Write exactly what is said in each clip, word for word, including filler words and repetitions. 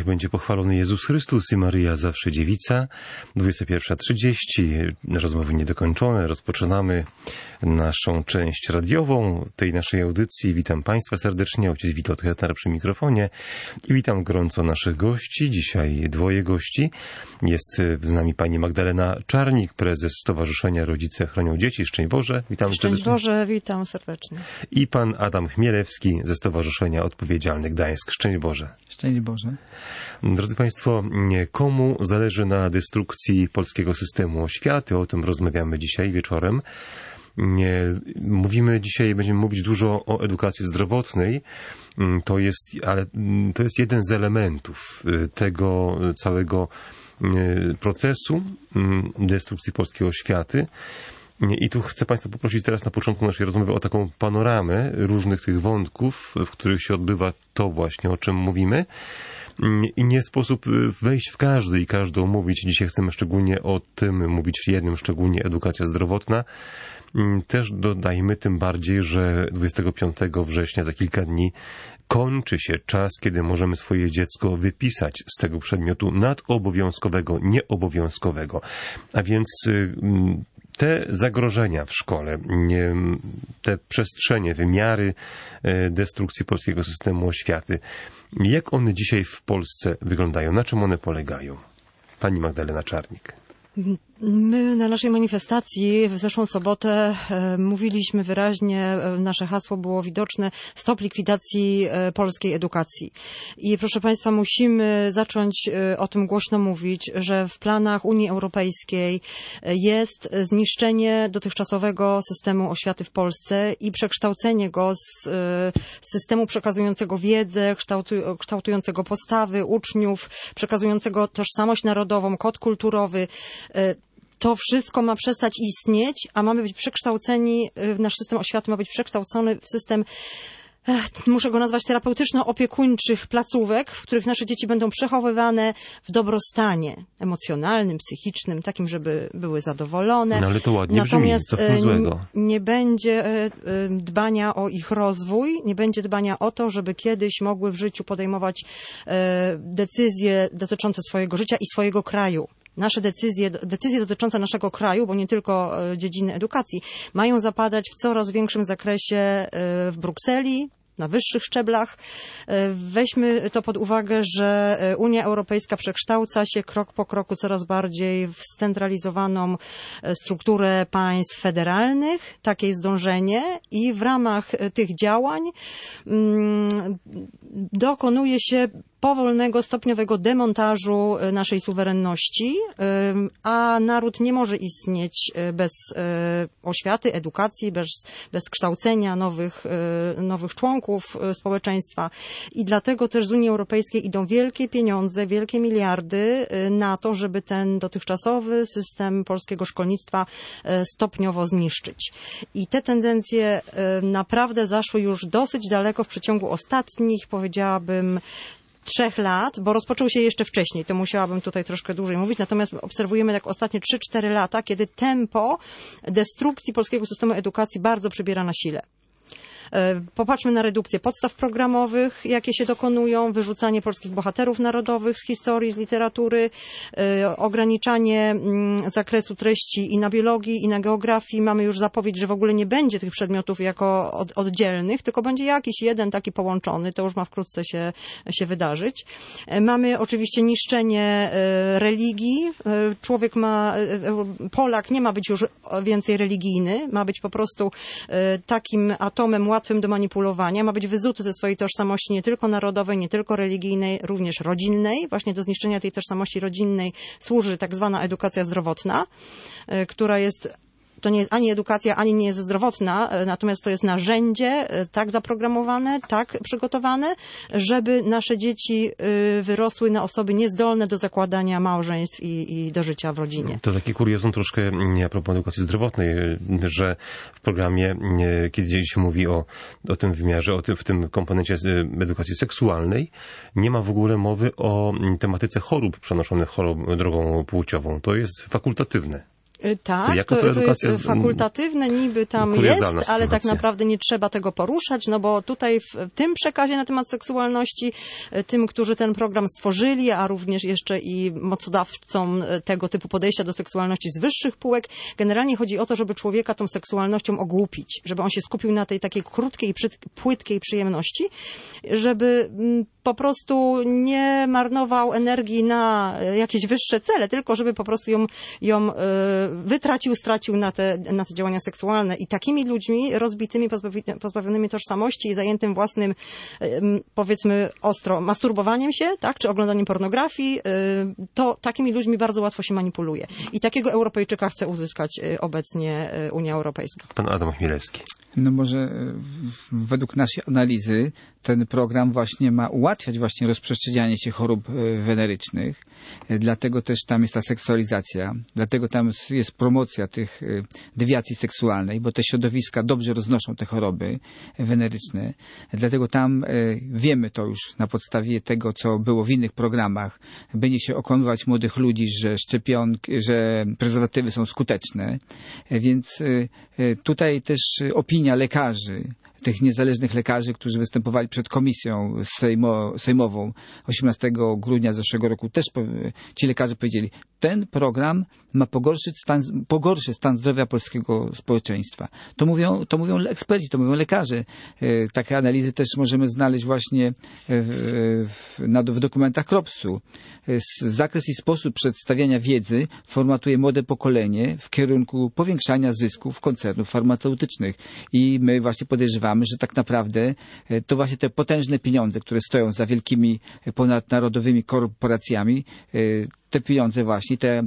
będzie pochwalony Jezus Chrystus i Maryja zawsze dziewica. dwudziesta pierwsza trzydzieści, rozmowy niedokończone. Rozpoczynamy naszą część radiową tej naszej audycji. Witam Państwa serdecznie, ojciec Witold Hetnar przy mikrofonie i witam gorąco naszych gości. Dzisiaj dwoje gości. Jest z nami pani Magdalena Czarnik, prezes Stowarzyszenia Rodzice Chronią Dzieci. Szczęść Boże, witam Szczęść serdecznie. Boże, witam serdecznie. I pan Adam Chmielewski ze Stowarzyszenia Odpowiedzialny Gdańsk. Szczęść Boże. Szczęść Boże. Drodzy Państwo, komu zależy na destrukcji polskiego systemu oświaty? O tym rozmawiamy dzisiaj wieczorem. Mówimy dzisiaj, będziemy mówić dużo o edukacji zdrowotnej. To jest, ale to jest jeden z elementów tego całego procesu destrukcji polskiej oświaty. I tu chcę Państwa poprosić teraz na początku naszej rozmowy o taką panoramę różnych tych wątków, w których się odbywa to właśnie, o czym mówimy. I nie sposób wejść w każdy i każdy omówić. Dzisiaj chcemy szczególnie o tym mówić, jednym szczególnie edukacja zdrowotna. Też dodajmy tym bardziej, że dwudziestego piątego września, za kilka dni, kończy się czas, kiedy możemy swoje dziecko wypisać z tego przedmiotu nadobowiązkowego, nieobowiązkowego. A więc te zagrożenia w szkole, te przestrzenie, wymiary destrukcji polskiego systemu oświaty, jak one dzisiaj w Polsce wyglądają? Na czym one polegają? Pani Magdalena Czarnik. My na naszej manifestacji w zeszłą sobotę e, mówiliśmy wyraźnie, e, nasze hasło było widoczne, stop likwidacji e, polskiej edukacji. I proszę Państwa, musimy zacząć e, o tym głośno mówić, że w planach Unii Europejskiej e, jest zniszczenie dotychczasowego systemu oświaty w Polsce i przekształcenie go z e, systemu przekazującego wiedzę, kształtu, kształtującego postawy uczniów, przekazującego tożsamość narodową, kod kulturowy. E, To wszystko ma przestać istnieć, a mamy być przekształceni, nasz system oświaty ma być przekształcony w system, muszę go nazwać terapeutyczno-opiekuńczych placówek, w których nasze dzieci będą przechowywane w dobrostanie emocjonalnym, psychicznym, takim, żeby były zadowolone. No ale to ładnie Natomiast brzmi, co w tym złego? Nie będzie dbania o ich rozwój, nie będzie dbania o to, żeby kiedyś mogły w życiu podejmować decyzje dotyczące swojego życia i swojego kraju. Nasze decyzje, decyzje dotyczące naszego kraju, bo nie tylko dziedziny edukacji, mają zapadać w coraz większym zakresie w Brukseli, na wyższych szczeblach. Weźmy to pod uwagę, że Unia Europejska przekształca się krok po kroku coraz bardziej w scentralizowaną strukturę państw federalnych. Takie jest dążenie i w ramach tych działań dokonuje się powolnego, stopniowego demontażu naszej suwerenności, a naród nie może istnieć bez oświaty, edukacji, bez, bez kształcenia nowych, nowych członków społeczeństwa. I dlatego też z Unii Europejskiej idą wielkie pieniądze, wielkie miliardy na to, żeby ten dotychczasowy system polskiego szkolnictwa stopniowo zniszczyć. I te tendencje naprawdę zaszły już dosyć daleko w przeciągu ostatnich, powiedziałabym, trzech lat, bo rozpoczął się jeszcze wcześniej, to musiałabym tutaj troszkę dłużej mówić, natomiast obserwujemy tak ostatnie trzy cztery lata, kiedy tempo destrukcji polskiego systemu edukacji bardzo przybiera na sile. Popatrzmy na redukcję podstaw programowych, jakie się dokonują, wyrzucanie polskich bohaterów narodowych z historii, z literatury, ograniczanie zakresu treści i na biologii, i na geografii. Mamy już zapowiedź, że w ogóle nie będzie tych przedmiotów jako od, oddzielnych, tylko będzie jakiś jeden taki połączony. To już ma wkrótce się, się wydarzyć. Mamy oczywiście niszczenie religii. Człowiek ma, Polak nie ma być już więcej religijny, ma być po prostu takim atomem łatwym do manipulowania, ma być wyzuty ze swojej tożsamości nie tylko narodowej, nie tylko religijnej, również rodzinnej. Właśnie do zniszczenia tej tożsamości rodzinnej służy tak zwana edukacja zdrowotna, która jest To nie jest ani edukacja, ani nie jest zdrowotna, natomiast to jest narzędzie tak zaprogramowane, tak przygotowane, żeby nasze dzieci wyrosły na osoby niezdolne do zakładania małżeństw i, i do życia w rodzinie. To taki kuriozum troszkę a propos edukacji zdrowotnej, że w programie, kiedy dziś mówi o, o tym wymiarze, o tym, w tym komponencie edukacji seksualnej, nie ma w ogóle mowy o tematyce chorób przenoszonych chorób drogą płciową. To jest fakultatywne. Tak, Jaka to, to to edukacja jest fakultatywne, niby tam kuriozalna jest, ale tak sytuacja. naprawdę nie trzeba tego poruszać, no bo tutaj w tym przekazie na temat seksualności, tym, którzy ten program stworzyli, a również jeszcze i mocodawcom tego typu podejścia do seksualności z wyższych półek, generalnie chodzi o to, żeby człowieka tą seksualnością ogłupić, żeby on się skupił na tej takiej krótkiej, płytkiej przyjemności, żeby po prostu nie marnował energii na jakieś wyższe cele, tylko żeby po prostu ją, ją wytracił, stracił na te, na te działania seksualne. I takimi ludźmi rozbitymi, pozbawionymi tożsamości i zajętym własnym, powiedzmy ostro, masturbowaniem się, tak, czy oglądaniem pornografii, to takimi ludźmi bardzo łatwo się manipuluje. I takiego Europejczyka chce uzyskać obecnie Unia Europejska. Pan Adam Chmielewski. No może według naszej analizy ten program właśnie ma ułatwiać właśnie rozprzestrzenianie się chorób wenerycznych. Dlatego też tam jest ta seksualizacja, dlatego tam jest promocja tych dewiacji seksualnej, bo te środowiska dobrze roznoszą te choroby weneryczne. Dlatego tam wiemy to już na podstawie tego, co było w innych programach. Będzie się okłamywać młodych ludzi, że szczepionki, że prezerwatywy są skuteczne. Więc tutaj też opinia lekarzy, tych niezależnych lekarzy, którzy występowali przed komisją sejmo, sejmową osiemnastego grudnia zeszłego roku, też ci lekarze powiedzieli, ten program ma pogorszyć stan, pogorszy stan zdrowia polskiego społeczeństwa. To mówią, to mówią eksperci, to mówią lekarze. Takie analizy też możemy znaleźć właśnie w, w, w dokumentach kropsu. Zakres i sposób przedstawiania wiedzy formatuje młode pokolenie w kierunku powiększania zysków koncernów farmaceutycznych. I my właśnie podejrzewamy, że tak naprawdę to właśnie te potężne pieniądze, które stoją za wielkimi ponadnarodowymi korporacjami, te pieniądze właśnie, te,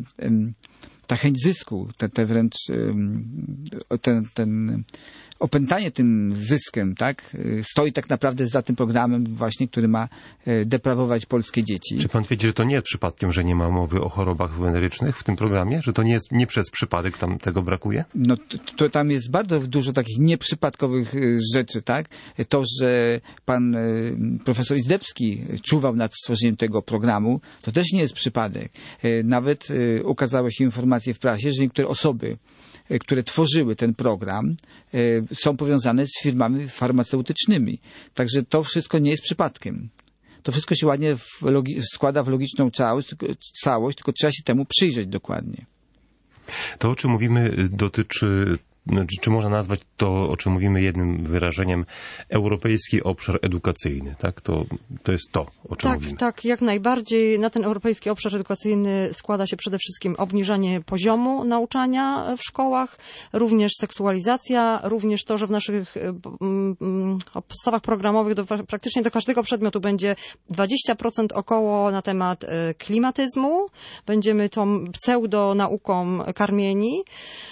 ta chęć zysku, te, te wręcz ten, ten opętanie tym zyskiem, tak, stoi tak naprawdę za tym programem właśnie, który ma deprawować polskie dzieci. Czy pan twierdzi, że to nie jest przypadkiem, że nie ma mowy o chorobach wenerycznych w tym programie? Że to nie jest nie przez przypadek tam tego brakuje? No to, to tam jest bardzo dużo takich nieprzypadkowych rzeczy, tak? To, że pan profesor Izdebski czuwał nad stworzeniem tego programu, to też nie jest przypadek. Nawet ukazały się informacje w prasie, że niektóre osoby, które tworzyły ten program, są powiązane z firmami farmaceutycznymi. Także to wszystko nie jest przypadkiem. To wszystko się ładnie w logi- składa w logiczną całość, tylko, całość, tylko trzeba się temu przyjrzeć dokładnie. To, o czym mówimy, dotyczy, czy można nazwać to, o czym mówimy jednym wyrażeniem, europejski obszar edukacyjny, tak? To, to jest to, o czym tak, mówimy. Tak, jak najbardziej. Na ten europejski obszar edukacyjny składa się przede wszystkim obniżanie poziomu nauczania w szkołach, również seksualizacja, również to, że w naszych podstawach programowych do, praktycznie do każdego przedmiotu będzie dwadzieścia procent około na temat klimatyzmu. Będziemy tą pseudonauką karmieni.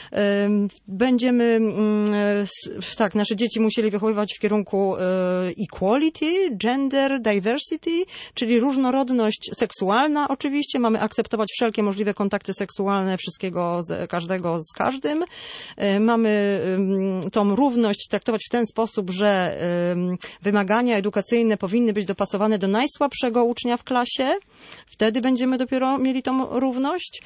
Będzie Będziemy, tak, nasze dzieci musieli wychowywać w kierunku equality, gender, diversity, czyli różnorodność seksualna oczywiście. Mamy akceptować wszelkie możliwe kontakty seksualne wszystkiego, z, każdego z każdym. Mamy tą równość traktować w ten sposób, że wymagania edukacyjne powinny być dopasowane do najsłabszego ucznia w klasie. Wtedy będziemy dopiero mieli tą równość.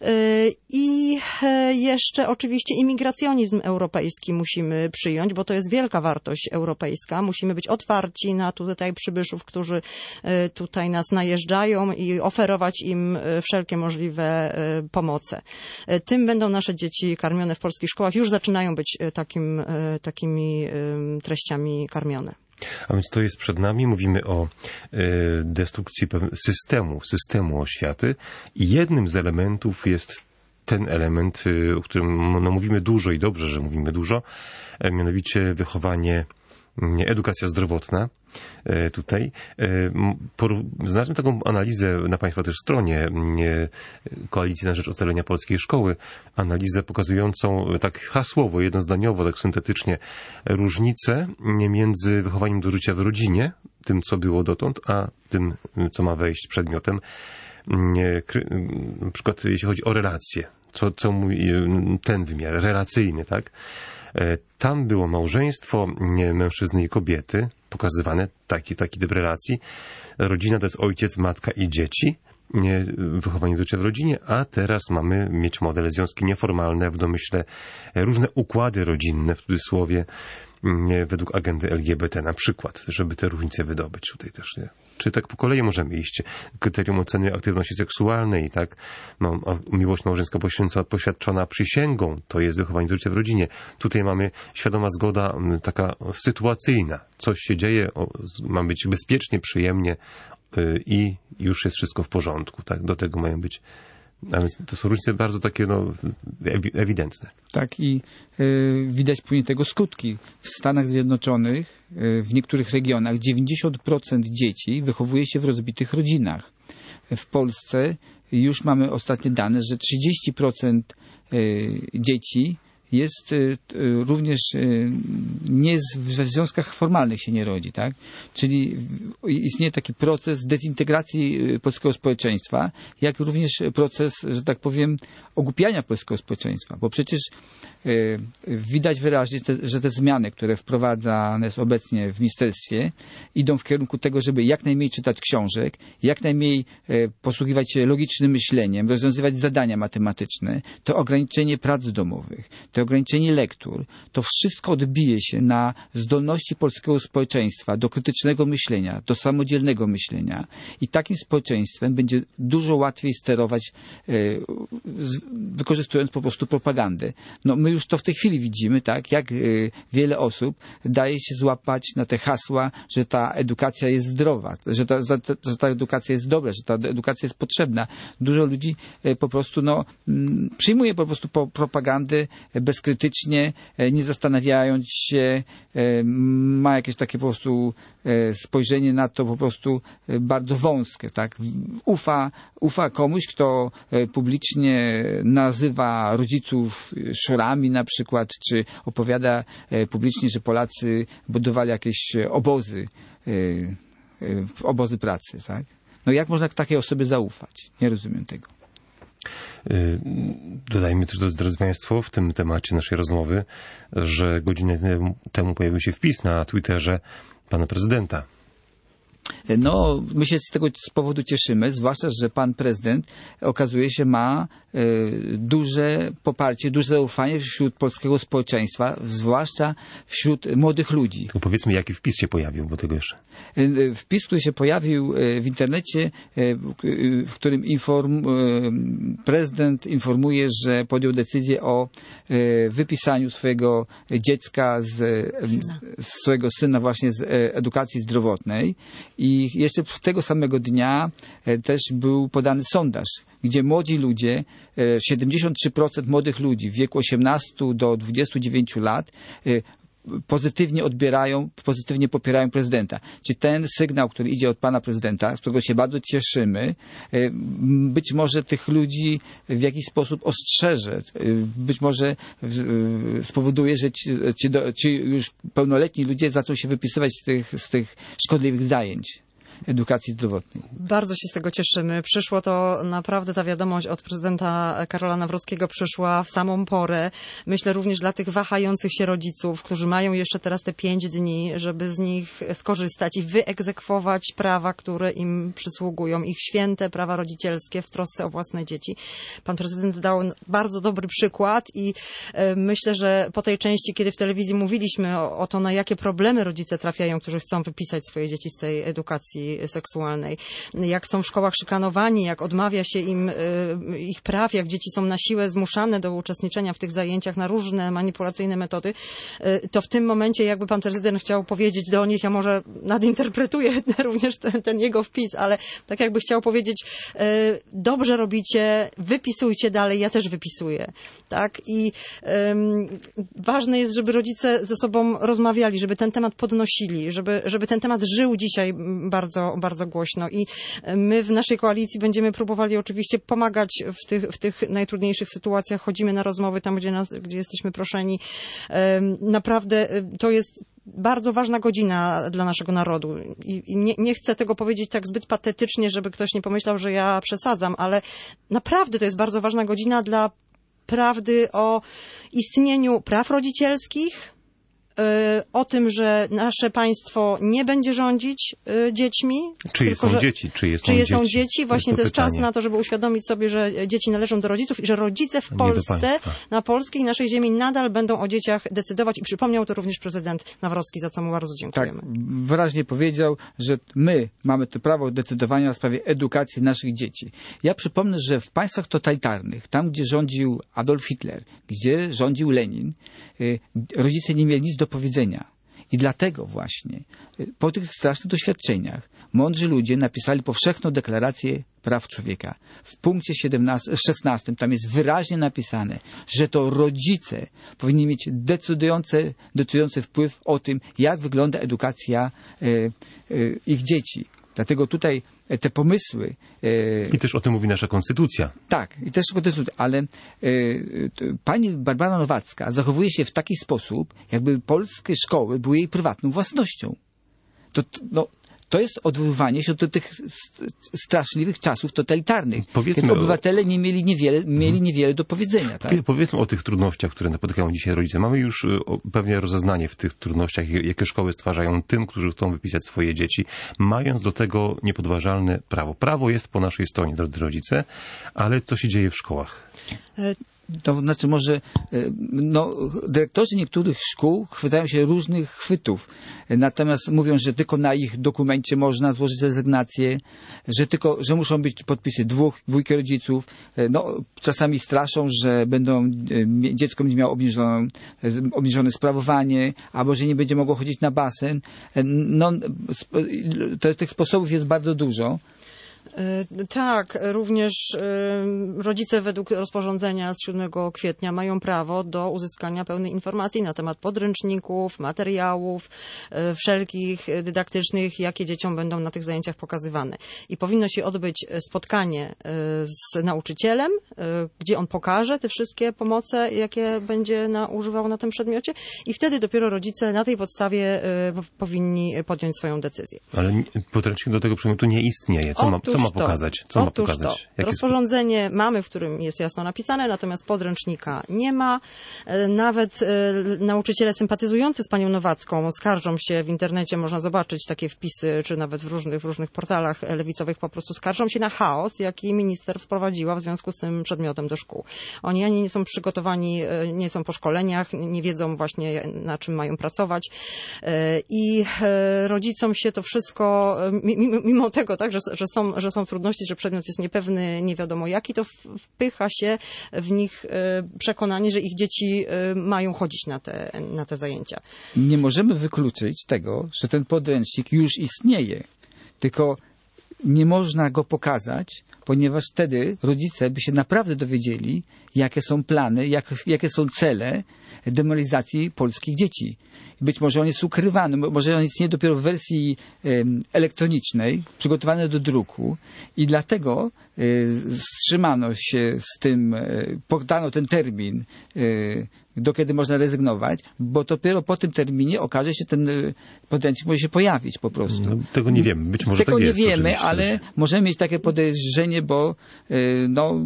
I jeszcze oczywiście imigracjonizm europejski musimy przyjąć, bo to jest wielka wartość europejska. Musimy być otwarci na tutaj przybyszów, którzy tutaj nas najeżdżają i oferować im wszelkie możliwe pomoce. Tym będą nasze dzieci karmione w polskich szkołach. Już zaczynają być takim, takimi treściami karmione. A więc to jest przed nami. Mówimy o y, destrukcji systemu, systemu oświaty i jednym z elementów jest ten element, y, o którym no, mówimy dużo i dobrze, że mówimy dużo, y, mianowicie wychowanie, y, edukacja zdrowotna. Y, tutaj y, znalazłem taką analizę na Państwa też stronie y, Koalicji na Rzecz Ocalenia Polskiej Szkoły, analizę pokazującą tak hasłowo, jednozdaniowo, tak syntetycznie różnicę między wychowaniem do życia w rodzinie, tym co było dotąd, a tym co ma wejść przedmiotem, na przykład jeśli chodzi o relacje, co, co mówi ten wymiar relacyjny, tak? Tam było małżeństwo mężczyzny i kobiety, pokazywane taki, taki typ relacji. Rodzina to jest ojciec, matka i dzieci. nie, wychowanie dziecka w rodzinie, a teraz mamy mieć model związki nieformalne, w domyśle różne układy rodzinne, w cudzysłowie, nie, według agendy L G B T na przykład, żeby te różnice wydobyć tutaj też, nie? Czy tak po kolei możemy iść? Kryterium oceny aktywności seksualnej, tak? No, miłość małżeńska poświęcona, poświadczona przysięgą, to jest wychowanie dziecka w rodzinie. Tutaj mamy świadoma zgoda taka sytuacyjna. Coś się dzieje, o, ma być bezpiecznie, przyjemnie yy, i już jest wszystko w porządku, tak? Do tego mają być. A więc to są różnice bardzo takie no, ewidentne. Tak i y, widać później tego skutki. W Stanach Zjednoczonych, y, w niektórych regionach dziewięćdziesiąt procent dzieci wychowuje się w rozbitych rodzinach. W Polsce już mamy ostatnie dane, że trzydzieści procent y, dzieci jest y, y, również y, nie z, we związkach formalnych się nie rodzi, tak? Czyli w, istnieje taki proces dezintegracji polskiego społeczeństwa, jak również proces, że tak powiem, ogłupiania polskiego społeczeństwa, bo przecież y, widać wyraźnie, te, że te zmiany, które wprowadzane jest obecnie w ministerstwie, idą w kierunku tego, żeby jak najmniej czytać książek, jak najmniej y, posługiwać się logicznym myśleniem, rozwiązywać zadania matematyczne, to ograniczenie prac domowych, to ograniczenie lektur, to wszystko odbije się na zdolności polskiego społeczeństwa do krytycznego myślenia, do samodzielnego myślenia i takim społeczeństwem będzie dużo łatwiej sterować, y, z, wykorzystując po prostu propagandę. No my już to w tej chwili widzimy, tak, jak y, wiele osób daje się złapać na te hasła, że ta edukacja jest zdrowa, że ta, że ta, że ta edukacja jest dobra, że ta edukacja jest potrzebna. Dużo ludzi y, po prostu no, y, przyjmuje po prostu po propagandę bezkrytycznie, y, nie zastanawiając się, y, ma jakieś takie po prostu y, spojrzenie na to po prostu y, bardzo wąskie, tak. Ufa, ufa komuś, kto y, publicznie nazywa rodziców szurami na przykład, czy opowiada publicznie, że Polacy budowali jakieś obozy, obozy pracy, tak? No jak można takiej osobie zaufać? Nie rozumiem tego. Dodajmy też, drodzy Państwo, w tym temacie naszej rozmowy, że godzinę temu pojawił się wpis na Twitterze pana prezydenta. No, my się z tego z powodu cieszymy, zwłaszcza, że pan prezydent okazuje się ma y, duże poparcie, duże zaufanie wśród polskiego społeczeństwa, zwłaszcza wśród młodych ludzi. Tylko powiedzmy, jaki wpis się pojawił, bo tego jeszcze. Y, wpis, który się pojawił w internecie, y, w którym inform, y, prezydent informuje, że podjął decyzję o y, wypisaniu swojego dziecka z, z swojego syna właśnie z edukacji zdrowotnej. I jeszcze tego samego dnia też był podany sondaż, gdzie młodzi ludzie, siedemdziesiąt trzy procent młodych ludzi w wieku osiemnastu do dwudziestu dziewięciu lat pozytywnie odbierają, pozytywnie popierają prezydenta. Czyli ten sygnał, który idzie od pana prezydenta, z którego się bardzo cieszymy, być może tych ludzi w jakiś sposób ostrzeże, być może spowoduje, że ci, ci, ci już pełnoletni ludzie zaczną się wypisywać z tych, z tych szkodliwych zajęć edukacji zdrowotnej. Bardzo się z tego cieszymy. Przyszło to naprawdę, ta wiadomość od prezydenta Karola Nawrockiego przyszła w samą porę. Myślę również dla tych wahających się rodziców, którzy mają jeszcze teraz te pięć dni, żeby z nich skorzystać i wyegzekwować prawa, które im przysługują, ich święte prawa rodzicielskie w trosce o własne dzieci. Pan prezydent dał bardzo dobry przykład i myślę, że po tej części, kiedy w telewizji mówiliśmy o, o to, na jakie problemy rodzice trafiają, którzy chcą wypisać swoje dzieci z tej edukacji seksualnej, jak są w szkołach szykanowani, jak odmawia się im y, ich praw, jak dzieci są na siłę zmuszane do uczestniczenia w tych zajęciach na różne manipulacyjne metody, y, to w tym momencie jakby pan prezydent chciał powiedzieć do nich, ja może nadinterpretuję również ten, ten jego wpis, ale tak jakby chciał powiedzieć, y, dobrze robicie, wypisujcie dalej, ja też wypisuję. Tak? I y, ważne jest, żeby rodzice ze sobą rozmawiali, żeby ten temat podnosili, żeby, żeby ten temat żył dzisiaj bardzo Bardzo, bardzo głośno i my w naszej koalicji będziemy próbowali oczywiście pomagać w tych, w tych najtrudniejszych sytuacjach. Chodzimy na rozmowy tam, gdzie, nas, gdzie jesteśmy proszeni. Naprawdę to jest bardzo ważna godzina dla naszego narodu i, i nie, nie chcę tego powiedzieć tak zbyt patetycznie, żeby ktoś nie pomyślał, że ja przesadzam, ale naprawdę to jest bardzo ważna godzina dla prawdy o istnieniu praw rodzicielskich, o tym, że nasze państwo nie będzie rządzić dziećmi. Czyje tylko, są że, dzieci? Czyje są czyje dzieci? są dzieci? Właśnie to jest pytanie. czas na to, żeby uświadomić sobie, że dzieci należą do rodziców i że rodzice w Polsce, na polskiej, naszej ziemi nadal będą o dzieciach decydować i przypomniał to również prezydent Nawrocki, za co mu bardzo dziękujemy. Tak, wyraźnie powiedział, że my mamy to prawo decydowania w sprawie edukacji naszych dzieci. Ja przypomnę, że w państwach totalitarnych, tam gdzie rządził Adolf Hitler, gdzie rządził Lenin, rodzice nie mieli nic do powiedzenia. I dlatego właśnie po tych strasznych doświadczeniach mądrzy ludzie napisali powszechną deklarację praw człowieka. W punkcie szesnastym tam jest wyraźnie napisane, że to rodzice powinni mieć decydujący, decydujący wpływ o tym, jak wygląda edukacja e, e, ich dzieci. Dlatego tutaj te pomysły... E, I też o tym mówi nasza konstytucja. Tak, i też konstytucja, ale e, pani Barbara Nowacka zachowuje się w taki sposób, jakby polskie szkoły były jej prywatną własnością. To, no, to jest odwoływanie się do tych straszliwych czasów totalitarnych, Powiedzmy kiedy obywatele o... nie mieli niewiele, mieli niewiele do powiedzenia. Tak? Powiedzmy o tych trudnościach, które napotykają dzisiaj rodzice. Mamy już pewnie rozeznanie w tych trudnościach, jakie szkoły stwarzają tym, którzy chcą wypisać swoje dzieci, mając do tego niepodważalne prawo. Prawo jest po naszej stronie, drodzy rodzice, ale co się dzieje w szkołach? To znaczy może, no, dyrektorzy niektórych szkół chwytają się różnych chwytów, natomiast mówią, że tylko na ich dokumencie można złożyć rezygnację, że tylko, że muszą być podpisy dwóch, dwójki rodziców. No, czasami straszą, że będą, dziecko będzie miało obniżone, obniżone sprawowanie, albo że nie będzie mogło chodzić na basen. No, to, tych sposobów jest bardzo dużo. Tak, również rodzice według rozporządzenia z siódmego kwietnia mają prawo do uzyskania pełnej informacji na temat podręczników, materiałów, wszelkich dydaktycznych, jakie dzieciom będą na tych zajęciach pokazywane. I powinno się odbyć spotkanie z nauczycielem, gdzie on pokaże te wszystkie pomoce, jakie będzie na, używał na tym przedmiocie i wtedy dopiero rodzice na tej podstawie powinni podjąć swoją decyzję. Ale podręcznik do tego przedmiotu nie istnieje. Co ma, co ma pokazać? Co ma pokazać? To. Rozporządzenie sposób? mamy, w którym jest jasno napisane, natomiast podręcznika nie ma. Nawet nauczyciele sympatyzujący z panią Nowacką skarżą się w internecie, można zobaczyć takie wpisy, czy nawet w różnych, w różnych portalach lewicowych po prostu skarżą się na chaos, jaki minister wprowadziła w związku z tym przedmiotem do szkół. Oni ani nie są przygotowani, nie są po szkoleniach, nie wiedzą właśnie na czym mają pracować i rodzicom się to wszystko, mimo tego, tak, że, że są, że są trudności, że przedmiot jest niepewny, nie wiadomo jaki, to wpycha się w nich przekonanie, że ich dzieci mają chodzić na te, na te zajęcia. Nie możemy wykluczyć tego, że ten podręcznik już istnieje, tylko nie można go pokazać, ponieważ wtedy rodzice by się naprawdę dowiedzieli, jakie są plany, jak, jakie są cele demoralizacji polskich dzieci. Być może on jest ukrywany, może on istnieje dopiero w wersji um, elektronicznej, przygotowany do druku i dlatego y, wstrzymano się z tym, y, podano ten termin, y, do kiedy można rezygnować, bo dopiero po tym terminie okaże się, ten y, podręcznik może się pojawić po prostu. No, tego nie wiemy, być może tego tak jest. Tego nie wiemy, oczywiście. ale możemy mieć takie podejrzenie, bo y, no...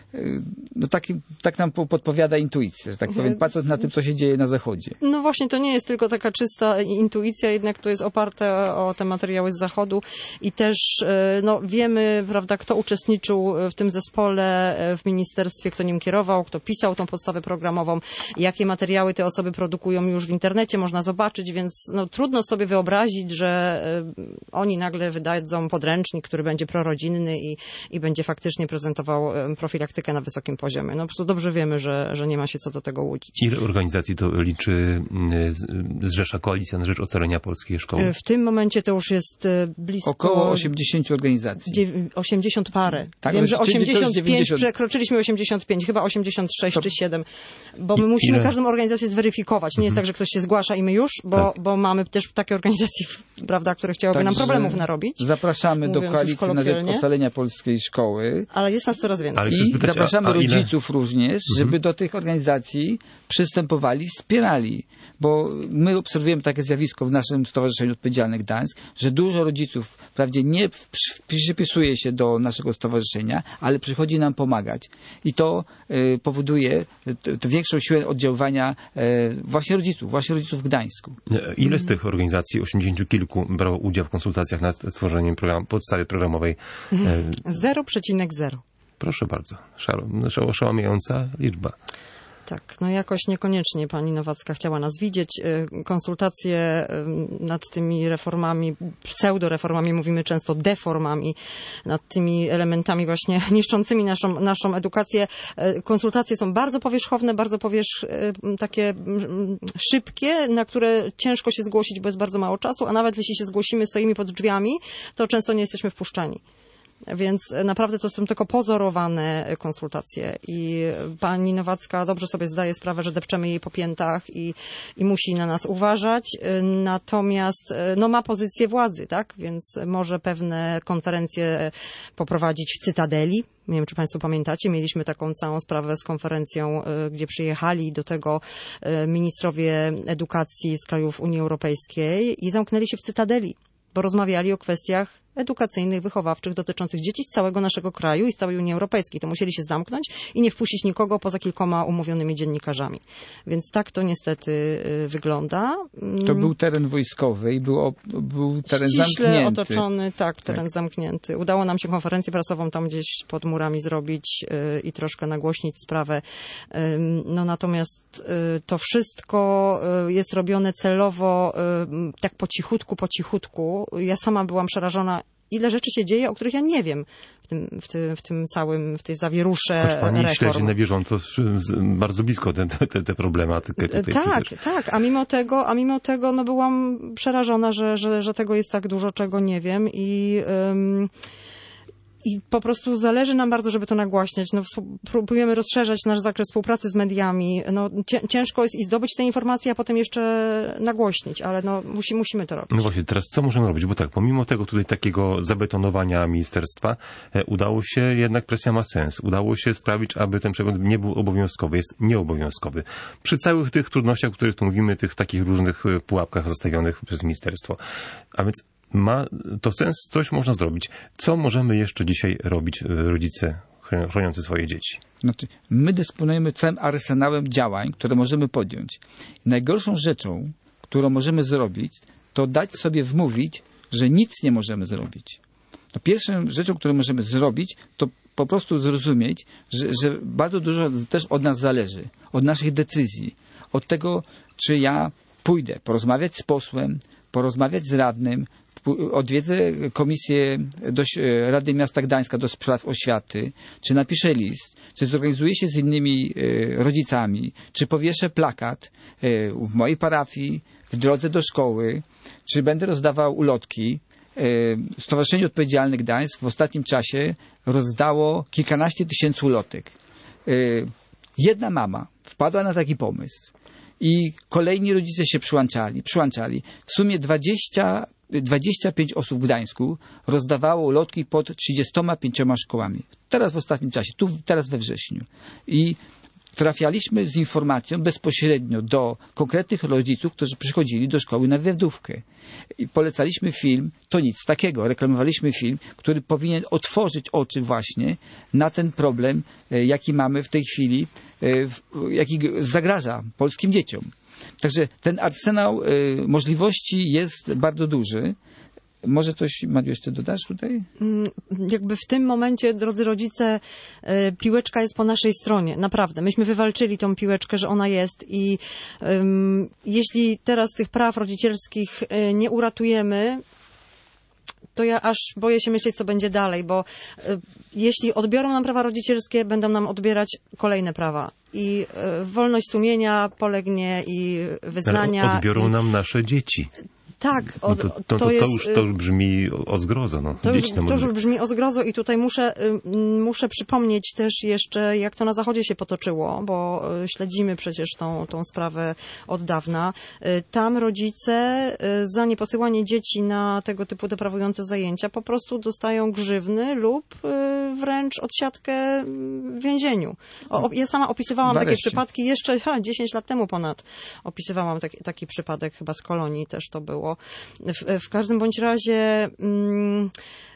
No tak, tak nam podpowiada intuicja, że tak powiem, patrząc na tym, co się dzieje na Zachodzie. No właśnie, to nie jest tylko taka czysta intuicja, jednak to jest oparte o te materiały z Zachodu i też no, wiemy, prawda, kto uczestniczył w tym zespole w ministerstwie, kto nim kierował, kto pisał tą podstawę programową, jakie materiały te osoby produkują już w internecie, można zobaczyć, więc no, trudno sobie wyobrazić, że oni nagle wydadzą podręcznik, który będzie prorodzinny i, i będzie faktycznie prezentował profilaktykę na wysokim poziomie. No po prostu dobrze wiemy, że, że nie ma się co do tego łudzić. Ile organizacji to liczy, zrzesza Koalicja na rzecz ocalenia polskiej szkoły? W tym momencie to już jest blisko... Około osiemdziesiąt organizacji. osiemdziesiąt parę. Tak, Wiem, że osiemdziesiąt pięć, dziewięćdziesiąt przekroczyliśmy osiemdziesiąt pięć, chyba osiemdziesiąt sześć to... czy siedem, bo my musimy ile? każdą organizację zweryfikować. Nie mhm. jest tak, że ktoś się zgłasza i my już, bo, tak. bo mamy też takie organizacje, prawda, które chciałyby Także nam problemów narobić. Zapraszamy do Koalicji na rzecz ocalenia polskiej szkoły. Ale jest nas coraz więcej. Ale I zapraszamy a, a rodziców ile? również, żeby mhm. do tych organizacji przystępowali, wspierali. Bo my obserwujemy takie zjawisko w naszym Stowarzyszeniu Odpowiedzialny Gdańsk, że dużo rodziców wprawdzie nie przypisuje się do naszego stowarzyszenia, ale przychodzi nam pomagać. I to y, powoduje t, t, większą siłę oddziaływania y, właśnie rodziców, właśnie rodziców w Gdańsku. Ile z tych organizacji, osiemdziesięciu kilku, brało udział w konsultacjach nad stworzeniem program, podstawy programowej? zero przecinek zero. Proszę bardzo. Oszałamiająca liczba. Tak, no jakoś niekoniecznie pani Nowacka chciała nas widzieć. Konsultacje nad tymi reformami, pseudoreformami, mówimy często deformami, nad tymi elementami właśnie niszczącymi naszą, naszą edukację. Konsultacje są bardzo powierzchowne, bardzo powierzch, takie szybkie, na które ciężko się zgłosić, bo jest bardzo mało czasu, a nawet jeśli się zgłosimy, stoimy pod drzwiami, to często nie jesteśmy wpuszczani. Więc naprawdę to są tylko pozorowane konsultacje i pani Nowacka dobrze sobie zdaje sprawę, że depczemy jej po piętach i, i musi na nas uważać. Natomiast no, ma pozycję władzy, tak? Więc może pewne konferencje poprowadzić w Cytadeli. Nie wiem, czy państwo pamiętacie, mieliśmy taką całą sprawę z konferencją, gdzie przyjechali do tego ministrowie edukacji z krajów Unii Europejskiej i zamknęli się w Cytadeli, bo rozmawiali o kwestiach edukacyjnych, wychowawczych dotyczących dzieci z całego naszego kraju i z całej Unii Europejskiej. To musieli się zamknąć i nie wpuścić nikogo poza kilkoma umówionymi dziennikarzami. Więc tak to niestety y, wygląda. To był teren wojskowy i był, był teren ściśle zamknięty. otoczony, tak, teren tak. zamknięty. Udało nam się konferencję prasową tam gdzieś pod murami zrobić y, i troszkę nagłośnić sprawę. Y, no natomiast y, to wszystko y, jest robione celowo, y, tak po cichutku, po cichutku. Ja sama byłam przerażona, ile rzeczy się dzieje, o których ja nie wiem w tym, w tym, w tym całym, w tej zawierusze Choć pani reform. śledzi na bieżąco bardzo blisko te, te, te problematykę. Tutaj tak, przecież. tak, a mimo tego, a mimo tego no byłam przerażona, że, że, że tego jest tak dużo, czego nie wiem i... Um, I po prostu zależy nam bardzo, żeby to nagłaśniać. No, próbujemy rozszerzać nasz zakres współpracy z mediami. No, ciężko jest i zdobyć te informacje, a potem jeszcze nagłośnić, ale no, musi, musimy to robić. No właśnie, teraz co możemy robić? Bo tak, pomimo tego tutaj takiego zabetonowania ministerstwa, e, udało się, jednak presja ma sens. Udało się sprawić, aby ten przegląd nie był obowiązkowy, jest nieobowiązkowy. Przy całych tych trudnościach, o których tu mówimy, tych takich różnych pułapkach zastawionych przez ministerstwo. A więc ma to sens, coś można zrobić. Co możemy jeszcze dzisiaj robić rodzice chroniący swoje dzieci? Znaczy, my dysponujemy całym arsenałem działań, które możemy podjąć. Najgorszą rzeczą, którą możemy zrobić, to dać sobie wmówić, że nic nie możemy zrobić. No, pierwszą rzeczą, którą możemy zrobić, to po prostu zrozumieć, że, że bardzo dużo też od nas zależy, od naszych decyzji, od tego, czy ja pójdę porozmawiać z posłem, porozmawiać z radnym, odwiedzę Komisję do, Rady Miasta Gdańska do spraw oświaty, czy napiszę list, czy zorganizuję się z innymi rodzicami, czy powieszę plakat w mojej parafii, w drodze do szkoły, czy będę rozdawał ulotki. Stowarzyszenie Odpowiedzialny Gdańsk w ostatnim czasie rozdało kilkanaście tysięcy ulotek. Jedna mama wpadła na taki pomysł i kolejni rodzice się przyłączali. przyłączali. W sumie dwadzieścia, dwadzieścia pięć osób w Gdańsku rozdawało ulotki pod trzydziestoma pięcioma szkołami. Teraz w ostatnim czasie, tu teraz we wrześniu. I trafialiśmy z informacją bezpośrednio do konkretnych rodziców, którzy przychodzili do szkoły na wywiadówkę. I polecaliśmy film, to nic takiego, reklamowaliśmy film, który powinien otworzyć oczy właśnie na ten problem, jaki mamy w tej chwili, jaki zagraża polskim dzieciom. Także ten arsenał możliwości jest bardzo duży. Może coś, Madziu, jeszcze dodasz tutaj? Jakby w tym momencie, drodzy rodzice, piłeczka jest po naszej stronie. Naprawdę. Myśmy wywalczyli tą piłeczkę, że ona jest i um, jeśli teraz tych praw rodzicielskich nie uratujemy, to ja aż boję się myśleć, co będzie dalej, bo y, jeśli odbiorą nam prawa rodzicielskie, będą nam odbierać kolejne prawa. I y, wolność sumienia polegnie i wyznania. Ale odbiorą i... nam nasze dzieci. Tak, o, No to, to, to, to, to, jest, już, to już brzmi o, o zgrozo. No. To już, Dzieci tam to już od- brzmi o zgrozo i tutaj muszę, y, muszę przypomnieć też jeszcze, jak to na Zachodzie się potoczyło, bo y, śledzimy przecież tą, tą sprawę od dawna. Y, Tam rodzice y, za nieposyłanie dzieci na tego typu deprawujące zajęcia po prostu dostają grzywny lub y, wręcz odsiadkę w więzieniu. O, o- ja sama opisywałam W takie areszcie. przypadki jeszcze ha, dziesięć lat temu ponad. Opisywałam taki, taki przypadek chyba z Kolonii też to było. W, w każdym bądź razie mm,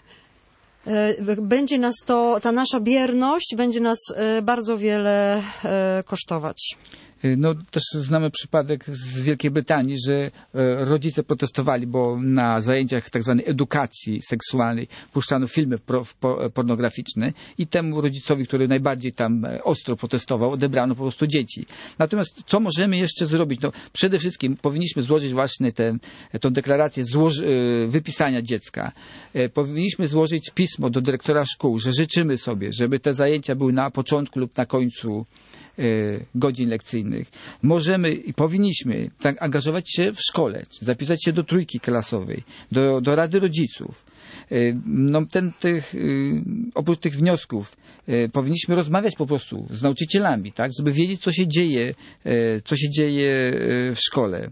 e, będzie nas to, ta nasza bierność będzie nas e, bardzo wiele e, kosztować. No też znamy przypadek z Wielkiej Brytanii, że e, rodzice protestowali, bo na zajęciach tak zwanej edukacji seksualnej puszczano filmy pro, po, pornograficzne i temu rodzicowi, który najbardziej tam e, ostro protestował, odebrano po prostu dzieci. Natomiast co możemy jeszcze zrobić? No przede wszystkim powinniśmy złożyć właśnie tę tą deklarację złoż, e, wypisania dziecka. E, powinniśmy złożyć pismo do dyrektora szkół, że życzymy sobie, żeby te zajęcia były na początku lub na końcu godzin lekcyjnych. Możemy i powinniśmy tak angażować się w szkole, zapisać się do trójki klasowej, do, do Rady Rodziców. No, ten, tych, oprócz tych wniosków powinniśmy rozmawiać po prostu z nauczycielami, tak, żeby wiedzieć, co się dzieje, co się dzieje w szkole.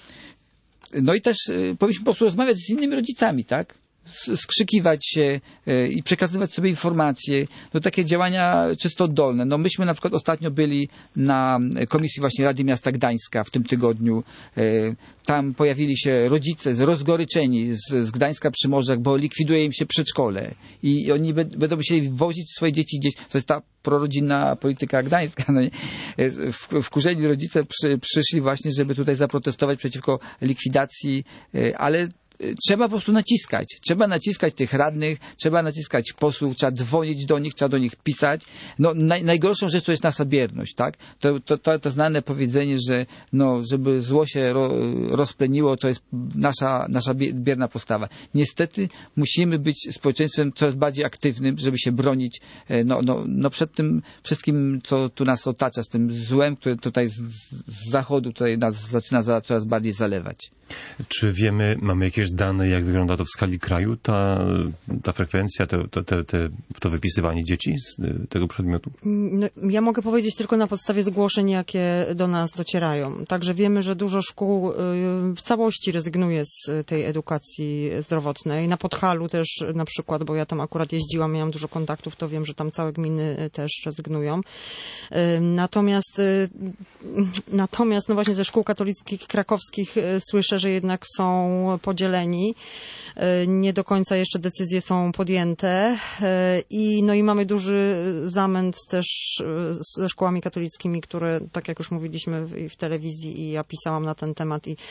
No i też powinniśmy po prostu rozmawiać z innymi rodzicami, tak? Skrzykiwać się i przekazywać sobie informacje, no takie działania czysto oddolne. No myśmy na przykład ostatnio byli na komisji właśnie Rady Miasta Gdańska w tym tygodniu. Tam pojawili się rodzice rozgoryczeni z, z Gdańska przy Morzach, bo likwiduje im się przedszkole i oni be, będą musieli wozić swoje dzieci gdzieś. To jest ta prorodzinna polityka gdańska. No nie? W, wkurzeni rodzice przy, przyszli właśnie, żeby tutaj zaprotestować przeciwko likwidacji, ale trzeba po prostu naciskać. Trzeba naciskać tych radnych, trzeba naciskać posłów, trzeba dzwonić do nich, trzeba do nich pisać. No, naj, najgorszą rzecz to jest nasza bierność, tak? To, to, to, to znane powiedzenie, że no, żeby zło się ro, rozpleniło, to jest nasza, nasza bierna postawa. Niestety musimy być społeczeństwem coraz bardziej aktywnym, żeby się bronić no, no, no przed tym wszystkim, co tu nas otacza, z tym złem, które tutaj z, z zachodu tutaj nas zaczyna za, coraz bardziej zalewać. Czy wiemy, mamy jakieś dane, jak wygląda to w skali kraju, ta, ta frekwencja, te, te, te, te, to wypisywanie dzieci z tego przedmiotu? No, ja mogę powiedzieć tylko na podstawie zgłoszeń, jakie do nas docierają. Także wiemy, że dużo szkół y, w całości rezygnuje z tej edukacji zdrowotnej. Na Podhalu też na przykład, bo ja tam akurat jeździłam, miałam dużo kontaktów, to wiem, że tam całe gminy też rezygnują. Y, Natomiast, y, natomiast no właśnie ze szkół katolickich krakowskich y, słyszę, że jednak są podzieleni. Nie do końca jeszcze decyzje są podjęte i no i mamy duży zamęt też ze szkołami katolickimi, które, tak jak już mówiliśmy w, w telewizji i ja pisałam na ten temat i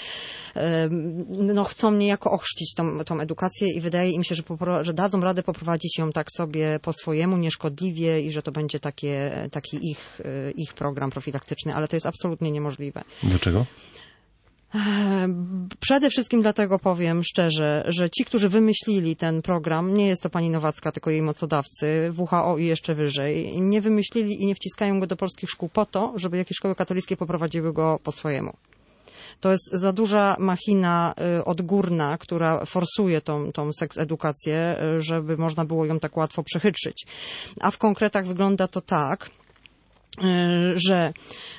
no chcą niejako ochrzcić tą, tą edukację i wydaje im się, że, popro, że dadzą radę poprowadzić ją tak sobie po swojemu, nieszkodliwie i że to będzie takie, taki ich, ich program profilaktyczny, ale to jest absolutnie niemożliwe. Dlaczego? Przede wszystkim dlatego powiem szczerze, że ci, którzy wymyślili ten program, nie jest to pani Nowacka, tylko jej mocodawcy, W H O i jeszcze wyżej, nie wymyślili i nie wciskają go do polskich szkół po to, żeby jakieś szkoły katolickie poprowadziły go po swojemu. To jest za duża machina odgórna, która forsuje tą, tą seks-edukację, żeby można było ją tak łatwo przechytrzyć. A w konkretach wygląda to tak, że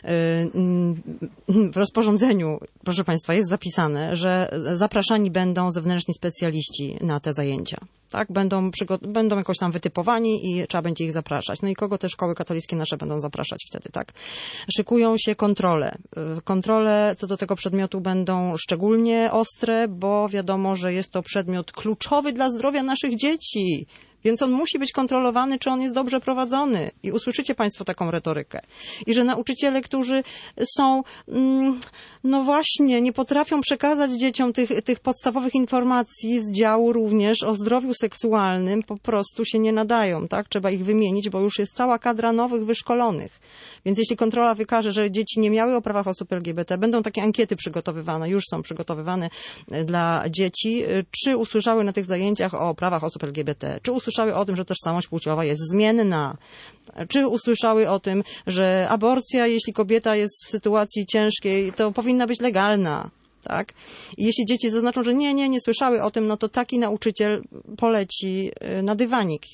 w rozporządzeniu, proszę Państwa, jest zapisane, że zapraszani będą zewnętrzni specjaliści na te zajęcia. Tak, będą, będą jakoś tam wytypowani i trzeba będzie ich zapraszać. No i kogo te szkoły katolickie nasze będą zapraszać wtedy, tak? Szykują się kontrole. Kontrole co do tego przedmiotu będą szczególnie ostre, bo wiadomo, że jest to przedmiot kluczowy dla zdrowia naszych dzieci. Więc on musi być kontrolowany, czy on jest dobrze prowadzony. I usłyszycie Państwo taką retorykę. I że nauczyciele, którzy są, no właśnie, nie potrafią przekazać dzieciom tych, tych podstawowych informacji z działu również o zdrowiu seksualnym, po prostu się nie nadają, tak? Trzeba ich wymienić, bo już jest cała kadra nowych, wyszkolonych. Więc jeśli kontrola wykaże, że dzieci nie miały o prawach osób L G B T, będą takie ankiety przygotowywane, już są przygotowywane dla dzieci, czy usłyszały na tych zajęciach o prawach osób L G B T, czy usłyszały o tym, że tożsamość płciowa jest zmienna, czy usłyszały o tym, że aborcja, jeśli kobieta jest w sytuacji ciężkiej, to powinna być legalna. Tak? I jeśli dzieci zaznaczą, że nie, nie, nie słyszały o tym, no to taki nauczyciel poleci na dywanik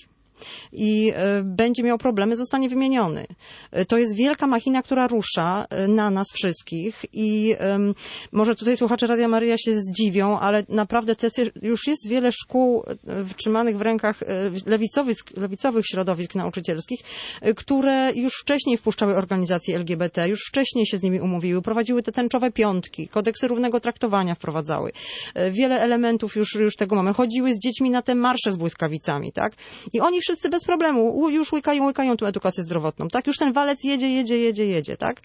i będzie miał problemy, zostanie wymieniony. To jest wielka machina, która rusza na nas wszystkich i um, może tutaj słuchacze Radia Maryja się zdziwią, ale naprawdę to jest, już jest wiele szkół trzymanych w rękach lewicowych, lewicowych środowisk nauczycielskich, które już wcześniej wpuszczały organizacje L G B T, już wcześniej się z nimi umówiły, prowadziły te tęczowe piątki, kodeksy równego traktowania wprowadzały. Wiele elementów już, już tego mamy. Chodziły z dziećmi na te marsze z błyskawicami, tak? I oni wszyscy bez problemu już łykają, łykają tą edukację zdrowotną, tak? Już ten walec jedzie, jedzie, jedzie, jedzie, tak?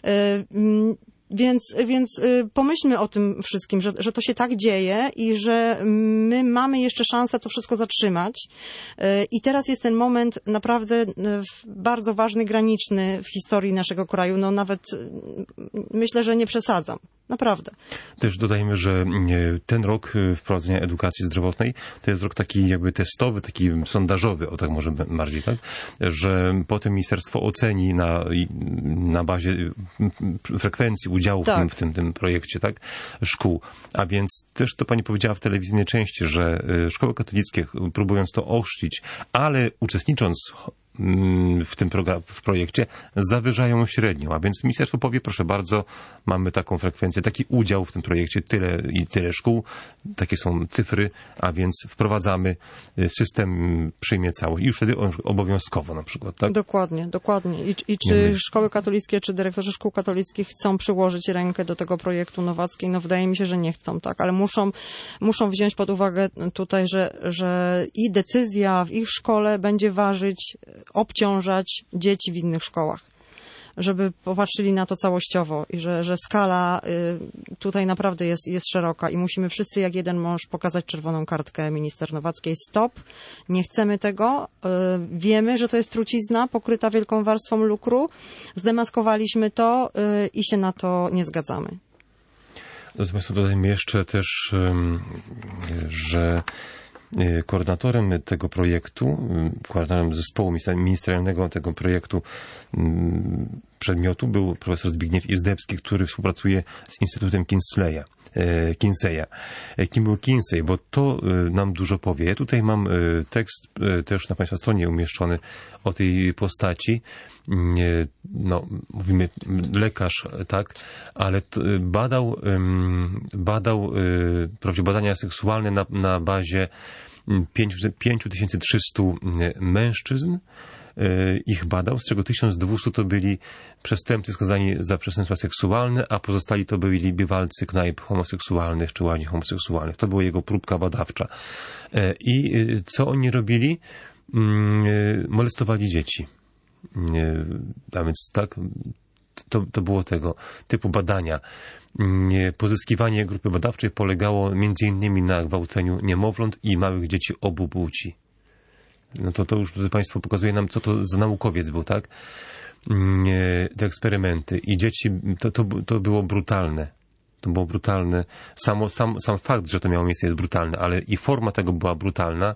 Yy, Więc, więc pomyślmy o tym wszystkim, że, że to się tak dzieje i że my mamy jeszcze szansę to wszystko zatrzymać. I teraz jest ten moment naprawdę bardzo ważny, graniczny w historii naszego kraju. No nawet myślę, że nie przesadzam. Naprawdę. Też dodajmy, że ten rok wprowadzenia edukacji zdrowotnej to jest rok taki jakby testowy, taki sondażowy, o tak może bardziej, tak? Że potem ministerstwo oceni na, na bazie frekwencji udziału tak. w, tym, w tym, tym projekcie, tak? Szkół. A więc też to pani powiedziała w telewizyjnej części, że szkoły katolickie, próbując to ochrzcić, ale uczestnicząc w tym program, w projekcie, zawyżają średnią. A więc ministerstwo powie, proszę bardzo, mamy taką frekwencję, taki udział w tym projekcie, tyle i tyle szkół, takie są cyfry, a więc wprowadzamy, system przyjmie cały. I już wtedy obowiązkowo na przykład, tak? Dokładnie, dokładnie. I, i czy szkoły katolickie, czy dyrektorzy szkół katolickich chcą przyłożyć rękę do tego projektu Nowackiej? No wydaje mi się, że nie chcą, tak? Ale muszą, muszą wziąć pod uwagę tutaj, że, że i decyzja w ich szkole będzie ważyć, obciążać dzieci w innych szkołach, żeby popatrzyli na to całościowo i że, że skala y, tutaj naprawdę jest, jest szeroka i musimy wszyscy jak jeden mąż pokazać czerwoną kartkę minister Nowackiej. Stop, nie chcemy tego, y, wiemy, że to jest trucizna pokryta wielką warstwą lukru, zdemaskowaliśmy to y, i się na to nie zgadzamy. Drodzy Państwo, dodajmy jeszcze też, y, że koordynatorem tego projektu, koordynatorem zespołu ministerialnego tego projektu przedmiotu był profesor Zbigniew Izdebski, który współpracuje z Instytutem Kinsleya. Kinseya. Kim był Kinsey? Bo to nam dużo powie. Tutaj mam tekst też na Państwa stronie umieszczony o tej postaci. No, mówimy lekarz, tak, ale badał, badał prowadził badania seksualne na, na bazie pięć tysięcy trzysta mężczyzn. Ich badał, z czego tysiąc dwieście to byli przestępcy skazani za przestępstwa seksualne, a pozostali to byli bywalcy knajp homoseksualnych czy łaźni homoseksualnych. To była jego próbka badawcza. I co oni robili? Molestowali dzieci. A więc tak, to, to było tego typu badania. Pozyskiwanie grupy badawczej polegało między innymi na gwałceniu niemowląt i małych dzieci obu płci. No to, to już, drodzy Państwo, pokazuje nam, co to za naukowiec był, tak? Te eksperymenty. I dzieci, to, to, to było brutalne. To było brutalne. Samo, sam, sam fakt, że to miało miejsce, jest brutalny, ale i forma tego była brutalna.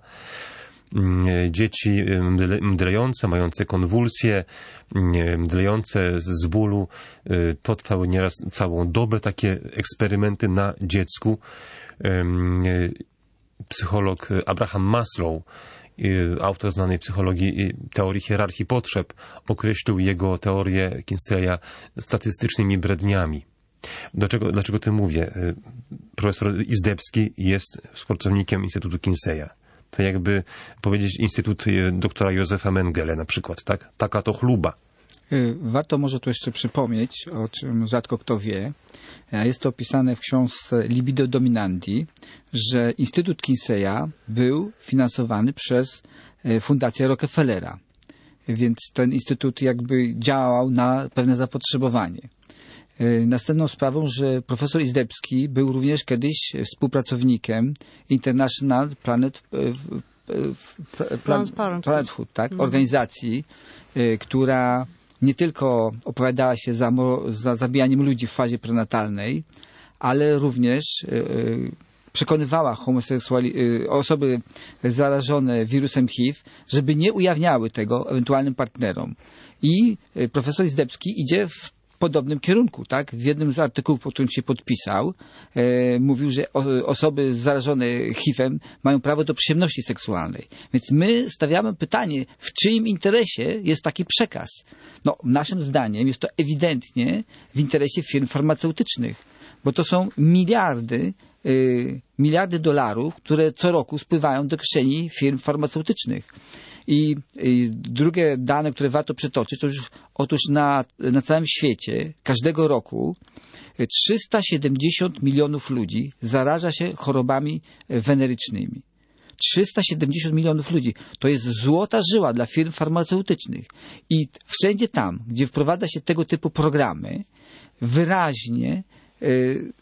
Dzieci mdlejące, mające konwulsje, mdlejące z bólu. To trwały nieraz całą dobę, takie eksperymenty na dziecku. Psycholog Abraham Maslow, autor znanej psychologii teorii hierarchii potrzeb, określił jego teorię Kinseya statystycznymi bredniami. Dlaczego, dlaczego to mówię? Profesor Izdebski jest współpracownikiem Instytutu Kinseya. To jakby powiedzieć Instytut doktora Józefa Mengele na przykład, tak? Taka to chluba. Warto może tu jeszcze przypomnieć, o czym rzadko kto wie. Jest to opisane w książce Libido Dominandi, że Instytut Kinseya był finansowany przez Fundację Rockefellera. Więc ten instytut jakby działał na pewne zapotrzebowanie. Następną sprawą, że profesor Izdebski był również kiedyś współpracownikiem International Planet, Planet Parenthood, tak? Mhm. Organizacji, która nie tylko opowiadała się za, za zabijaniem ludzi w fazie prenatalnej, ale również przekonywała homoseksuali, osoby zarażone wirusem H I V, żeby nie ujawniały tego ewentualnym partnerom. I profesor Izdebski idzie w podobnym kierunku, tak? W jednym z artykułów, pod którym się podpisał, e, mówił, że o, osoby zarażone H I V-em mają prawo do przyjemności seksualnej. Więc my stawiamy pytanie, w czyim interesie jest taki przekaz? No, naszym zdaniem jest to ewidentnie w interesie firm farmaceutycznych, bo to są miliardy, y, miliardy dolarów, które co roku spływają do kieszeni firm farmaceutycznych. I, I drugie dane, które warto przytoczyć, to już otóż na, na całym świecie każdego roku trzysta siedemdziesiąt milionów ludzi zaraża się chorobami wenerycznymi. trzysta siedemdziesiąt milionów ludzi. To jest złota żyła dla firm farmaceutycznych. I wszędzie tam, gdzie wprowadza się tego typu programy, wyraźnie y,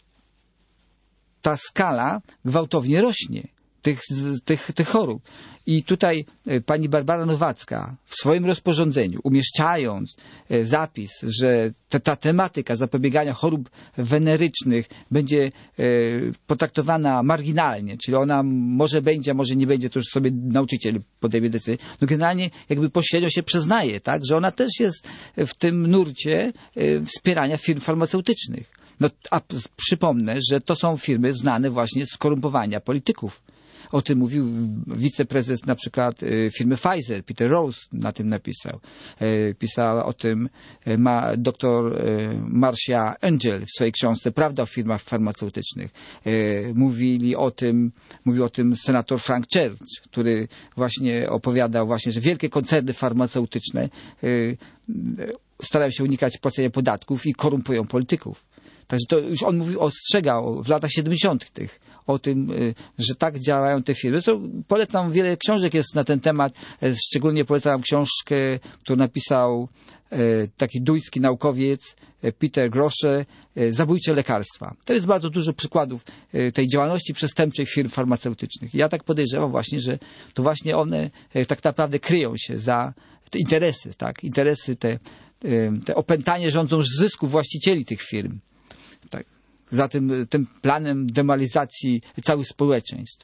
ta skala gwałtownie rośnie tych, tych, tych chorób. I tutaj pani Barbara Nowacka w swoim rozporządzeniu, umieszczając zapis, że ta, ta tematyka zapobiegania chorób wenerycznych będzie potraktowana marginalnie, czyli ona może będzie, a może nie będzie, to już sobie nauczyciel podejmie decyzję, no generalnie jakby pośrednio się przyznaje, tak, że ona też jest w tym nurcie wspierania firm farmaceutycznych. No, a przypomnę, że to są firmy znane właśnie z korumpowania polityków. O tym mówił wiceprezes na przykład firmy Pfizer, Peter Rose na tym napisał. Pisała o tym ma doktor Marcia Angel w swojej książce Prawda o firmach farmaceutycznych. Mówili o tym, mówił o tym senator Frank Church, który właśnie opowiadał właśnie, że wielkie koncerny farmaceutyczne starają się unikać płacenia podatków i korumpują polityków. Także to już on mówił, ostrzegał w latach siedemdziesiątych tych o tym, że tak działają te firmy. Zresztą polecam, wiele książek jest na ten temat. Szczególnie polecam książkę, którą napisał taki duński naukowiec Peter Grosche, Zabójcze lekarstwa. To jest bardzo dużo przykładów tej działalności przestępczej firm farmaceutycznych. Ja tak podejrzewam właśnie, że to właśnie one tak naprawdę kryją się za te interesy, tak? Interesy, te, te opętanie rządzą zysków właścicieli tych firm. Tak. Za tym, tym planem demoralizacji całych społeczeństw.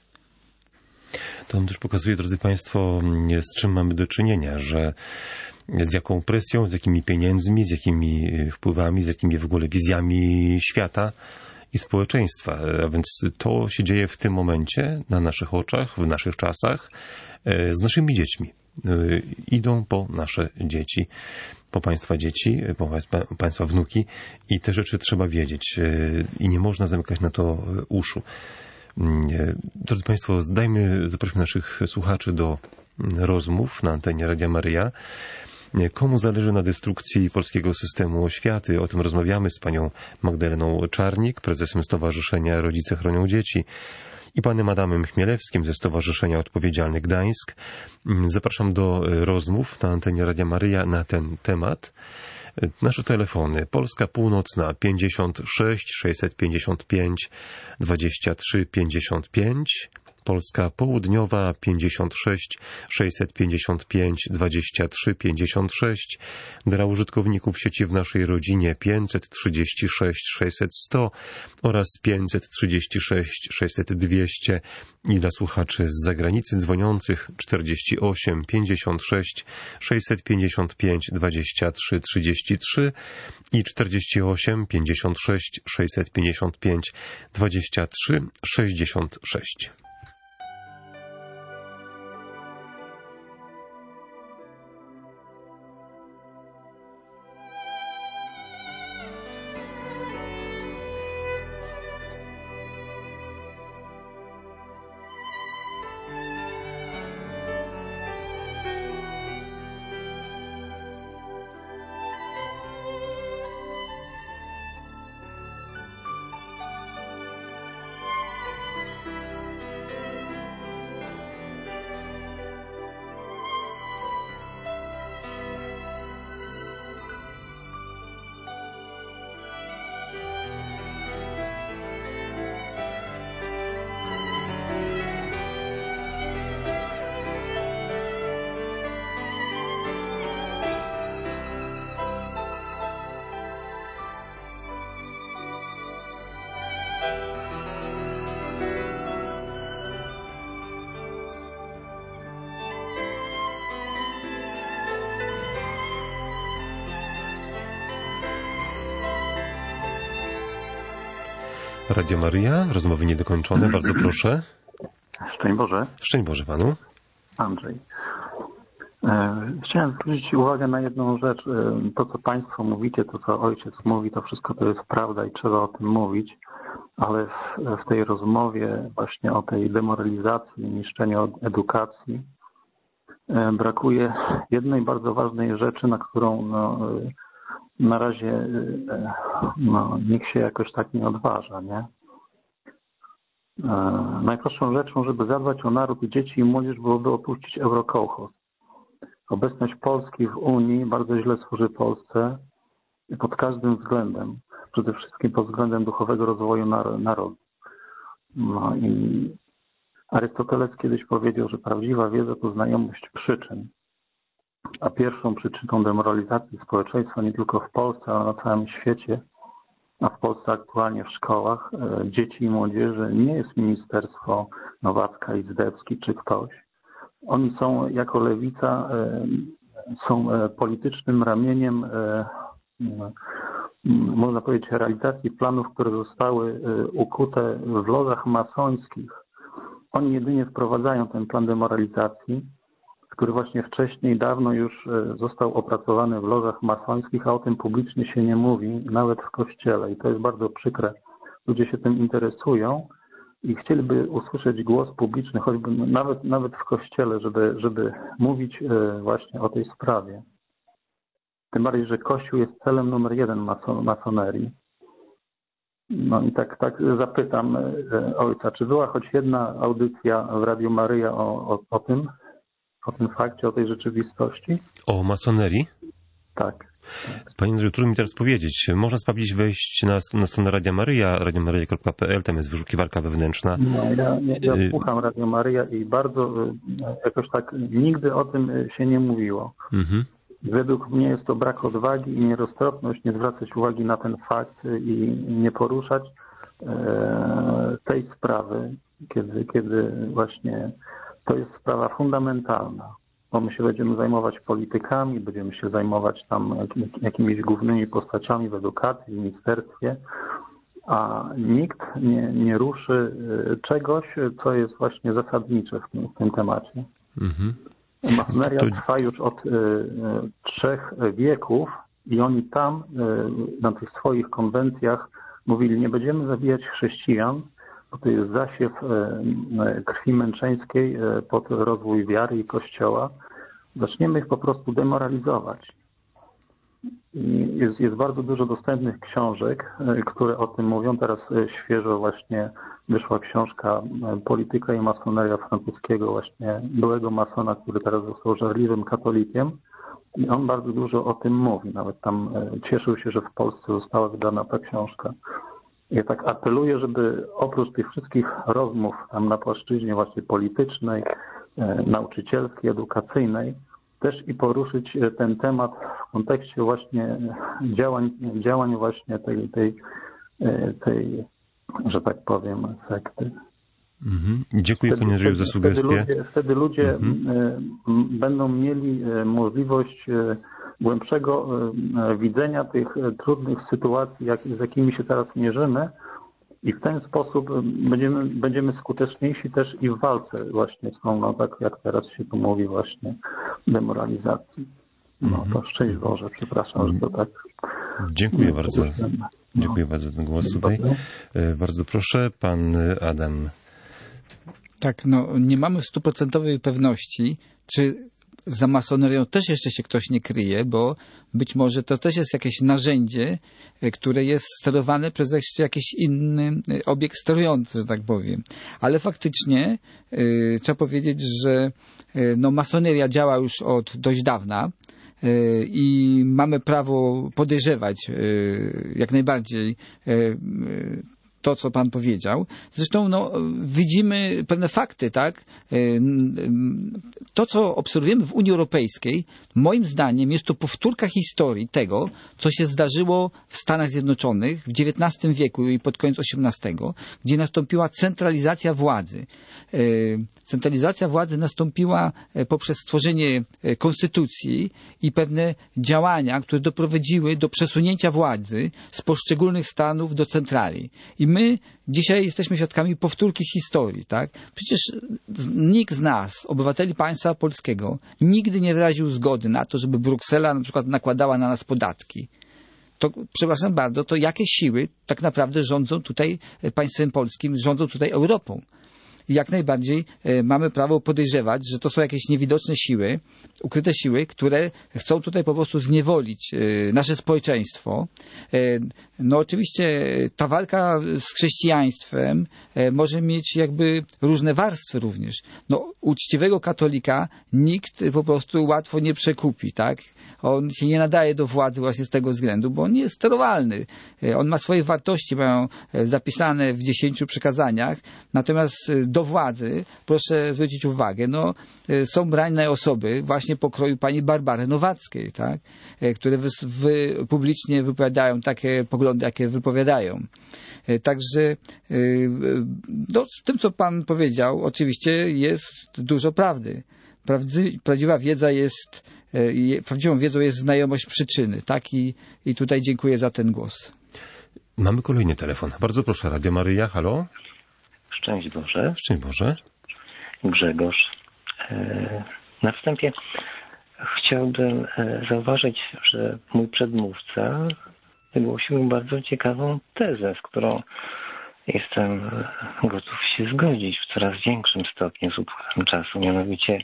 To on też pokazuje, drodzy Państwo, z czym mamy do czynienia, że z jaką presją, z jakimi pieniędzmi, z jakimi wpływami, z jakimi w ogóle wizjami świata i społeczeństwa. A więc to się dzieje w tym momencie, na naszych oczach, w naszych czasach, z naszymi dziećmi. Idą po nasze dzieci, po Państwa dzieci, po Państwa wnuki i te rzeczy trzeba wiedzieć i nie można zamykać na to uszu. Drodzy Państwo, dajmy, zaprośmy naszych słuchaczy do rozmów na antenie Radia Maryja. Komu zależy na destrukcji polskiego systemu oświaty? O tym rozmawiamy z panią Magdaleną Czarnik, prezesem Stowarzyszenia Rodzice Chronią Dzieci, i panem Adamem Chmielewskim ze Stowarzyszenia Odpowiedzialny Gdańsk. Zapraszam do rozmów na antenie Radia Maryja na ten temat. Nasze telefony: Polska Północna pięćdziesiąt sześć sześćset pięćdziesiąt pięć dwadzieścia trzy pięćdziesiąt pięć, Polska Południowa pięćdziesiąt sześć sześćset pięćdziesiąt pięć dwadzieścia trzy pięćdziesiąt sześć, dla użytkowników sieci w naszej rodzinie pięćset trzydzieści sześć sześćset sto oraz pięćset trzydzieści sześć sześćset dwieście i dla słuchaczy z zagranicy dzwoniących czterdzieści osiem pięćdziesiąt sześć sześćset pięćdziesiąt pięć dwadzieścia trzy trzydzieści trzy i czterdzieści osiem pięćdziesiąt sześć sześćset pięćdziesiąt pięć dwadzieścia trzy sześćdziesiąt sześć. Radio Maryja, rozmowy niedokończone, bardzo proszę. Szczęść Boże. Szczęść Boże panu. Andrzej. Chciałem zwrócić uwagę na jedną rzecz. To, co państwo mówicie, to, co ojciec mówi, to wszystko to jest prawda i trzeba o tym mówić, ale w, w tej rozmowie właśnie o tej demoralizacji, niszczeniu edukacji brakuje jednej bardzo ważnej rzeczy, na którą no, na razie no, nikt się jakoś tak nie odważa, nie? Najprostszą rzeczą, żeby zadbać o naród, dzieci i młodzież, byłoby opuścić eurokołchoz. Obecność Polski w Unii bardzo źle służy Polsce pod każdym względem. Przede wszystkim pod względem duchowego rozwoju narodu. No i Arystoteles kiedyś powiedział, że prawdziwa wiedza to znajomość przyczyn. A pierwszą przyczyną demoralizacji społeczeństwa nie tylko w Polsce, ale na całym świecie, a w Polsce aktualnie w szkołach dzieci i młodzieży nie jest Ministerstwo Nowacka i Zdebski czy ktoś. Oni są jako lewica, są politycznym ramieniem, można powiedzieć, realizacji planów, które zostały ukute w lodach masońskich. Oni jedynie wprowadzają ten plan demoralizacji, który właśnie wcześniej, dawno już został opracowany w lożach masońskich, a o tym publicznie się nie mówi, nawet w kościele. I to jest bardzo przykre. Ludzie się tym interesują i chcieliby usłyszeć głos publiczny, choćby nawet, nawet w kościele, żeby, żeby mówić właśnie o tej sprawie. Tym bardziej, że Kościół jest celem numer jeden mason, masonerii. No i tak, tak zapytam ojca, czy była choć jedna audycja w Radiu Maryja o, o, o tym, o tym fakcie, o tej rzeczywistości? O masonerii? Tak. Panie Andrzeju, trudno mi teraz powiedzieć. Można sprawdzić, wejść na, na stronę Radia Maryja, radiomaryja kropka p l, tam jest wyszukiwarka wewnętrzna. No, ja, ja, ja słucham Radio Maryja i bardzo jakoś tak nigdy o tym się nie mówiło. Mhm. Według mnie jest to brak odwagi i nieroztropność nie zwracać uwagi na ten fakt i nie poruszać e, tej sprawy, kiedy, kiedy właśnie to jest sprawa fundamentalna. Bo my się będziemy zajmować politykami, będziemy się zajmować tam jakimiś głównymi postaciami w edukacji, w ministerstwie, a nikt nie, nie ruszy czegoś, co jest właśnie zasadnicze w tym, w tym temacie. Mhm. Masoneria to... trwa już od y, trzech wieków i oni tam y, na tych swoich konwencjach mówili, nie będziemy zabijać chrześcijan, bo to jest zasiew y, krwi męczeńskiej y, pod rozwój wiary i Kościoła. Zaczniemy ich po prostu demoralizować. I jest, jest bardzo dużo dostępnych książek, y, które o tym mówią. Teraz y, świeżo właśnie wyszła książka Polityka i masoneria francuskiego, właśnie byłego masona, który teraz został żarliwym katolikiem. I on bardzo dużo o tym mówi. Nawet tam cieszył się, że w Polsce została wydana ta książka. Ja tak apeluję, żeby oprócz tych wszystkich rozmów tam na płaszczyźnie właśnie politycznej, nauczycielskiej, edukacyjnej, też i poruszyć ten temat w kontekście właśnie działań, działań właśnie tej, tej, tej że tak powiem, sekty. Mhm. Dziękuję wtedy, Panie Andrzeju za sugestię. Wtedy ludzie, wtedy ludzie mhm. będą mieli możliwość głębszego widzenia tych trudnych sytuacji, jak, z jakimi się teraz mierzymy i w ten sposób będziemy, będziemy skuteczniejsi też i w walce właśnie z tą, no tak jak teraz się tu mówi właśnie, demoralizacji. No to szczęść Boże, przepraszam, że to tak... Dziękuję bardzo. Dziękuję bardzo za ten głos tutaj. Bardzo proszę, pan Adam. Tak, no nie mamy stuprocentowej pewności, czy za masonerią też jeszcze się ktoś nie kryje, bo być może to też jest jakieś narzędzie, które jest sterowane przez jeszcze jakiś inny obiekt sterujący, że tak powiem. Ale faktycznie y, trzeba powiedzieć, że y, no, masoneria działa już od dość dawna. I mamy prawo podejrzewać jak najbardziej to, co pan powiedział. Zresztą no, widzimy pewne fakty, tak? To, co obserwujemy w Unii Europejskiej, moim zdaniem jest to powtórka historii tego, co się zdarzyło w Stanach Zjednoczonych w dziewiętnastym wieku i pod koniec osiemnastego, gdzie nastąpiła centralizacja władzy. Centralizacja władzy nastąpiła poprzez stworzenie konstytucji i pewne działania, które doprowadziły do przesunięcia władzy z poszczególnych stanów do centrali. I my dzisiaj jesteśmy świadkami powtórki historii, tak? Przecież nikt z nas, obywateli państwa polskiego, nigdy nie wyraził zgody na to, żeby Bruksela na przykład nakładała na nas podatki. To, przepraszam bardzo, to jakie siły tak naprawdę rządzą tutaj państwem polskim, rządzą tutaj Europą? Jak najbardziej e, mamy prawo podejrzewać, że to są jakieś niewidoczne siły, ukryte siły, które chcą tutaj po prostu zniewolić e, nasze społeczeństwo. E, no oczywiście ta walka z chrześcijaństwem e, może mieć jakby różne warstwy również. No uczciwego katolika nikt po prostu łatwo nie przekupi, tak? On się nie nadaje do władzy właśnie z tego względu, bo on nie jest sterowalny. E, on ma swoje wartości, mają zapisane w dziesięciu przykazaniach, natomiast do władzy, proszę zwrócić uwagę, no, są brane osoby właśnie pokroju pani Barbary Nowackiej, tak? Które wy, wy, publicznie wypowiadają takie poglądy, jakie wypowiadają. Także no, w tym, co pan powiedział, oczywiście jest dużo prawdy. Prawdy, prawdziwa wiedza jest, prawdziwą wiedzą jest znajomość przyczyny, tak? I, i tutaj dziękuję za ten głos. Mamy kolejny telefon. Bardzo proszę, Radio Maryja, halo? Szczęść Boże. Szczęść Boże. Grzegorz. Na wstępie chciałbym zauważyć, że mój przedmówca wygłosił bardzo ciekawą tezę, z którą jestem gotów się zgodzić w coraz większym stopniu z upływem czasu, mianowicie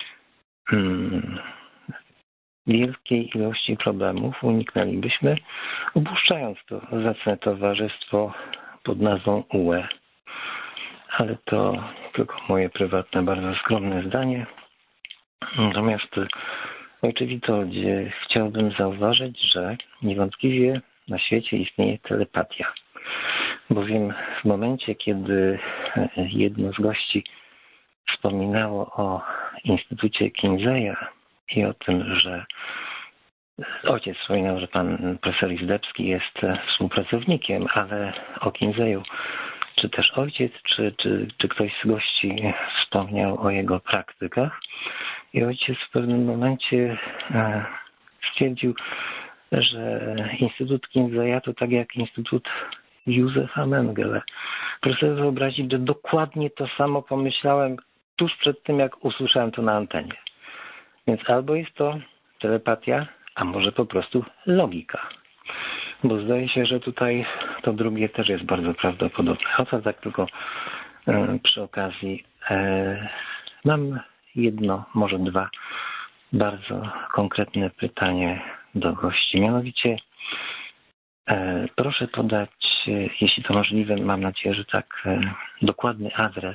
hmm, wielkiej ilości problemów uniknęlibyśmy, opuszczając to zacne towarzystwo pod nazwą U E. Ale to tylko moje prywatne, bardzo skromne zdanie. Natomiast ojcze Witoldzie, chciałbym zauważyć, że niewątpliwie na świecie istnieje telepatia. Bowiem w momencie, kiedy jedno z gości wspominało o Instytucie Kinseya i o tym, że ojciec wspominał, że pan profesor Izdebski jest współpracownikiem, ale o Kinseyu czy też ojciec, czy, czy, czy ktoś z gości wspomniał o jego praktykach. I ojciec w pewnym momencie stwierdził, że Instytut Kinseya to tak jak Instytut Józefa Mengele. Proszę sobie wyobrazić, że dokładnie to samo pomyślałem tuż przed tym, jak usłyszałem to na antenie. Więc albo jest to telepatia, a może po prostu logika. Bo zdaje się, że tutaj to drugie też jest bardzo prawdopodobne. O to tak tylko e, przy okazji. E, mam jedno, może dwa bardzo konkretne pytanie do gości. Mianowicie e, proszę podać, e, jeśli to możliwe, mam nadzieję, że tak, e, dokładny adres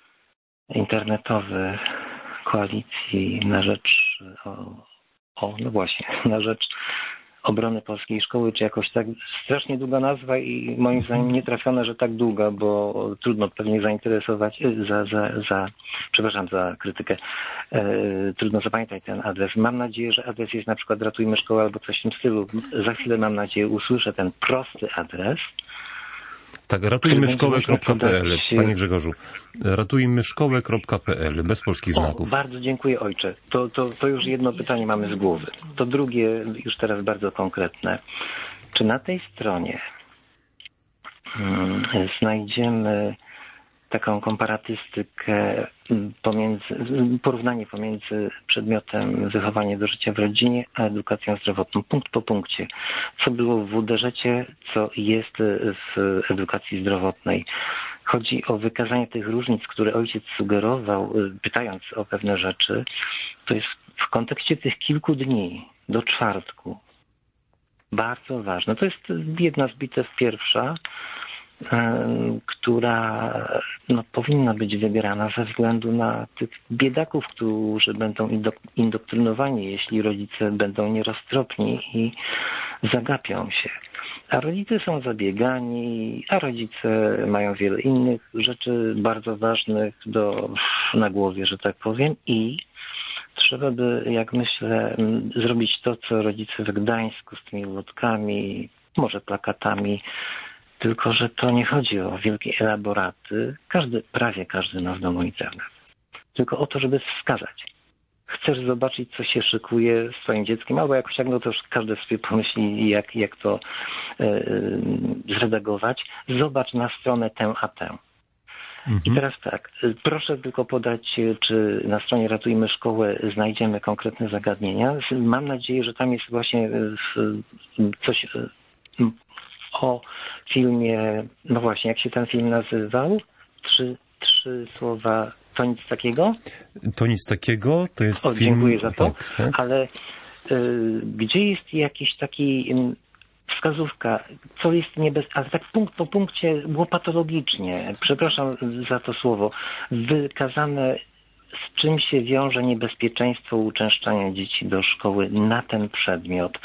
internetowy Koalicji na rzecz o, o no właśnie, na rzecz Obrony Polskiej Szkoły, czy jakoś tak, strasznie długa nazwa i moim zdaniem nie trafione, że tak długa, bo trudno pewnie zainteresować, za, za, za przepraszam za krytykę, e, trudno zapamiętać ten adres. Mam nadzieję, że adres jest na przykład Ratujmy Szkołę albo coś w tym stylu. Za chwilę mam nadzieję usłyszę ten prosty adres. Tak, ratujmy szkołę kropka p l, panie Grzegorzu. ratujmy szkołę kropka p l, bez polskich znaków. O, bardzo dziękuję, ojcze. To, to, to już jedno pytanie mamy z głowy. To drugie, już teraz bardzo konkretne. Czy na tej stronie hmm, znajdziemy taką komparatystykę pomiędzy, porównanie pomiędzy przedmiotem wychowanie do życia w rodzinie a edukacją zdrowotną, punkt po punkcie. Co było w W D Ż-cie, co jest w edukacji zdrowotnej. Chodzi o wykazanie tych różnic, które ojciec sugerował, pytając o pewne rzeczy. To jest w kontekście tych kilku dni do czwartku bardzo ważne. To jest jedna z bitew pierwsza, która no, powinna być wygrana ze względu na tych biedaków, którzy będą indoktrynowani, jeśli rodzice będą nieroztropni i zagapią się. A rodzice są zabiegani, a rodzice mają wiele innych rzeczy bardzo ważnych do, na głowie, że tak powiem, i trzeba by, jak myślę, zrobić to, co rodzice w Gdańsku z tymi lotkami, może plakatami. Tylko że to nie chodzi o wielkie elaboraty. Każdy, prawie każdy ma w domu internet. Tylko o to, żeby wskazać. chcesz zobaczyć, co się szykuje z swoim dzieckiem, albo jakoś tak, no to już każdy sobie pomyśli, jak, jak to e, zredagować. Zobacz na stronę tę a tę. Mhm. I teraz tak, proszę tylko podać, czy na stronie Ratujmy Szkołę znajdziemy konkretne zagadnienia. Mam nadzieję, że tam jest właśnie coś o filmie, no właśnie, jak się ten film nazywał? Trzy, trzy słowa, to nic takiego? To nic takiego, to jest o, film... Dziękuję za to, tak, tak. ale y, gdzie jest jakiś taki... Y, wskazówka, co jest niebezpieczne, ale tak punkt po punkcie było patologicznie, przepraszam za to słowo, wykazane, z czym się wiąże niebezpieczeństwo uczęszczania dzieci do szkoły na ten przedmiot.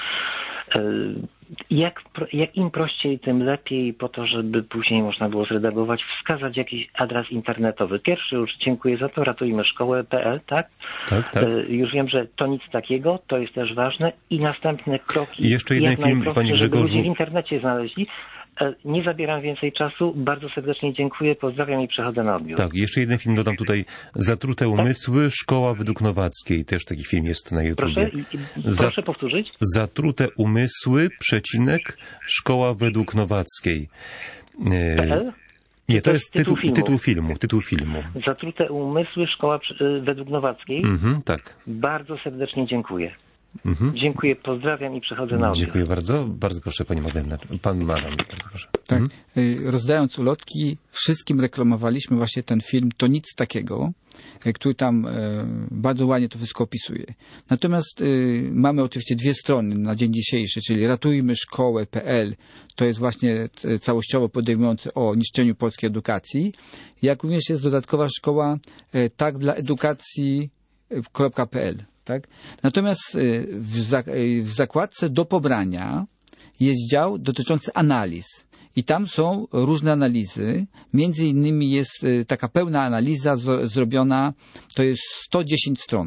Jak, jak im prościej, tym lepiej, po to, żeby później można było zredagować, wskazać jakiś adres internetowy. Pierwszy już dziękuję za to, ratujmy szkołę kropka p l, tak? Tak, tak. Już wiem, że to nic takiego, to jest też ważne. I następne kroki. I jeszcze jeden film, panie Grzegorzu. Żeby ludzie w internecie znaleźli. Nie zabieram więcej czasu. Bardzo serdecznie dziękuję, pozdrawiam i przechodzę na odbiór. Tak, jeszcze jeden film dodam tutaj. Zatrute umysły, Szkoła według Nowackiej. Też taki film jest na YouTubie. Proszę, Za, proszę powtórzyć. Zatrute umysły, przecinek, Szkoła według Nowackiej. P L? Nie, to, to jest tytuł, tytuł, filmu. tytuł filmu. Tytuł filmu. Zatrute umysły, Szkoła według Nowackiej. Mhm, tak. Bardzo serdecznie dziękuję. Mhm. Dziękuję, pozdrawiam i przechodzę na odbiór. Dziękuję bardzo. Bardzo proszę, pani Magdalena. Pan Maran, bardzo proszę. Tak. Mhm. Rozdając ulotki, wszystkim reklamowaliśmy właśnie ten film To nic takiego, który tam bardzo ładnie to wszystko opisuje. Natomiast mamy oczywiście dwie strony na dzień dzisiejszy, czyli ratujmy szkołę kropka p l, to jest właśnie całościowo podejmujące o niszczeniu polskiej edukacji, jak również jest dodatkowa szkoła tak dla edukacji kropka p l. Tak? Natomiast w, za, w zakładce do pobrania jest dział dotyczący analiz. I tam są różne analizy. Między innymi jest taka pełna analiza z, zrobiona, to jest sto dziesięć stron.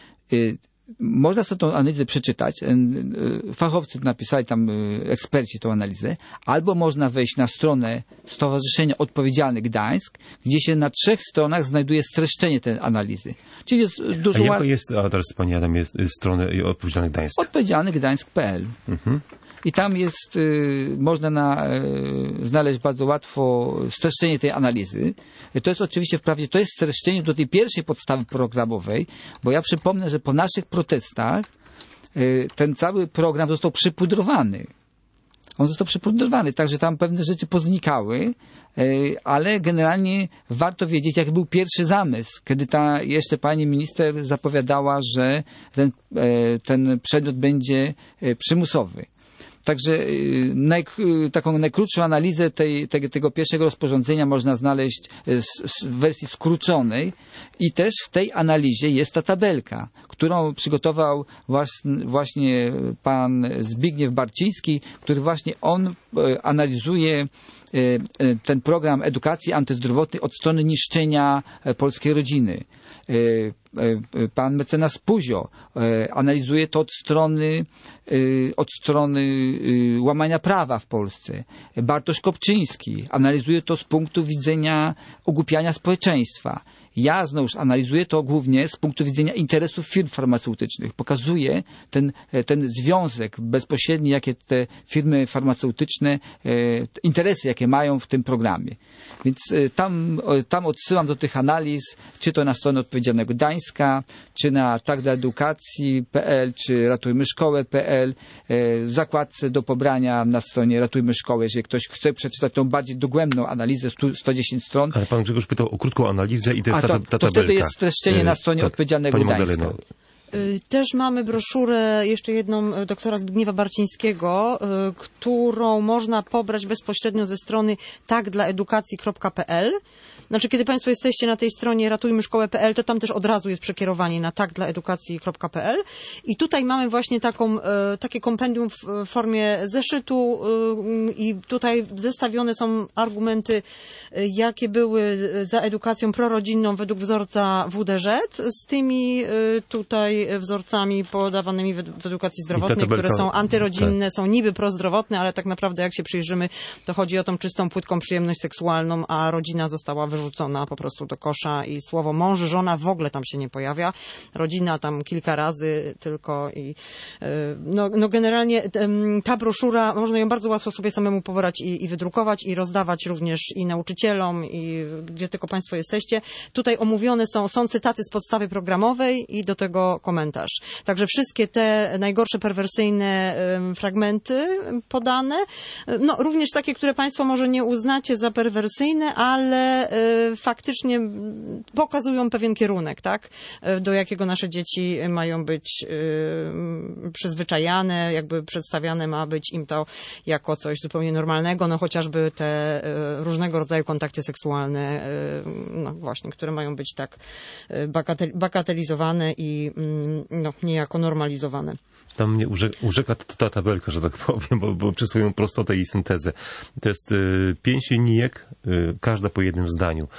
Można sobie tą analizę przeczytać. Fachowcy napisali tam, eksperci tą analizę. Albo można wejść na stronę Stowarzyszenia Odpowiedzialny Gdańsk, gdzie się na trzech stronach znajduje streszczenie tej analizy. Czyli jest dużo... A jaka jest adres, pani Adam, jest strony Odpowiedzialny Gdańsk? Odpowiedzialny Gdańsk kropka p l. Mhm. I tam jest, y, można na, y, znaleźć bardzo łatwo streszczenie tej analizy. To jest oczywiście wprawdzie, to jest streszczenie do tej pierwszej podstawy programowej, bo ja przypomnę, że po naszych protestach y, ten cały program został przypudrowany. On został przypudrowany, także tam pewne rzeczy poznikały, y, ale generalnie warto wiedzieć, jaki był pierwszy zamysł, kiedy ta jeszcze pani minister zapowiadała, że ten, y, ten przedmiot będzie y, przymusowy. Także naj, taką najkrótszą analizę tej, tego, tego pierwszego rozporządzenia można znaleźć w wersji skróconej i też w tej analizie jest ta tabelka, którą przygotował właśnie pan Zbigniew Barciński, który właśnie on analizuje ten program edukacji antyzdrowotnej od strony niszczenia polskiej rodziny. Pan mecenas Puzio analizuje to od strony, od strony łamania prawa w Polsce. Bartosz Kopczyński analizuje to z punktu widzenia ogłupiania społeczeństwa. Ja znowuż analizuję to głównie z punktu widzenia interesów firm farmaceutycznych. Pokazuję ten, ten związek bezpośredni, jakie te firmy farmaceutyczne, interesy, jakie mają w tym programie. Więc tam, tam odsyłam do tych analiz, czy to na stronę Odpowiedzialnego Gdańska, czy na tak dla edukacji kropka p l, czy ratujmy szkołę kropka p l, w zakładce do pobrania na stronie Ratujmy Szkołę, jeżeli ktoś chce przeczytać tą bardziej dogłębną analizę, sto dziesięć stron. Ale pan Grzegorz pytał o krótką analizę i te, ta, ta, ta tabelka. To wtedy jest streszczenie na stronie tak, Odpowiedzialnego Gdańska. Też mamy broszurę, jeszcze jedną doktora Zbigniewa Barcińskiego, którą można pobrać bezpośrednio ze strony tak dla edukacji kropka p l. Znaczy, kiedy Państwo jesteście na tej stronie ratujmy szkołę kropka p l, to tam też od razu jest przekierowanie na tak dla edukacji kropka p l. I tutaj mamy właśnie taką, takie kompendium w formie zeszytu i tutaj zestawione są argumenty, jakie były za edukacją prorodzinną według wzorca W D Ż z tymi tutaj tutaj wzorcami podawanymi w edukacji zdrowotnej, tabelka, które są antyrodzinne, tak. są niby prozdrowotne, ale tak naprawdę jak się przyjrzymy, to chodzi o tą czystą, płytką przyjemność seksualną, a rodzina została wyrzucona po prostu do kosza i słowo mąż, żona w ogóle tam się nie pojawia. Rodzina tam kilka razy tylko i no, no generalnie ta broszura, można ją bardzo łatwo sobie samemu pobrać i, i wydrukować i rozdawać również i nauczycielom, i gdzie tylko Państwo jesteście. Tutaj omówione są, są cytaty z podstawy programowej i do tego komentarz. Także wszystkie te najgorsze, perwersyjne fragmenty podane, no również takie, które Państwo może nie uznacie za perwersyjne, ale faktycznie pokazują pewien kierunek, tak? Do jakiego nasze dzieci mają być przyzwyczajane, jakby przedstawiane ma być im to jako coś zupełnie normalnego, no chociażby te różnego rodzaju kontakty seksualne, no właśnie, które mają być tak bagatelizowane i no, niejako normalizowane. Tam mnie urzeka ta tabelka, że tak powiem, bo, bo przez swoją prostotę i syntezę. To jest y, pięć linijek, y, każda po jednym zdaniu.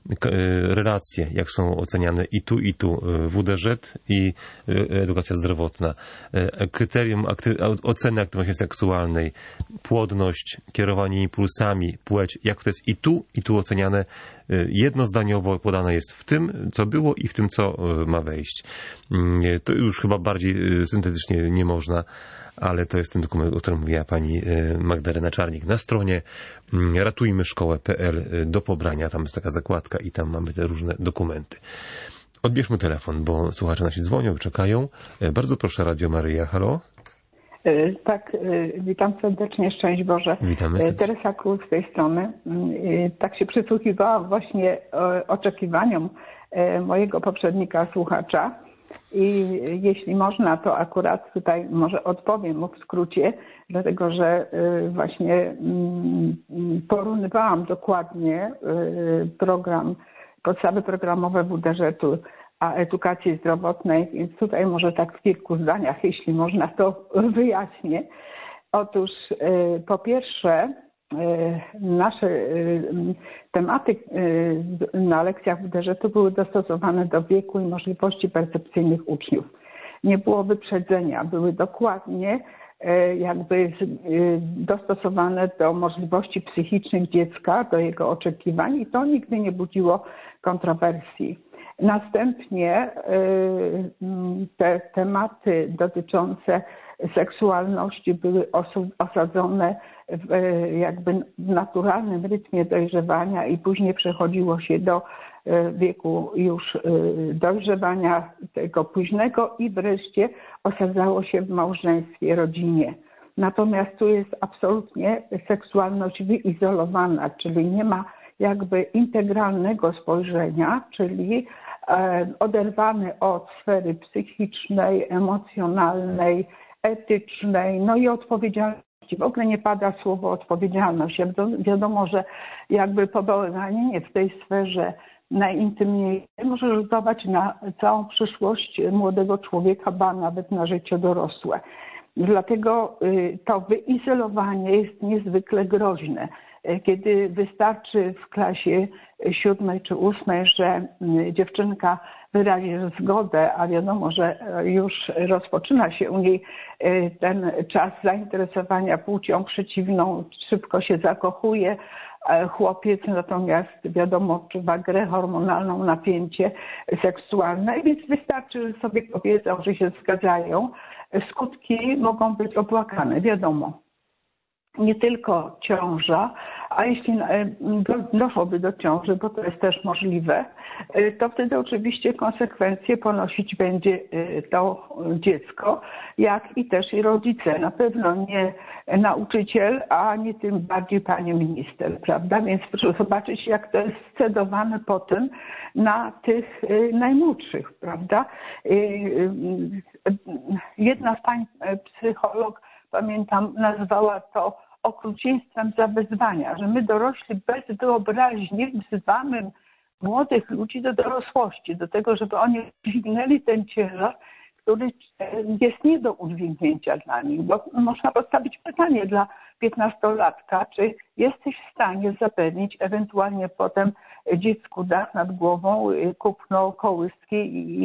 Relacje, jak są oceniane i tu, i tu, W D Ż i edukacja zdrowotna. Kryterium akty- oceny aktywności seksualnej, płodność, kierowanie impulsami, płeć, jak to jest i tu, i tu oceniane. Jednozdaniowo podane jest w tym, co było i w tym, co ma wejść. To już chyba bardziej syntetycznie nie można, ale to jest ten dokument, o którym mówiła pani Magdalena Czarnik. Na stronie ratujmy szkołę kropka p l do pobrania, tam jest taka zakładka i tam mamy te różne dokumenty. Odbierzmy telefon, bo słuchacze nasi dzwonią, czekają. Bardzo proszę, Radio Maryja, halo? Tak, witam serdecznie, szczęść Boże. Witamy. Teresa Król z tej strony. Tak się przysłuchiwałam właśnie oczekiwaniom mojego poprzednika, słuchacza. I jeśli można, to akurat tutaj może odpowiem mu w skrócie, dlatego że właśnie porównywałam dokładnie program, podstawy programowe W D Ż-u a edukacji zdrowotnej, więc tutaj może tak w kilku zdaniach, jeśli można, to wyjaśnię. Otóż po pierwsze nasze tematy na lekcjach W D Ż-u były dostosowane do wieku i możliwości percepcyjnych uczniów. Nie było wyprzedzenia, były dokładnie jakby dostosowane do możliwości psychicznych dziecka, do jego oczekiwań i to nigdy nie budziło kontrowersji. Następnie te tematy dotyczące seksualności były osadzone w jakby w naturalnym rytmie dojrzewania i później przechodziło się do wieku już dojrzewania tego późnego i wreszcie osadzało się w małżeństwie, rodzinie. Natomiast tu jest absolutnie seksualność wyizolowana, czyli nie ma jakby integralnego spojrzenia, czyli oderwane od sfery psychicznej, emocjonalnej, etycznej, no i odpowiedzialności. W ogóle nie pada słowo odpowiedzialność. Wiadomo, że jakby popełnianie w tej sferze najintymniejszej może rzutować na całą przyszłość młodego człowieka, ba nawet na życie dorosłe. Dlatego to wyizolowanie jest niezwykle groźne. Kiedy wystarczy w klasie siódmej czy ósmej, że dziewczynka wyrazi zgodę, a wiadomo, że już rozpoczyna się u niej ten czas zainteresowania płcią przeciwną, szybko się zakochuje, chłopiec natomiast wiadomo odczuwa grę hormonalną, napięcie seksualne, więc wystarczy, że sobie powiedzą, że się zgadzają. Skutki mogą być opłakane, wiadomo. Nie tylko ciąża, a jeśli doszłoby do ciąży, bo to jest też możliwe, to wtedy oczywiście konsekwencje ponosić będzie to dziecko, jak i też i rodzice. Na pewno nie nauczyciel, a nie tym bardziej pani minister, prawda? Więc proszę zobaczyć, jak to jest scedowane potem na tych najmłodszych, prawda? Jedna z pań psycholog, pamiętam, nazwała to okrucieństwem za wezwania, że my dorośli bez wyobraźni wzywamy młodych ludzi do dorosłości, do tego, żeby oni udźwignęli ten ciężar, który jest nie do udźwignięcia dla nich. Bo można postawić pytanie dla piętnastolatka, czy jesteś w stanie zapewnić ewentualnie potem dziecku dach nad głową, kupno kołyski i,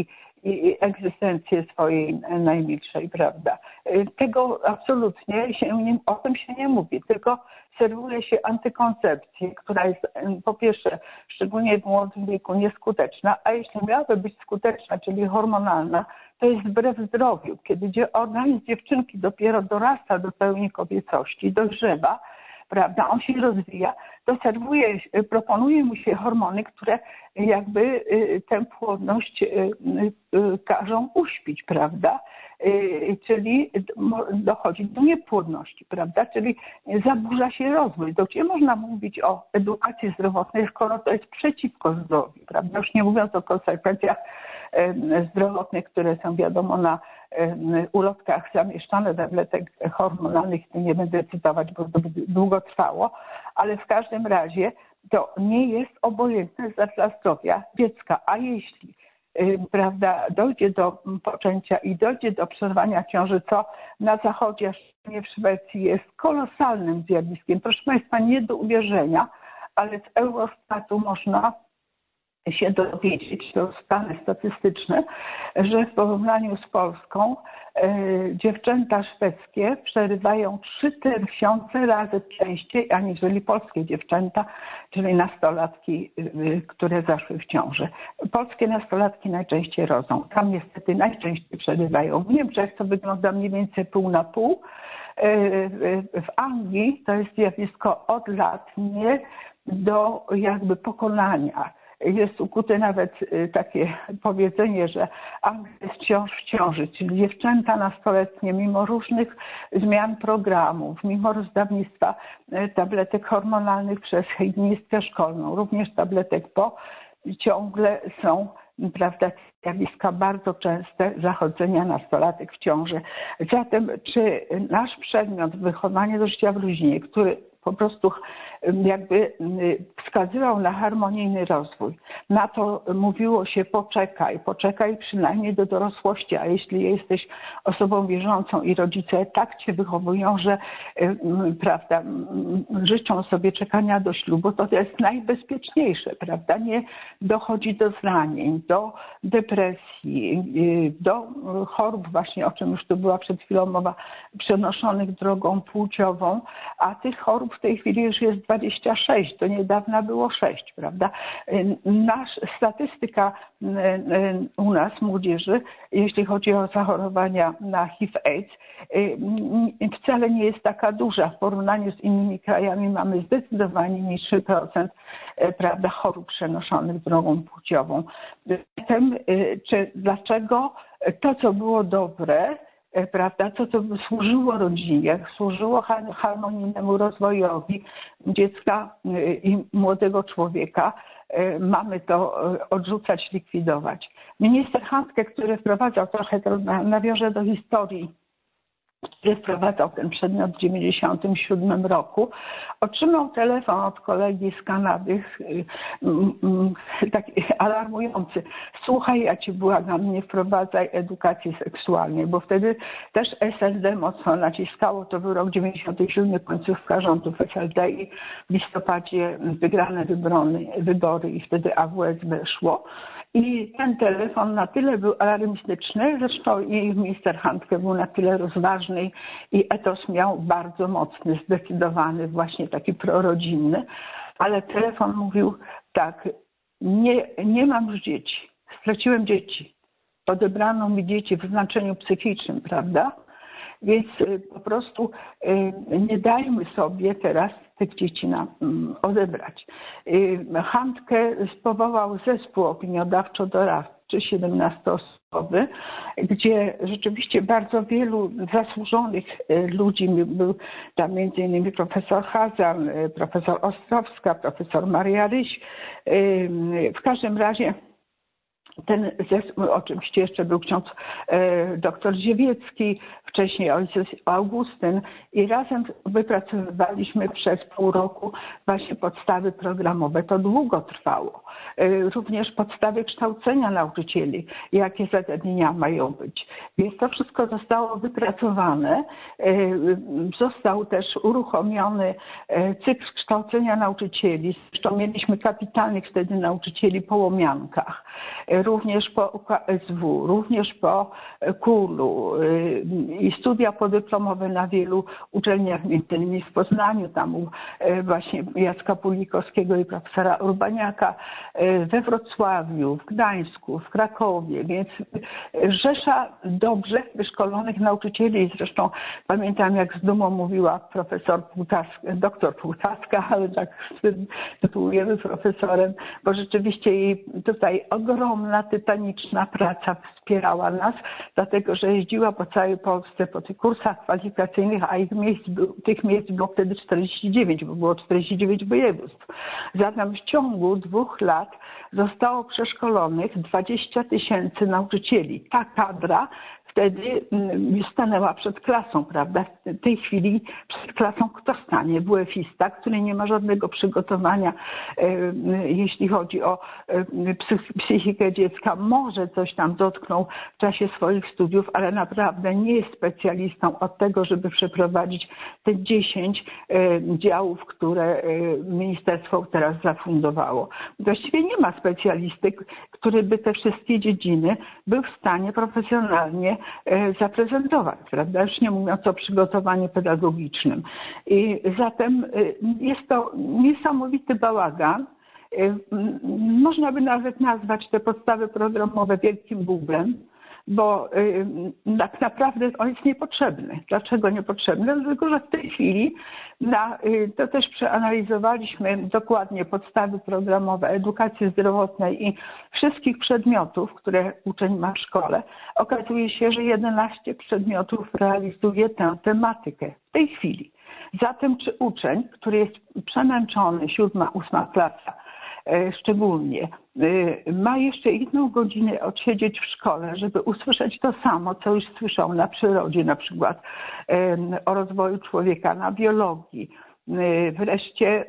i egzystencję swojej najmilszej, prawda? Tego absolutnie się nie, o tym się nie mówi, tylko serwuje się antykoncepcję, która jest po pierwsze, szczególnie w młodym wieku, nieskuteczna, a jeśli miałaby być skuteczna, czyli hormonalna, to jest wbrew zdrowiu, kiedy organizm dziewczynki dopiero dorasta do pełni kobiecości, dojrzewa, prawda, on się rozwija, to serwuje, proponuje mu się hormony, które jakby tę płodność każą uśpić, prawda, czyli dochodzi do niepłodności, prawda, czyli zaburza się rozwój. To gdzie można mówić o edukacji zdrowotnej, skoro to jest przeciwko zdrowiu, prawda, już nie mówiąc o konsekwencjach zdrowotnych, które są wiadomo na ulotkach zamieszczane tabletek hormonalnych, nie będę cytować, bo to by długo trwało, ale w każdym razie to nie jest obojętne dla zdrowia dziecka, a jeśli prawda, dojdzie do poczęcia i dojdzie do przerwania ciąży, co na zachodzie, a szczególnie w Szwecji jest kolosalnym zjawiskiem. Proszę Państwa, nie do uwierzenia, ale z Eurostatu można się dowiedzieć, to stany statystyczne, że w porównaniu z Polską e, dziewczęta szwedzkie przerywają trzy tysiące razy częściej aniżeli polskie dziewczęta, czyli nastolatki, y, które zaszły w ciąży. Polskie nastolatki najczęściej rodzą. Tam niestety najczęściej przerywają. W Niemczech to wygląda mniej więcej pół na pół. W Anglii to jest zjawisko od lat, nie do jakby pokonania. Jest ukute nawet takie powiedzenie, że Anglia jest wciąż w ciąży, czyli dziewczęta nastoletnie mimo różnych zmian programów, mimo rozdawnictwa tabletek hormonalnych przez higienistkę szkolną, również tabletek po, ciągle są, prawda, zjawiska bardzo częste zachodzenia nastolatek w ciąży. Zatem czy nasz przedmiot wychowanie do życia w rodzinie, który po prostu jakby wskazywał na harmonijny rozwój. Na to mówiło się poczekaj, poczekaj przynajmniej do dorosłości, a jeśli jesteś osobą wierzącą i rodzice tak cię wychowują, że prawda, życzą sobie czekania do ślubu, to to jest najbezpieczniejsze, prawda? Nie dochodzi do zranień, do depresji, do chorób właśnie, o czym już tu była przed chwilą mowa, przenoszonych drogą płciową, a tych chorób w tej chwili już jest dwadzieścia sześć, do niedawna było sześć, prawda? Nasz statystyka u nas, młodzieży, jeśli chodzi o zachorowania na H I V AIDS, wcale nie jest taka duża. W porównaniu z innymi krajami mamy zdecydowanie niższy procent, prawda, chorób przenoszonych drogą płciową. Zatem, czy dlaczego to, co było dobre, prawda, to, co służyło rodzinie, służyło harmonijnemu rozwojowi dziecka i młodego człowieka, mamy to odrzucać, likwidować. Minister Handke, który wprowadzał, trochę to nawiążę do historii, który wprowadzał ten przedmiot w dziewięćdziesiątym siódmym roku, otrzymał telefon od kolegi z Kanady, taki alarmujący. Słuchaj, ja cię błagam, nie wprowadzaj edukacji seksualnej, bo wtedy też S L D mocno naciskało, to był rok dziewięćdziesiąty siódmy, końcówka rządów S L D i w listopadzie wygrane wybory, wybory i wtedy A W S B szło. I ten telefon na tyle był alarmistyczny, zresztą i minister Handke był na tyle rozważny i etos miał bardzo mocny, zdecydowany, właśnie taki prorodzinny, ale telefon mówił tak, nie, nie mam już dzieci, straciłem dzieci, odebrano mi dzieci w znaczeniu psychicznym, prawda? Więc po prostu nie dajmy sobie teraz tych dzieci na, odebrać. Handke powołał zespół opiniodawczo-doradczy, siedemnastoosobowy, gdzie rzeczywiście bardzo wielu zasłużonych ludzi, był tam między innymi profesor Hazan, profesor Ostrowska, profesor Maria Ryś. W każdym razie ten zespół, oczywiście jeszcze był ksiądz e, doktor Dziewiecki, wcześniej ojciec Augustyn i razem wypracowywaliśmy przez pół roku właśnie podstawy programowe. To długo trwało. E, również podstawy kształcenia nauczycieli, jakie zagadnienia mają być. Więc to wszystko zostało wypracowane. E, został też uruchomiony e, cykl kształcenia nauczycieli. Zresztą mieliśmy kapitalnych wtedy nauczycieli po Łomiankach. E, również po U K S W, również po KUL-u i studia podyplomowe na wielu uczelniach, między innymi w Poznaniu, tam u właśnie Jacka Pulikowskiego i profesora Urbaniaka, we Wrocławiu, w Gdańsku, w Krakowie, więc rzesza dobrze wyszkolonych nauczycieli. Zresztą pamiętam, jak z dumą mówiła profesor Półtaska, doktor Półtaska, ale tak tytułujemy profesorem, bo rzeczywiście jej tutaj ogromna, tytaniczna praca wspierała nas, dlatego że jeździła po całej Polsce po tych kursach kwalifikacyjnych, a ich miejsc, tych miejsc było wtedy czterdzieści dziewięć, bo było czterdzieści dziewięć województw. Zatem w ciągu dwóch lat zostało przeszkolonych dwadzieścia tysięcy nauczycieli. Ta kadra wtedy stanęła przed klasą, prawda? W tej chwili przed klasą kto stanie? wuefista, który nie ma żadnego przygotowania, jeśli chodzi o psychikę dziecka. Może coś tam dotknął w czasie swoich studiów, ale naprawdę nie jest specjalistą od tego, żeby przeprowadzić te dziesięć działów, które ministerstwo teraz zafundowało. Właściwie nie ma specjalisty, który by te wszystkie dziedziny był w stanie profesjonalnie zaprezentować, prawda? Już nie mówiąc o przygotowaniu pedagogicznym. I zatem jest to niesamowity bałagan. Można by nawet nazwać te podstawy programowe wielkim bublem, bo tak naprawdę on jest niepotrzebny. Dlaczego niepotrzebny? Dlatego, że w tej chwili na, to też przeanalizowaliśmy dokładnie podstawy programowe edukacji zdrowotnej i wszystkich przedmiotów, które uczeń ma w szkole. Okazuje się, że jedenaście przedmiotów realizuje tę tematykę w tej chwili. Zatem czy uczeń, który jest przemęczony, siódma, ósma klasa, szczególnie, ma jeszcze jedną godzinę odsiedzieć w szkole, żeby usłyszeć to samo, co już słyszał na przyrodzie, na przykład o rozwoju człowieka, na biologii, wreszcie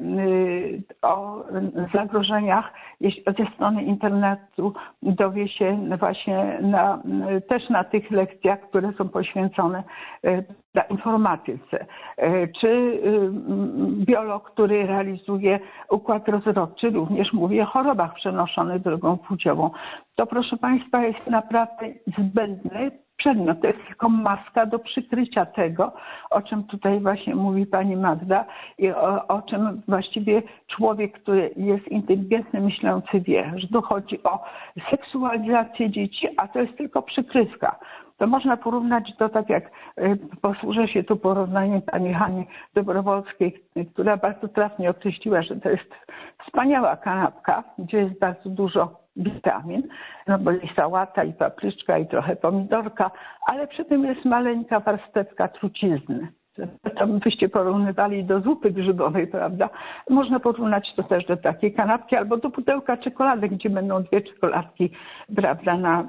o zagrożeniach ze strony internetu dowie się właśnie na, też na tych lekcjach, które są poświęcone dla informatyce. Czy biolog, który realizuje układ rozrodczy, również mówi o chorobach przenoszonych drogą płciową. To, proszę Państwa, jest naprawdę zbędny przedmiot. To jest tylko maska do przykrycia tego, o czym tutaj właśnie mówi pani Magda i o, o czym właściwie człowiek, który jest inteligentny, myślący, wie, że tu chodzi o seksualizację dzieci, a to jest tylko przykrywka. To można porównać do, tak jak posłużę się tu porównaniem pani Hani Dobrowolskiej, która bardzo trafnie określiła, że to jest wspaniała kanapka, gdzie jest bardzo dużo witamin, no bo i sałata, i papryczka, i trochę pomidorka, ale przy tym jest maleńka warstewka trucizny. Tam byście porównywali do zupy grzybowej, prawda? Można porównać to też do takiej kanapki albo do pudełka czekolady, gdzie będą dwie czekoladki, prawda, na,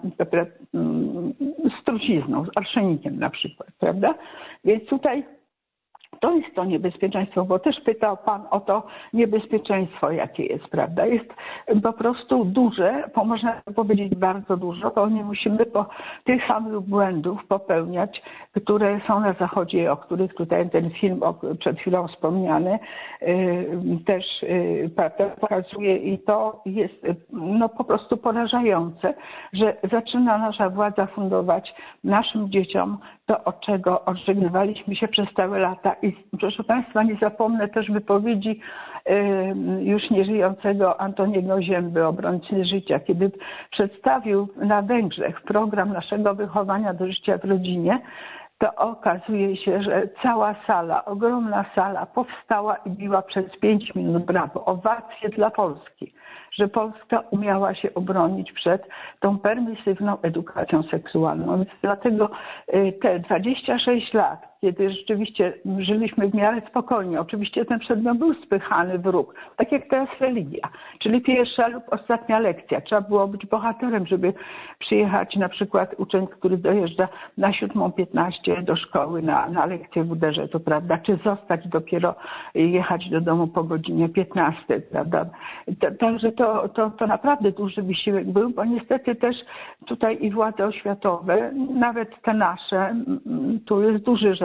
z trucizną, z arszenikiem na przykład, prawda? Więc tutaj to jest to niebezpieczeństwo, bo też pytał Pan o to niebezpieczeństwo, jakie jest, prawda? Jest po prostu duże, bo można powiedzieć bardzo dużo, bo nie musimy po tych samych błędów popełniać, które są na Zachodzie, o których tutaj ten film przed chwilą wspomniany też pokazuje i to jest no, po prostu porażające, że zaczyna nasza władza fundować naszym dzieciom to, od czego odżegnywaliśmy się przez całe lata. I proszę Państwa, nie zapomnę też wypowiedzi już nieżyjącego Antoniego Zięby, obrońcy życia, kiedy przedstawił na Węgrzech program naszego wychowania do życia w rodzinie, to okazuje się, że cała sala, ogromna sala powstała i biła przez pięć minut brawo. Owacje dla Polski, że Polska umiała się obronić przed tą permisywną edukacją seksualną. Więc dlatego te dwadzieścia sześć lat, kiedy rzeczywiście żyliśmy w miarę spokojnie, oczywiście ten przedmiot był spychany w róg, tak jak teraz religia, czyli pierwsza lub ostatnia lekcja. Trzeba było być bohaterem, żeby przyjechać na przykład uczeń, który dojeżdża na siódmą piętnaście do szkoły na, na lekcję w uderze, to prawda, czy zostać dopiero jechać do domu po godzinie piętnastej, prawda. Także to, to, to naprawdę duży wysiłek był, bo niestety też tutaj i władze oświatowe, nawet te nasze, tu jest duży żal,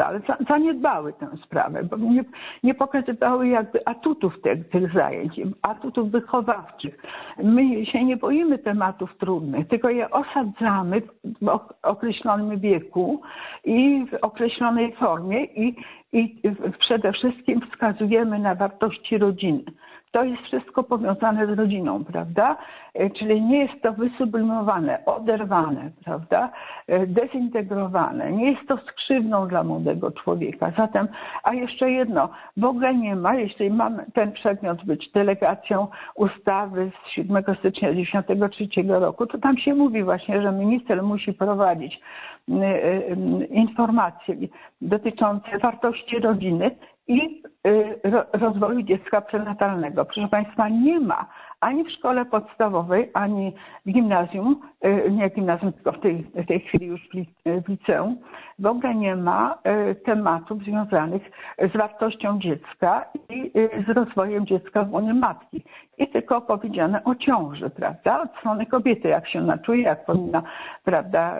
ale zaniedbały tę sprawę, bo nie, nie pokazywały jakby atutów tych, tych zajęć, atutów wychowawczych. My się nie boimy tematów trudnych, tylko je osadzamy w określonym wieku i w określonej formie i, i przede wszystkim wskazujemy na wartości rodziny. To jest wszystko powiązane z rodziną, prawda? Czyli nie jest to wysublimowane, oderwane, prawda? Dezintegrowane. Nie jest to skrzywdą dla młodego człowieka. Zatem, a jeszcze jedno, w ogóle nie ma, jeśli mam ten przedmiot być delegacją ustawy z siódmego stycznia tysiąc dziewięćset dziewięćdziesiątego trzeciego roku, to tam się mówi właśnie, że minister musi prowadzić informacje dotyczące wartości rodziny i rozwoju dziecka prenatalnego. Proszę Państwa, nie ma ani w szkole podstawowej, ani w gimnazjum, nie w gimnazjum, tylko w tej, w tej chwili już w liceum, w ogóle nie ma tematów związanych z wartością dziecka i z rozwojem dziecka w łonie matki. I tylko powiedziane o ciąży, prawda, od strony kobiety, jak się ona czuje, jak powinna, prawda,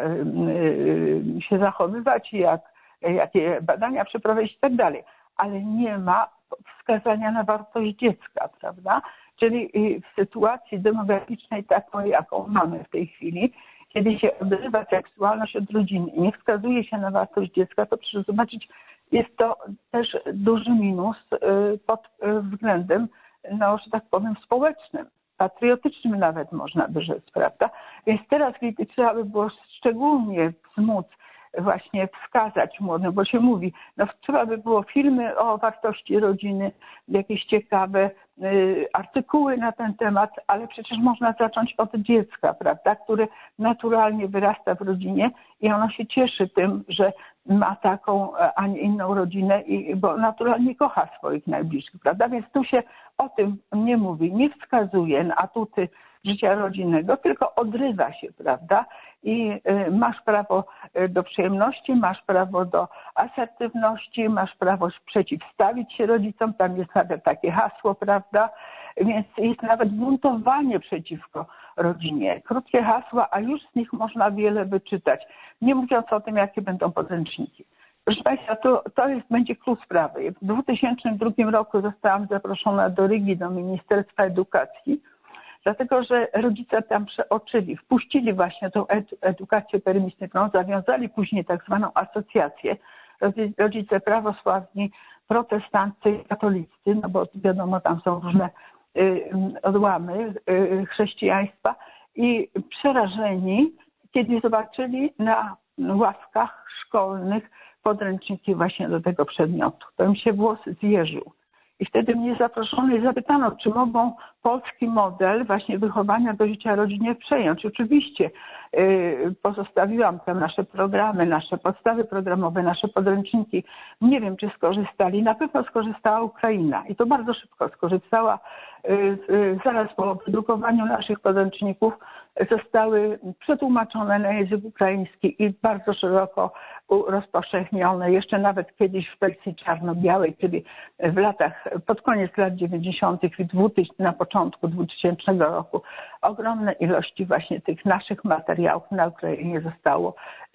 się zachowywać, jak, jakie badania przeprowadzić i tak dalej. Ale nie ma wskazania na wartość dziecka, prawda? Czyli w sytuacji demograficznej taką, jaką mamy w tej chwili, kiedy się odrywa seksualność od rodziny i nie wskazuje się na wartość dziecka, to proszę zobaczyć, jest to też duży minus pod względem, no, że tak powiem, społecznym, patriotycznym nawet można by rzec, prawda? Więc teraz, kiedy trzeba by było szczególnie wzmóc właśnie wskazać młodym, bo się mówi, no trzeba by było filmy o wartości rodziny, jakieś ciekawe y, artykuły na ten temat, ale przecież można zacząć od dziecka, prawda, które naturalnie wyrasta w rodzinie i ono się cieszy tym, że ma taką, a nie inną rodzinę, i, bo naturalnie kocha swoich najbliższych, prawda, więc tu się o tym nie mówi, nie wskazuje na atuty życia rodzinnego, tylko odrywa się, prawda? I y, masz prawo do przyjemności, masz prawo do asertywności, masz prawo przeciwstawić się rodzicom, tam jest nawet takie hasło, prawda? Więc jest nawet buntowanie przeciwko rodzinie. Krótkie hasła, a już z nich można wiele wyczytać, nie mówiąc o tym, jakie będą podręczniki. Proszę Państwa, to, to jest, będzie klucz sprawy. W dwa tysiące drugim roku zostałam zaproszona do Rygi, do Ministerstwa Edukacji, dlatego że rodzice tam przeoczyli, wpuścili właśnie tą edukację permisywną, zawiązali później tak zwaną asocjację. Rodzice prawosławni, protestancy i katolicy, no bo wiadomo, tam są różne y, odłamy y, chrześcijaństwa i przerażeni, kiedy zobaczyli na ławkach szkolnych podręczniki właśnie do tego przedmiotu. To im się włos zjeżył. I wtedy mnie zaproszono i zapytano, czy mogą polski model właśnie wychowania do życia rodzinie przejąć. Oczywiście yy, pozostawiłam tam nasze programy, nasze podstawy programowe, nasze podręczniki. Nie wiem, czy skorzystali. Na pewno skorzystała Ukraina i to bardzo szybko skorzystała. Yy, yy, zaraz po wydrukowaniu naszych podręczników zostały przetłumaczone na język ukraiński i bardzo szeroko rozpowszechnione. Jeszcze nawet kiedyś w wersji czarno-białej, kiedy w latach, pod koniec lat dziewięćdziesiątych i na początku dwutysięcznego roku ogromne ilości właśnie tych naszych materiałów na Ukrainie zostało,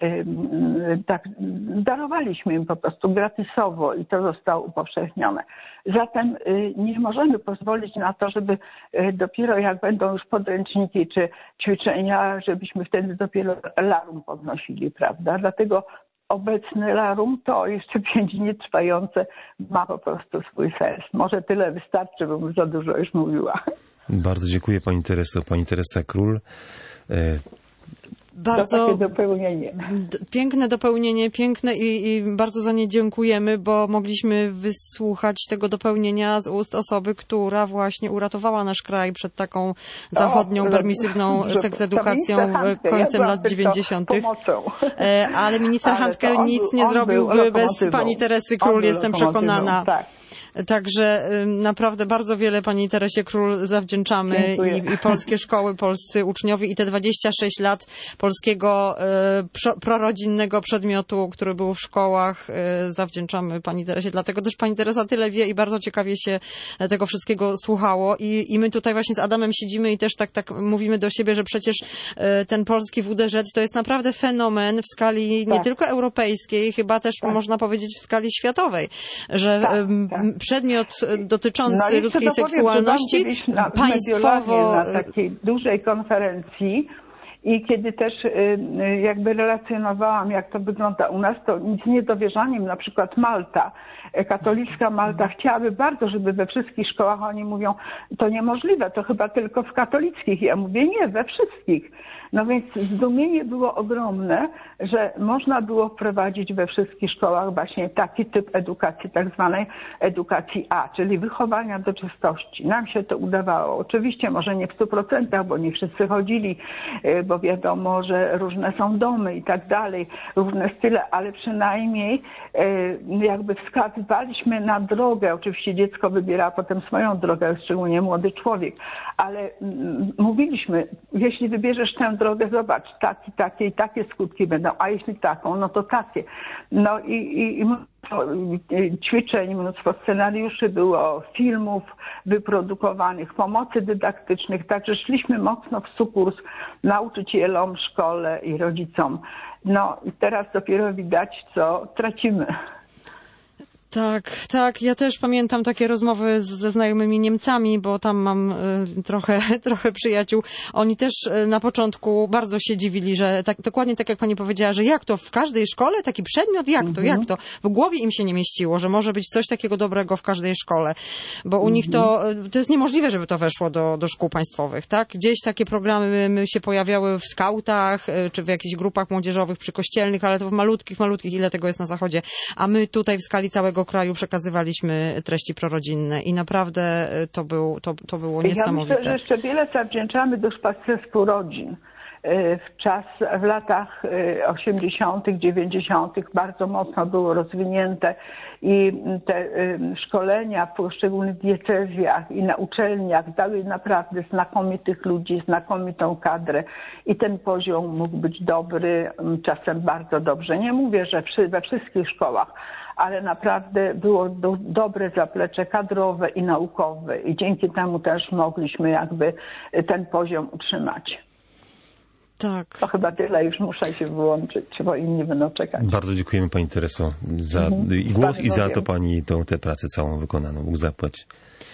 tak, darowaliśmy im po prostu gratisowo i to zostało upowszechnione. Zatem nie możemy pozwolić na to, żeby dopiero jak będą już podręczniki czy ćwiczenia, żebyśmy wtedy dopiero larum podnosili, prawda? Dlatego obecny larum, to jeszcze pięć dni trwające, ma po prostu swój sens. Może tyle wystarczy, bo za dużo już mówiła. Bardzo dziękuję Pani Tereso. Pani Teresa Król. Bardzo to takie dopełnienie. Piękne dopełnienie, piękne i, i bardzo za nie dziękujemy, bo mogliśmy wysłuchać tego dopełnienia z ust osoby, która właśnie uratowała nasz kraj przed taką zachodnią, o, permisywną seksedukacją końcem ja lat dziewięćdziesiątych. Ale minister Handke nic nie zrobiłby bez Pani Teresy Król, jestem przekonana. Tak. Także naprawdę bardzo wiele pani Teresie Król zawdzięczamy i, i polskie szkoły, polscy uczniowie i te dwadzieścia sześć lat polskiego e, prorodzinnego przedmiotu, który był w szkołach, e, zawdzięczamy pani Teresie. Dlatego też pani Teresa tyle wie i bardzo ciekawie się tego wszystkiego słuchało i, i my tutaj właśnie z Adamem siedzimy i też tak, tak mówimy do siebie, że przecież e, ten polski W D Ż to jest naprawdę fenomen w skali tak. nie tylko europejskiej, chyba też tak. można powiedzieć w skali światowej, że tak, tak. przedmiot dotyczący no ludzkiej seksualności na, państwowo... na takiej dużej konferencji i kiedy też jakby relacjonowałam, jak to wygląda u nas, to nic niedowierzaniem, na przykład Malta, katolicka Malta chciałaby bardzo, żeby we wszystkich szkołach, oni mówią, to niemożliwe, to chyba tylko w katolickich. Ja mówię, nie, we wszystkich. No więc zdumienie było ogromne, że można było wprowadzić we wszystkich szkołach właśnie taki typ edukacji, tak zwanej edukacji A, czyli wychowania do czystości. Nam się to udawało. Oczywiście może nie w stu procentach, bo nie wszyscy chodzili, bo wiadomo, że różne są domy i tak dalej, różne style, ale przynajmniej jakby wskazywaliśmy na drogę. Oczywiście dziecko wybiera potem swoją drogę, szczególnie młody człowiek, ale mówiliśmy, jeśli wybierzesz tę drogę, zobacz, taki, takie i takie skutki będą, a jeśli taką, no to takie. No i, i, i mnóstwo ćwiczeń, mnóstwo scenariuszy było, filmów wyprodukowanych, pomocy dydaktycznych, także szliśmy mocno w sukurs nauczycielom, szkole i rodzicom. No i teraz dopiero widać, co tracimy. Tak, tak. Ja też pamiętam takie rozmowy ze znajomymi Niemcami, bo tam mam y, trochę, trochę przyjaciół. Oni też y, na początku bardzo się dziwili, że tak, dokładnie tak jak pani powiedziała, że jak to w każdej szkole taki przedmiot? Jak to? Jak to? W głowie im się nie mieściło, że może być coś takiego dobrego w każdej szkole. Bo u nich to, to jest niemożliwe, żeby to weszło do, do szkół państwowych, tak? Gdzieś takie programy się pojawiały w skautach, y, czy w jakichś grupach młodzieżowych, przykościelnych, ale to w malutkich, malutkich, ile tego jest na zachodzie. A my tutaj w skali całego kraju przekazywaliśmy treści prorodzinne i naprawdę to, był, to, to było niesamowite. Ja myślę, że jeszcze wiele zawdzięczamy duszpasterstwu rodzin. W czas, w latach osiemdziesiątych, dziewięćdziesiątych bardzo mocno było rozwinięte i te szkolenia w poszczególnych diecezjach i na uczelniach dały naprawdę znakomitych ludzi, znakomitą kadrę i ten poziom mógł być dobry, czasem bardzo dobrze. Nie mówię, że we wszystkich szkołach, ale naprawdę było do, dobre zaplecze kadrowe i naukowe i dzięki temu też mogliśmy jakby ten poziom utrzymać. Tak. To chyba tyle, już muszę się wyłączyć, bo inni będą czekać. Bardzo dziękujemy pani Tereso za mhm. i głos Pani i za powiem. to pani tą tę pracę całą wykonaną. Bóg zapłać.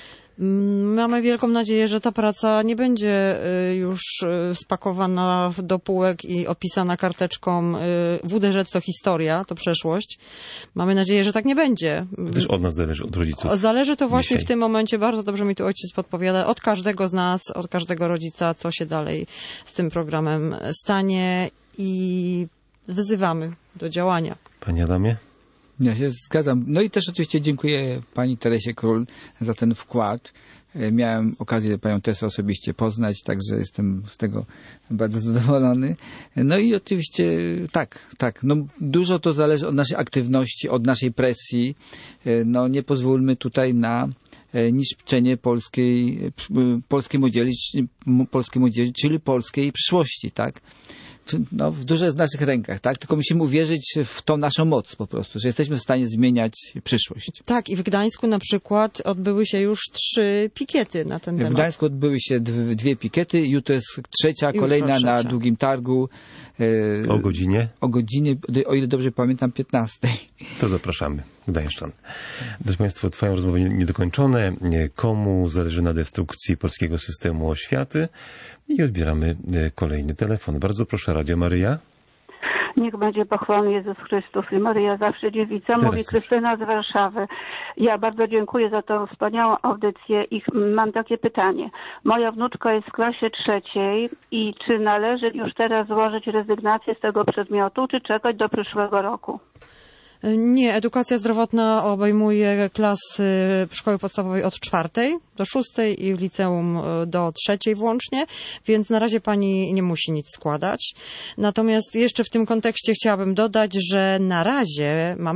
Mamy wielką nadzieję, że ta praca nie będzie już spakowana do półek i opisana karteczką W D Ż to historia, to przeszłość. Mamy nadzieję, że tak nie będzie. To też od nas zależy, od rodziców. Zależy to właśnie dzisiaj. w tym momencie, bardzo dobrze mi tu ojciec podpowiada, od każdego z nas, od każdego rodzica, co się dalej z tym programem stanie i wzywamy do działania. Panie Adamie? Ja się zgadzam. No i też oczywiście dziękuję pani Teresie Król za ten wkład. Miałem okazję panią Teresę osobiście poznać, także jestem z tego bardzo zadowolony. No i oczywiście tak, tak. No dużo to zależy od naszej aktywności, od naszej presji. No nie pozwólmy tutaj na niszczenie polskiej, polskiej młodzieży, polskiej młodzieży, czyli polskiej przyszłości, tak? No, w dużo jest w naszych rękach, tak? Tylko musimy uwierzyć w tą naszą moc po prostu, że jesteśmy w stanie zmieniać przyszłość. Tak, i w Gdańsku na przykład odbyły się już trzy pikiety na ten w temat. W Gdańsku odbyły się dwie, dwie pikiety, jutro jest trzecia, jutro kolejna trzecia. Na Długim Targu. E, o godzinie? O godzinie, o ile dobrze pamiętam, piętnastej. To zapraszamy, Gdańszczan. Drodzy Państwo, trwają rozmowy niedokończone. Komu zależy na destrukcji polskiego systemu oświaty? I odbieramy kolejny telefon. Bardzo proszę, Radio Maryja. Niech będzie pochwalony Jezus Chrystus i Maryja zawsze dziewica. Teraz Mówi Krystyna z Warszawy. Ja bardzo dziękuję za tą wspaniałą audycję i mam takie pytanie. Moja wnuczka jest w klasie trzeciej i czy należy już teraz złożyć rezygnację z tego przedmiotu, czy czekać do przyszłego roku? Nie, edukacja zdrowotna obejmuje klasy szkoły podstawowej od czwartej do szóstej i w liceum do trzeciej włącznie, więc na razie pani nie musi nic składać. Natomiast jeszcze w tym kontekście chciałabym dodać, że na razie mamy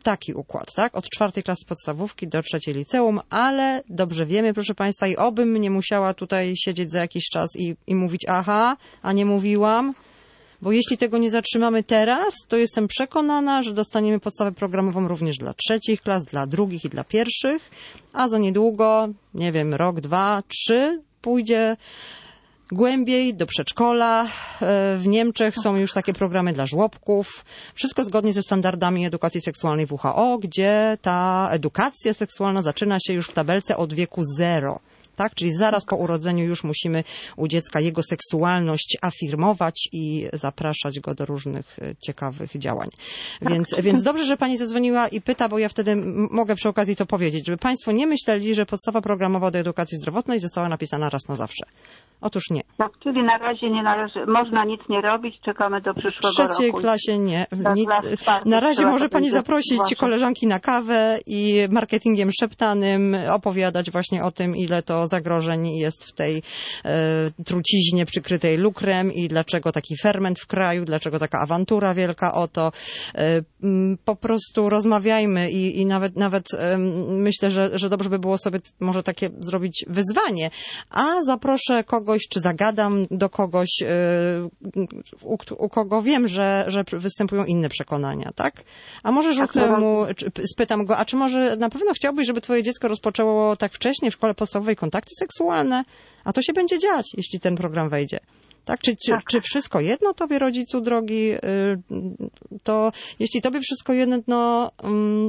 taki układ, tak? Od czwartej klasy podstawówki do trzeciej liceum, ale dobrze wiemy, proszę Państwa, i obym nie musiała tutaj siedzieć za jakiś czas i, i mówić aha, a nie mówiłam, bo jeśli tego nie zatrzymamy teraz, to jestem przekonana, że dostaniemy podstawę programową również dla trzecich klas, dla drugich i dla pierwszych, a za niedługo, nie wiem, rok, dwa, trzy, pójdzie głębiej do przedszkola. W Niemczech są już takie programy dla żłobków. Wszystko zgodnie ze standardami edukacji seksualnej W H O, gdzie ta edukacja seksualna zaczyna się już w tabelce od wieku zero. Tak? Czyli zaraz po urodzeniu już musimy u dziecka jego seksualność afirmować i zapraszać go do różnych ciekawych działań. Więc, więc dobrze, że pani zadzwoniła i pyta, bo ja wtedy m- mogę przy okazji to powiedzieć, żeby państwo nie myśleli, że podstawa programowa do edukacji zdrowotnej została napisana raz na zawsze. Otóż nie. Tak, czyli na razie nie należy, można nic nie robić, czekamy do przyszłego roku. W trzeciej roku. klasie nie. Tak, Nic. czwarty, Na razie może pani zaprosić właśnie. koleżanki na kawę i marketingiem szeptanym opowiadać właśnie o tym, ile to zagrożeń jest w tej e, truciźnie przykrytej lukrem i dlaczego taki ferment w kraju, dlaczego taka awantura wielka o to. E, m, po prostu rozmawiajmy i, i nawet, nawet e, myślę, że, że dobrze by było sobie może takie zrobić wyzwanie, a zaproszę kogoś, czy zagadam do kogoś, e, u, u kogo wiem, że, że występują inne przekonania, tak? A może rzucę mu, czy, spytam go, a czy może na pewno chciałbyś, żeby twoje dziecko rozpoczęło tak wcześnie w szkole podstawowej kontakty seksualne? A to się będzie dziać, jeśli ten program wejdzie. Tak? Czy, czy, czy wszystko jedno tobie, rodzicu drogi? To jeśli tobie wszystko jedno, no... Um,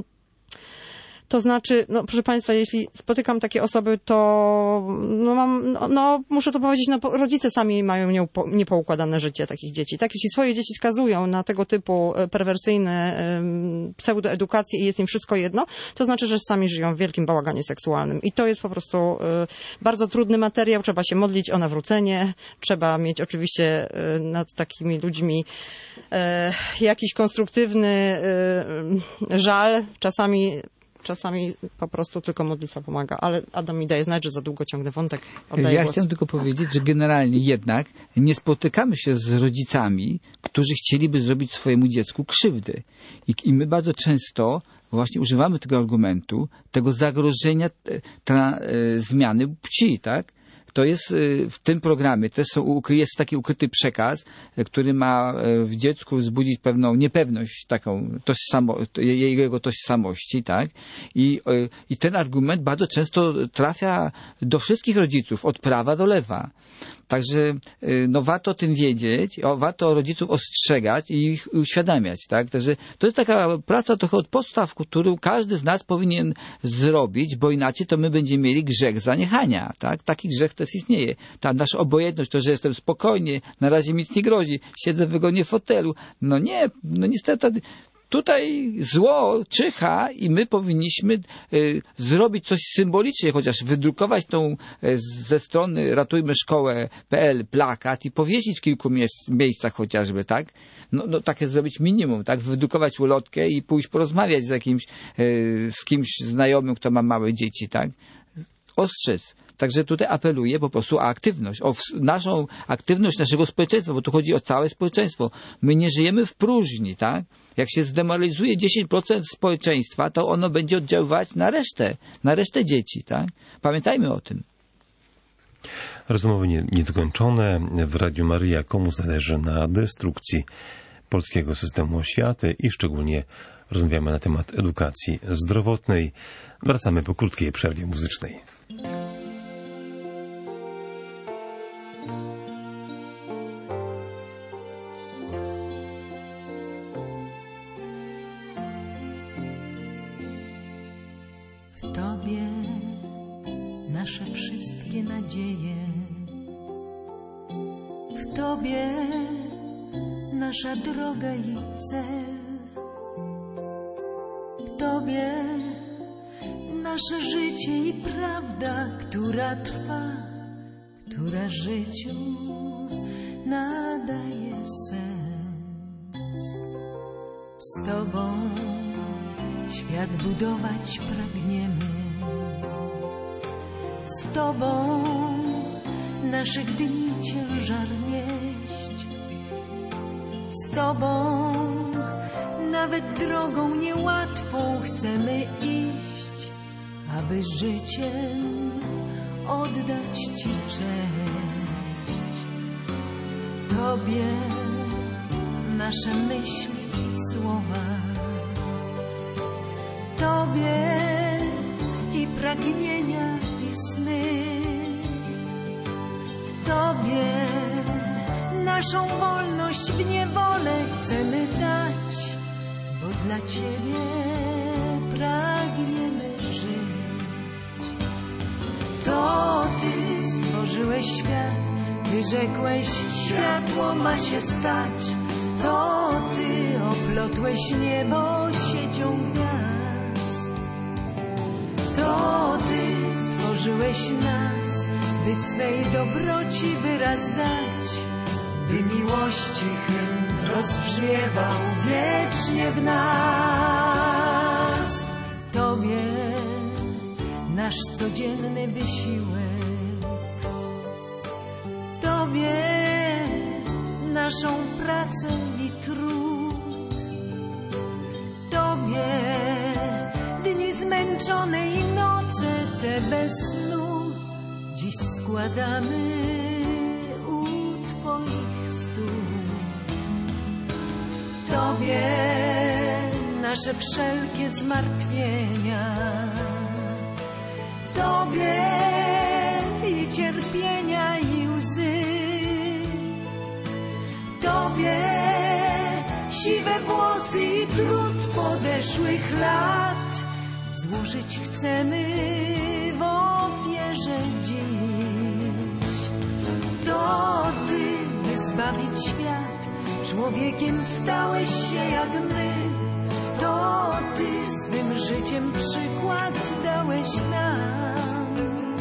to znaczy, no proszę Państwa, jeśli spotykam takie osoby, to no mam, no, no muszę to powiedzieć, no rodzice sami mają nieupo, niepoukładane życie takich dzieci. Tak, jeśli swoje dzieci skazują na tego typu perwersyjne um, pseudoedukacje i jest im wszystko jedno, to znaczy, że sami żyją w wielkim bałaganie seksualnym. I to jest po prostu y, bardzo trudny materiał, trzeba się modlić o nawrócenie, trzeba mieć oczywiście y, nad takimi ludźmi y, jakiś konstruktywny y, żal, czasami Czasami po prostu tylko modlitwa pomaga, ale Adam mi daje znać, że za długo ciągnę wątek. Oddaję ja głos. chciałem tylko powiedzieć, że generalnie jednak nie spotykamy się z rodzicami, którzy chcieliby zrobić swojemu dziecku krzywdy. I, i my bardzo często właśnie używamy tego argumentu, tego zagrożenia tra, e, zmiany płci, tak? To jest w tym programie, też są, jest taki ukryty przekaz, który ma w dziecku wzbudzić pewną niepewność, taką tożsamo, jego tożsamości, tak? I, I ten argument bardzo często trafia do wszystkich rodziców, od prawa do lewa. Także no, warto o tym wiedzieć, o, warto rodziców ostrzegać i ich uświadamiać, tak? Także to jest taka praca trochę od podstaw, którą każdy z nas powinien zrobić, bo inaczej to my będziemy mieli grzech zaniechania, tak? Taki grzech też istnieje. Ta nasza obojętność, to, że jestem spokojnie, na razie mi nic nie grozi, siedzę wygodnie w fotelu. No nie, no niestety... Tutaj zło czyha i my powinniśmy y, zrobić coś symbolicznie, chociaż wydrukować tą y, ze strony ratujmy szkołę kropka p l plakat i powiesić w kilku miejsc, miejscach chociażby, tak? No, no takie zrobić minimum, tak? Wydrukować ulotkę i pójść porozmawiać z jakimś, y, z kimś znajomym, kto ma małe dzieci, tak? Ostrzec. Także tutaj apeluję po prostu o aktywność, o naszą aktywność naszego społeczeństwa, bo tu chodzi o całe społeczeństwo. My nie żyjemy w próżni, tak? Jak się zdemoralizuje dziesięć procent społeczeństwa, to ono będzie oddziaływać na resztę, na resztę dzieci, tak? Pamiętajmy o tym. Rozmowy nie, niedokończone. W Radiu Maryja komu zależy na destrukcji polskiego systemu oświaty i szczególnie rozmawiamy na temat edukacji zdrowotnej. Wracamy po krótkiej przerwie muzycznej. W Tobie nasze wszystkie nadzieje, w Tobie nasza droga i cel, w Tobie nasze życie i prawda, która trwa, która życiu nadaje sens. Z Tobą świat budować pragniemy, z Tobą naszych dni ciężar nieść, z Tobą nawet drogą niełatwą chcemy iść, aby życiem oddać Ci cześć. Tobie nasze myśli i słowa, Tobie i pragnienia i sny, Tobie naszą wolność w niewolę chcemy dać, bo dla Ciebie pragniemy żyć. To Ty stworzyłeś świat, wyrzekłeś, światło ma się stać. To Ty oplotłeś niebo siecią gwiazd. To Ty stworzyłeś nas, by swej dobroci wyraz dać, by miłości hymn rozbrzmiewał wiecznie w nas. Tobie nasz codzienny wysiłek, Tobie naszą pracę i trud, Tobie dni zmęczone i noce te bez snu dziś składamy u Twoich stóp. Tobie nasze wszelkie zmartwienia, Tobie i cierpienia i łzy, Tobie siwe włosy i trud podeszłych lat złożyć chcemy w ofierze dziś. To Ty, by zbawić świat, człowiekiem stałeś się jak my. To Ty swym życiem przykład dałeś nam.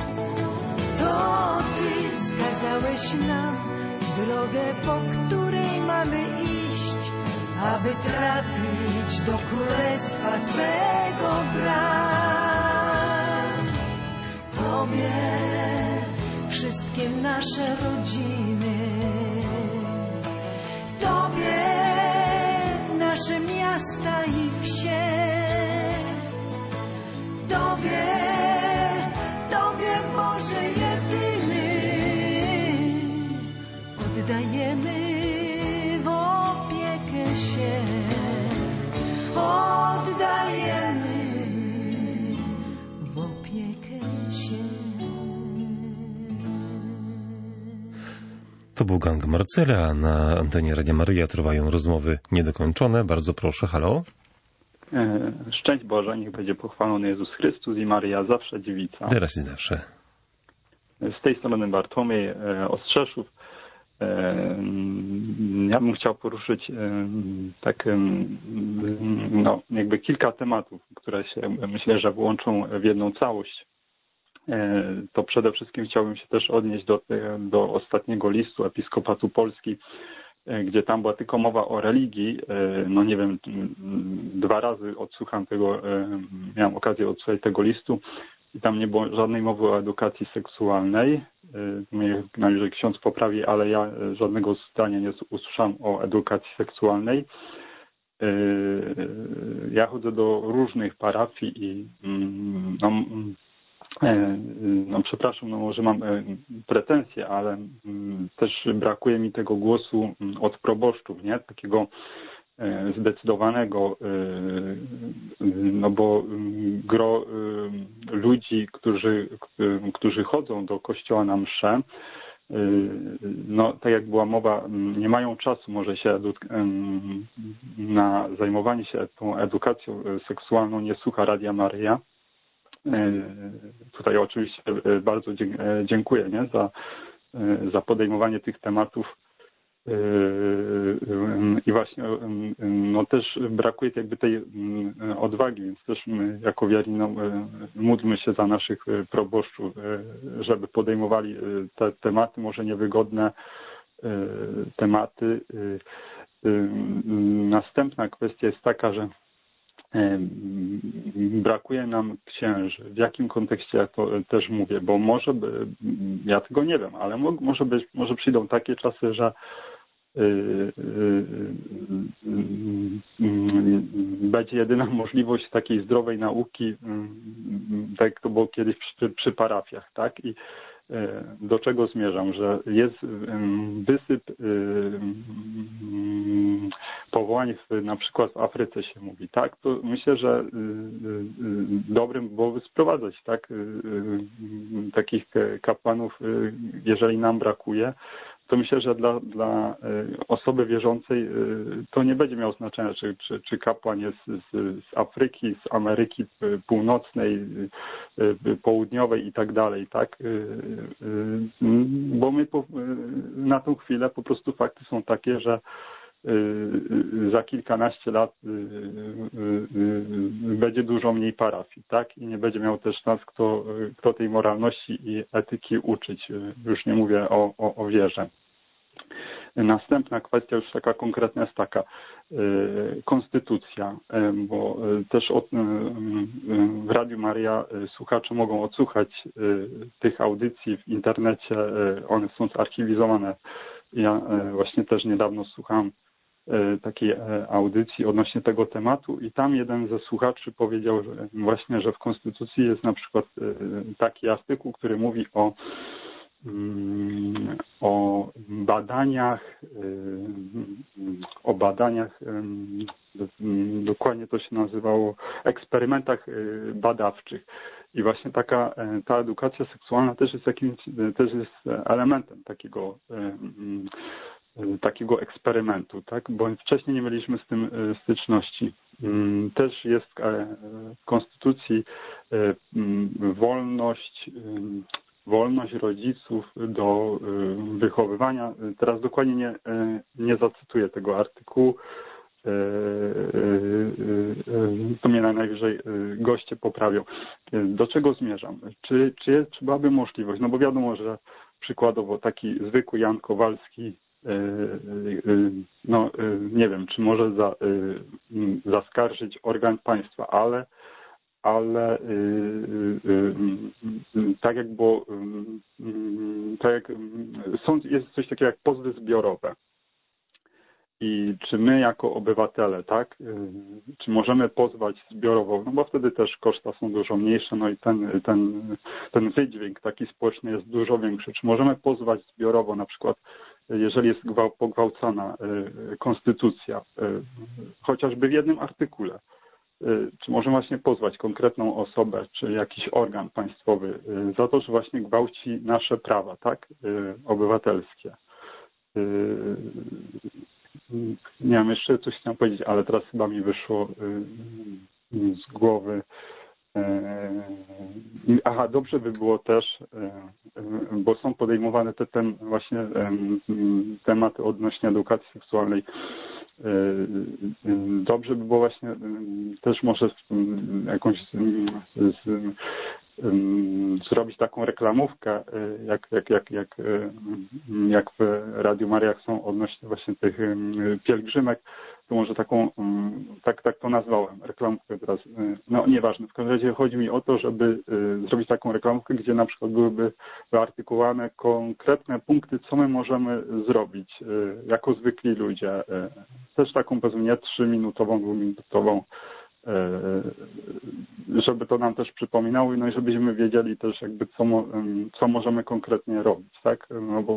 To Ty wskazałeś nam drogę, po której mamy iść, aby trafić do królestwa Twego bram. Tobie wszystkie nasze rodziny, Tobie nasze miasta i wsie, Tobie, Tobie Boże jedyny oddajemy w opiekę się, oddajemy w opiekę się. To był gang Marcela, a na antenie Radia Maryja trwają rozmowy niedokończone. Bardzo proszę, halo. Szczęść Boże, niech będzie pochwalony Jezus Chrystus i Maryja zawsze dziewica. Teraz i zawsze. Z tej strony Bartłomiej Ostrzeszów. Ja bym chciał poruszyć tak, no, jakby kilka tematów, które się myślę, że włączą w jedną całość. To przede wszystkim chciałbym się też odnieść do, do ostatniego listu Episkopatu Polski, gdzie tam była tylko mowa o religii. No nie wiem, dwa razy odsłucham tego, miałem okazję odsłuchać tego listu i tam nie było żadnej mowy o edukacji seksualnej. Mnie należy ksiądz poprawi, ale ja żadnego zdania nie usłyszałem o edukacji seksualnej. Ja chodzę do różnych parafii i no, no przepraszam, no może mam pretensje, ale też brakuje mi tego głosu od proboszczów, nie? Takiego zdecydowanego, no bo gro ludzi, którzy, którzy chodzą do kościoła na mszę, no tak jak była mowa, nie mają czasu może się na zajmowanie się tą edukacją seksualną, nie słucha Radia Maryja. Tutaj oczywiście bardzo dziękuję, nie, za, za podejmowanie tych tematów. I właśnie no też brakuje jakby tej odwagi, więc też my jako wierni no, módlmy się za naszych proboszczów, żeby podejmowali te tematy, może niewygodne tematy. Następna kwestia jest taka, że brakuje nam księży. W jakim kontekście ja to też mówię, bo może, by, ja tego nie wiem, ale może być, może przyjdą takie czasy, że będzie jedyna możliwość takiej zdrowej nauki, tak jak to było kiedyś przy, przy parafiach, tak? I do czego zmierzam, że jest wysyp powołań w, na przykład w Afryce się mówi, tak? To myślę, że dobrym byłoby sprowadzać, tak? Takich kapłanów, jeżeli nam brakuje, to myślę, że dla, dla osoby wierzącej to nie będzie miało znaczenia, czy, czy, czy kapłan jest z, z Afryki, z Ameryki Północnej, Południowej i tak dalej, tak? Bo my po, na tą chwilę po prostu fakty są takie, że za kilkanaście lat będzie dużo mniej parafii, tak? I nie będzie miał też nas, kto, kto tej moralności i etyki uczyć. Już nie mówię o, o, o wierze. Następna kwestia już taka konkretna jest taka, konstytucja, bo też od, w Radiu Maria słuchacze mogą odsłuchać tych audycji w internecie, one są zarchiwizowane. Ja właśnie też niedawno słuchałem takiej audycji odnośnie tego tematu i tam jeden ze słuchaczy powiedział, że właśnie, że w Konstytucji jest na przykład taki artykuł, który mówi o o badaniach o badaniach dokładnie to się nazywało eksperymentach badawczych i właśnie taka ta edukacja seksualna też jest jakimś też jest elementem takiego takiego eksperymentu, tak? Bo wcześniej nie mieliśmy z tym styczności. Też jest w Konstytucji wolność, wolność rodziców do wychowywania. Teraz dokładnie nie, nie zacytuję tego artykułu. To mnie najwyżej goście poprawią. Do czego zmierzam? Czy, czy, jest, czy byłaby możliwość? No bo wiadomo, że przykładowo taki zwykły Jan Kowalski, no nie wiem, czy może za, zaskarżyć organ państwa, ale ale tak jak było, tak jak sąd, jest coś takiego jak pozwy zbiorowe. I czy my jako obywatele, tak, czy możemy pozwać zbiorowo, no bo wtedy też koszta są dużo mniejsze, no i ten, ten, ten wydźwięk taki społeczny jest dużo większy. Czy możemy pozwać zbiorowo, na przykład jeżeli jest pogwałcona konstytucja, chociażby w jednym artykule, czy możemy właśnie pozwać konkretną osobę, czy jakiś organ państwowy za to, że właśnie gwałci nasze prawa, tak, obywatelskie. Nie wiem, jeszcze coś chciałem powiedzieć, ale teraz chyba mi wyszło z głowy. Aha, dobrze by było też, bo są podejmowane te ten właśnie tematy odnośnie edukacji seksualnej. Dobrze by było właśnie też może jakąś zrobić taką reklamówkę, jak, jak, jak, jak, jak w Radiu Maria są odnośnie właśnie tych pielgrzymek, to może taką, tak, tak to nazwałem, reklamówkę teraz, no nieważne, w każdym razie chodzi mi o to, żeby zrobić taką reklamówkę, gdzie na przykład byłyby wyartykułowane konkretne punkty, co my możemy zrobić jako zwykli ludzie. Też taką powiedzmy nie trzyminutową, dwuminutową, żeby to nam też przypominało, no i żebyśmy wiedzieli też jakby co, co możemy konkretnie robić, tak? No bo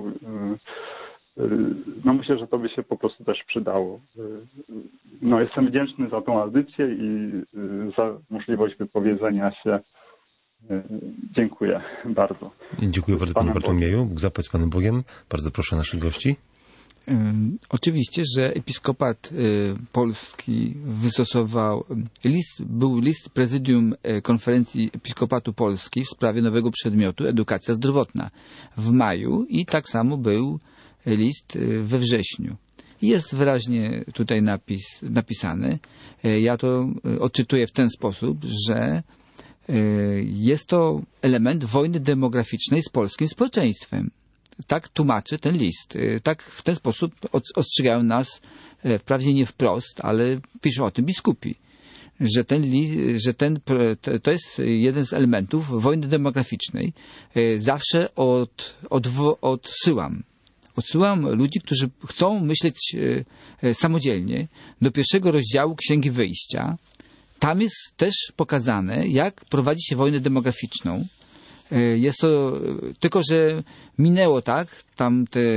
no myślę, że to by się po prostu też przydało. No jestem wdzięczny za tą audycję i za możliwość wypowiedzenia się. Dziękuję bardzo. Dziękuję bardzo panu Bartłomieju. Bóg zapłać z Panem Bogiem. Bardzo proszę naszych gości. Oczywiście, że episkopat polski wystosował list, był list prezydium konferencji Episkopatu Polski w sprawie nowego przedmiotu edukacja zdrowotna w maju i tak samo był list we wrześniu. Jest wyraźnie tutaj napis, napisany. Ja to odczytuję w ten sposób, że jest to element wojny demograficznej z polskim społeczeństwem. Tak tłumaczy ten list. Tak w ten sposób ostrzegają nas, wprawdzie nie wprost, ale piszą o tym biskupi, że ten list, że ten, to jest jeden z elementów wojny demograficznej. Zawsze od, od, odsyłam, Odsyłam ludzi, którzy chcą myśleć samodzielnie do pierwszego rozdziału Księgi Wyjścia. Tam jest też pokazane, jak prowadzi się wojnę demograficzną. Jest to, tylko że minęło, tak, tam te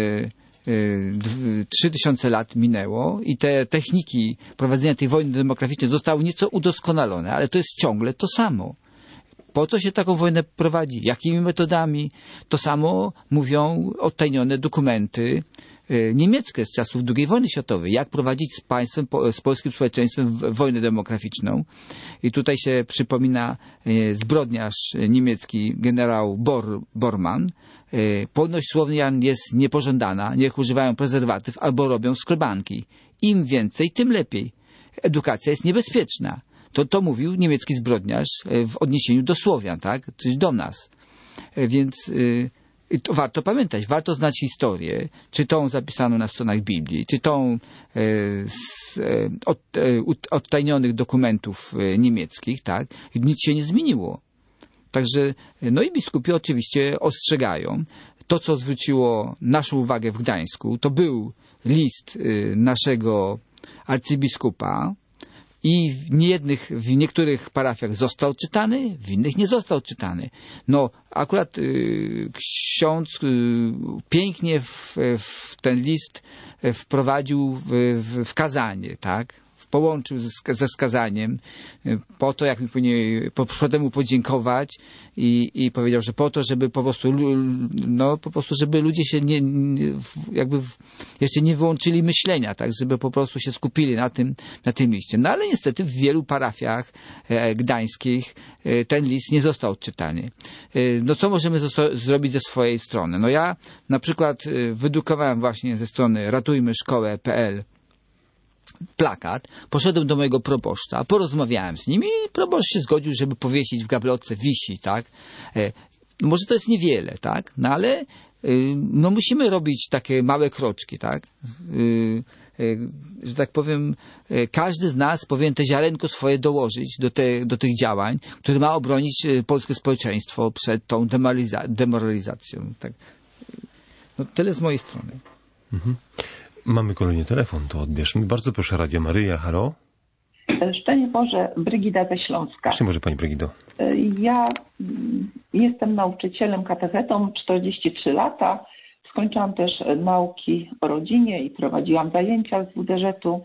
trzy tysiące lat minęło i te techniki prowadzenia tej wojny demograficznej zostały nieco udoskonalone, ale to jest ciągle to samo. Po co się taką wojnę prowadzi? Jakimi metodami? To samo mówią odtajnione dokumenty niemieckie z czasów drugiej wojny światowej. Jak prowadzić z państwem, z polskim społeczeństwem wojnę demograficzną. I tutaj się przypomina zbrodniarz niemiecki generał Bor, Bormann. Płodność Słowian jest niepożądana, niech używają prezerwatyw albo robią skrobanki. Im więcej, tym lepiej. Edukacja jest niebezpieczna. To, to mówił niemiecki zbrodniarz w odniesieniu do Słowian, tak? Czyli do nas. Więc y, to warto pamiętać, warto znać historię, czy tą zapisaną na stronach Biblii, czy tą y, z y, od, y, odtajnionych dokumentów y, niemieckich, tak? I nic się nie zmieniło. Także, no i biskupi oczywiście ostrzegają. To, co zwróciło naszą uwagę w Gdańsku, to był list y, naszego arcybiskupa, i w niejednych, w niektórych parafiach został czytany, w innych nie został czytany. No, akurat y, ksiądz y, pięknie w, w ten list wprowadził w, w, w kazanie, tak? Połączył ze, ze skazaniem po to, jak mi powinien po, po temu podziękować i, i powiedział, że po to, żeby po prostu no po prostu, żeby ludzie się nie, nie jakby w, jeszcze nie wyłączyli myślenia, tak, żeby po prostu się skupili na tym, na tym liście. No ale niestety w wielu parafiach e, gdańskich e, ten list nie został odczytany. E, no co możemy zosta- zrobić ze swojej strony? No ja na przykład e, wydrukowałem właśnie ze strony ratujmy szkołę kropka p l plakat, poszedłem do mojego proboszcza, porozmawiałem z nim i proboszcz się zgodził, żeby powiesić w gablotce, wisi, tak? E, może to jest niewiele, tak? No ale y, no musimy robić takie małe kroczki, tak? Y, y, że tak powiem, y, każdy z nas powinien te ziarenko swoje dołożyć do, te, do tych działań, które ma obronić y, polskie społeczeństwo przed tą demoraliza- demoralizacją. Tak? No tyle z mojej strony. Mhm. Mamy kolejny telefon, to odbierzmy. Bardzo proszę, Radio Maryja, halo. Szczęść Boże, Brygida ze Śląska. Szczęść Boże, Pani Brygido. Ja jestem nauczycielem katechetą, czterdzieści trzy lata. Skończyłam też nauki o rodzinie i prowadziłam zajęcia z W D Ż-u.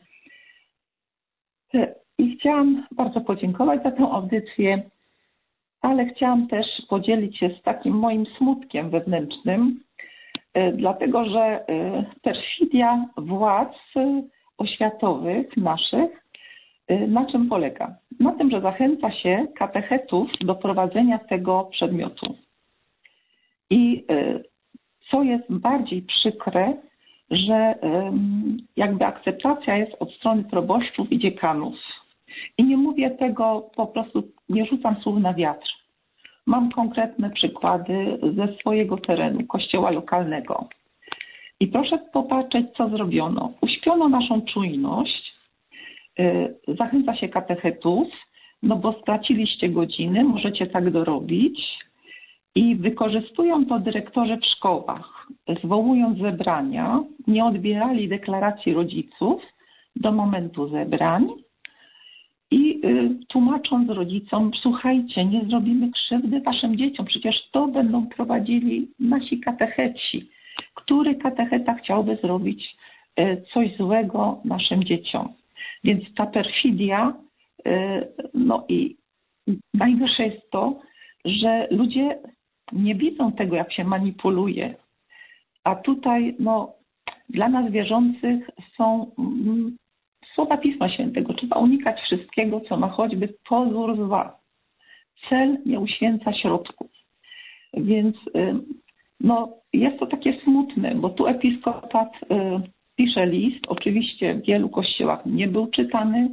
I chciałam bardzo podziękować za tę audycję, ale chciałam też podzielić się z takim moim smutkiem wewnętrznym, dlatego że perfidia władz oświatowych naszych na czym polega? Na tym, że zachęca się katechetów do prowadzenia tego przedmiotu. I co jest bardziej przykre, że jakby akceptacja jest od strony proboszczów i dziekanów. I nie mówię tego, po prostu nie rzucam słów na wiatr. Mam konkretne przykłady ze swojego terenu, kościoła lokalnego. I proszę popatrzeć, co zrobiono. Uśpiono naszą czujność, zachęca się katechetów, no bo straciliście godziny, możecie tak dorobić i wykorzystują to dyrektorzy w szkołach, zwołując zebrania, nie odbierali deklaracji rodziców do momentu zebrań i tłumacząc rodzicom, słuchajcie, nie zrobimy krzywdy waszym dzieciom, przecież to będą prowadzili nasi katecheci. Który katecheta chciałby zrobić coś złego naszym dzieciom? Więc ta perfidia, no i najgorsze jest to, że ludzie nie widzą tego, jak się manipuluje. A tutaj, no, dla nas wierzących są słowa Pisma Świętego. Trzeba unikać wszystkiego, co ma choćby pozór zła. Cel nie uświęca środków. Więc no, jest to takie smutne, bo tu episkopat pisze list, oczywiście w wielu kościołach nie był czytany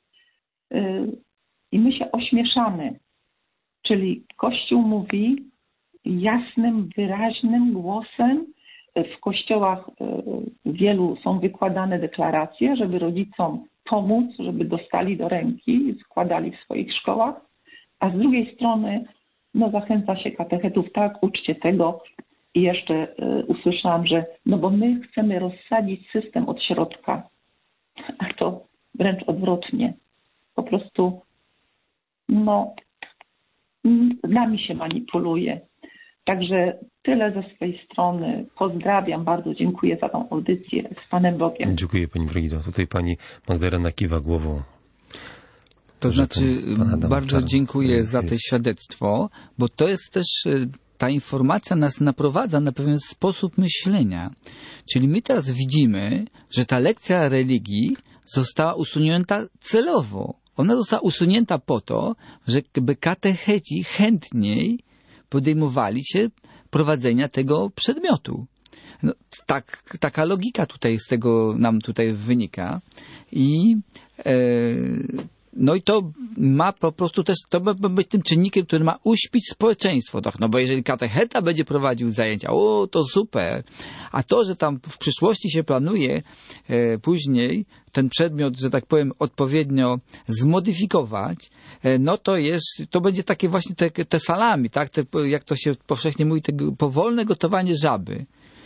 i my się ośmieszamy. Czyli Kościół mówi jasnym, wyraźnym głosem. W kościołach wielu są wykładane deklaracje, żeby rodzicom pomóc, żeby dostali do ręki i składali w swoich szkołach. A z drugiej strony no, zachęca się katechetów, tak, uczcie tego, I jeszcze usłyszałam, że no bo my chcemy rozsadzić system od środka, a to wręcz odwrotnie. Po prostu no nami się manipuluje. Także tyle ze swojej strony. Pozdrawiam, bardzo dziękuję za tą audycję. Z Panem Bogiem. Dziękuję Pani Brigido. Tutaj Pani Magdalena kiwa głową. To znaczy bardzo dziękuję za to świadectwo, bo to jest też, ta informacja nas naprowadza na pewien sposób myślenia. Czyli my teraz widzimy, że ta lekcja religii została usunięta celowo. Ona została usunięta po to, żeby katecheci chętniej podejmowali się prowadzenia tego przedmiotu. No, tak, taka logika tutaj z tego nam tutaj wynika. I e, no i to ma po prostu też, to ma być tym czynnikiem, który ma uśpić społeczeństwo. No bo jeżeli katecheta będzie prowadził zajęcia, o to super. A to, że tam w przyszłości się planuje e, później ten przedmiot, że tak powiem, odpowiednio zmodyfikować, e, no to jest, to będzie takie właśnie te, te salami, tak? Te, jak to się powszechnie mówi, te powolne gotowanie żaby.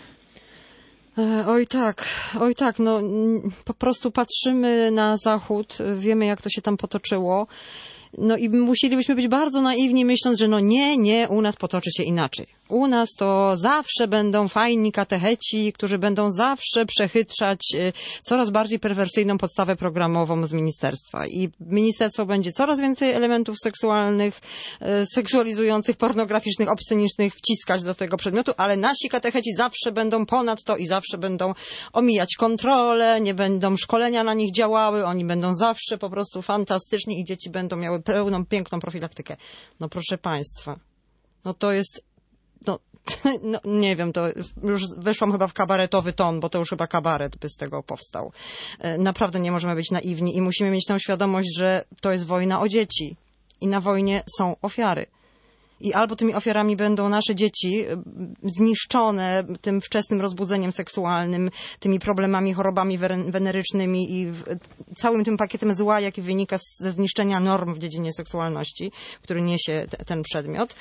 Oj tak, oj tak, no po prostu patrzymy na Zachód, wiemy jak to się tam potoczyło, no i musielibyśmy być bardzo naiwni, myśląc, że no nie, nie, u nas potoczy się inaczej. U nas to zawsze będą fajni katecheci, którzy będą zawsze przechytrzać coraz bardziej perwersyjną podstawę programową z ministerstwa. I ministerstwo będzie coraz więcej elementów seksualnych, seksualizujących, pornograficznych, obscenicznych wciskać do tego przedmiotu, ale nasi katecheci zawsze będą ponad to i zawsze będą omijać kontrolę, nie będą szkolenia na nich działały, oni będą zawsze po prostu fantastyczni i dzieci będą miały pełną, piękną profilaktykę. No proszę Państwa, no to jest No, no, nie wiem, to już weszłam chyba w kabaretowy ton, bo to już chyba kabaret by z tego powstał. Naprawdę nie możemy być naiwni i musimy mieć tę świadomość, że to jest wojna o dzieci i na wojnie są ofiary. I albo tymi ofiarami będą nasze dzieci zniszczone tym wczesnym rozbudzeniem seksualnym, tymi problemami, chorobami wenerycznymi i całym tym pakietem zła, jaki wynika ze zniszczenia norm w dziedzinie seksualności, który niesie t- ten przedmiot.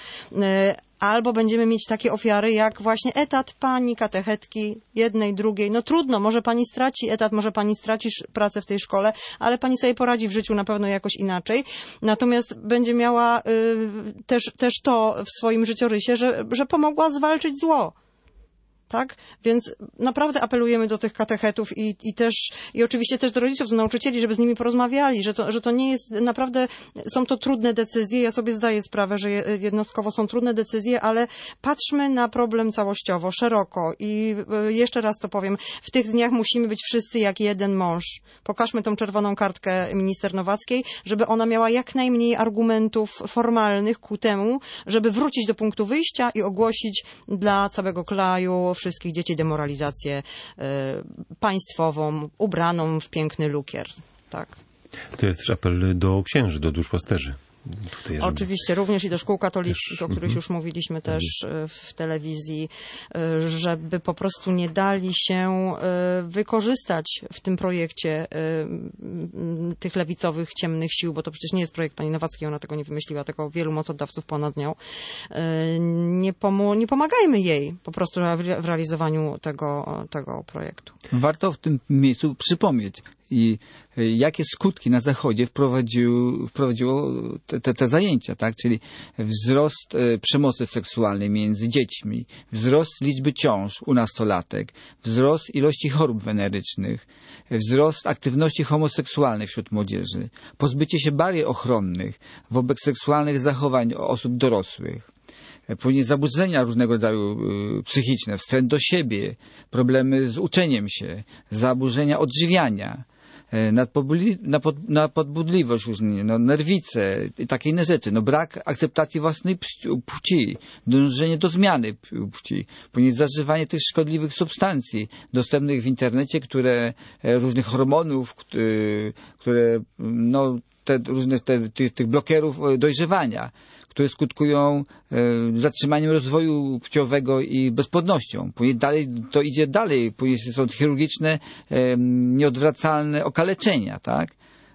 Albo będziemy mieć takie ofiary jak właśnie etat pani katechetki, jednej, drugiej. No trudno, może pani straci etat, może pani straci pracę w tej szkole, ale pani sobie poradzi w życiu na pewno jakoś inaczej. Natomiast będzie miała y, też, też to w swoim życiorysie, że, że pomogła zwalczyć zło. Tak? Więc naprawdę apelujemy do tych katechetów i, i też, i oczywiście też do rodziców, do nauczycieli, żeby z nimi porozmawiali, że to, że to nie jest, naprawdę są to trudne decyzje. Ja sobie zdaję sprawę, że jednostkowo są trudne decyzje, ale patrzmy na problem całościowo, szeroko i jeszcze raz to powiem, w tych dniach musimy być wszyscy jak jeden mąż. Pokażmy tą czerwoną kartkę minister Nowackiej, żeby ona miała jak najmniej argumentów formalnych ku temu, żeby wrócić do punktu wyjścia i ogłosić dla całego kraju wszystkich dzieci demoralizację y, państwową, ubraną w piękny lukier. Tak. To jest też apel do księży, do duszpasterzy. Tutaj, żeby... Oczywiście, również i do szkół katolickich, o których już mówiliśmy też w telewizji, żeby po prostu nie dali się wykorzystać w tym projekcie tych lewicowych, ciemnych sił, bo to przecież nie jest projekt pani Nowackiej, ona tego nie wymyśliła, tylko wielu mocodawców ponad nią. Nie, pomo- nie pomagajmy jej po prostu w realizowaniu tego, tego projektu. Warto w tym miejscu przypomnieć, i jakie skutki na Zachodzie wprowadził, wprowadziło te, te, te zajęcia, tak? Czyli wzrost e, przemocy seksualnej między dziećmi, wzrost liczby ciąż u nastolatek, wzrost ilości chorób wenerycznych, wzrost aktywności homoseksualnej wśród młodzieży, pozbycie się barier ochronnych wobec seksualnych zachowań osób dorosłych. Później zaburzenia różnego rodzaju y, psychiczne, wstręt do siebie, problemy z uczeniem się, zaburzenia odżywiania, y, nadpobudli, napod, nadpobudliwość różnie, no, nerwice i takie inne rzeczy. No, brak akceptacji własnej płci, dążenie do zmiany płci, później zażywanie tych szkodliwych substancji dostępnych w internecie, które różnych hormonów, y, które no, te różne te, tych, tych blokerów dojrzewania, które skutkują e, zatrzymaniem rozwoju płciowego i bezpłodnością. Później dalej, to idzie dalej, później są chirurgiczne, e, nieodwracalne okaleczenia, tak?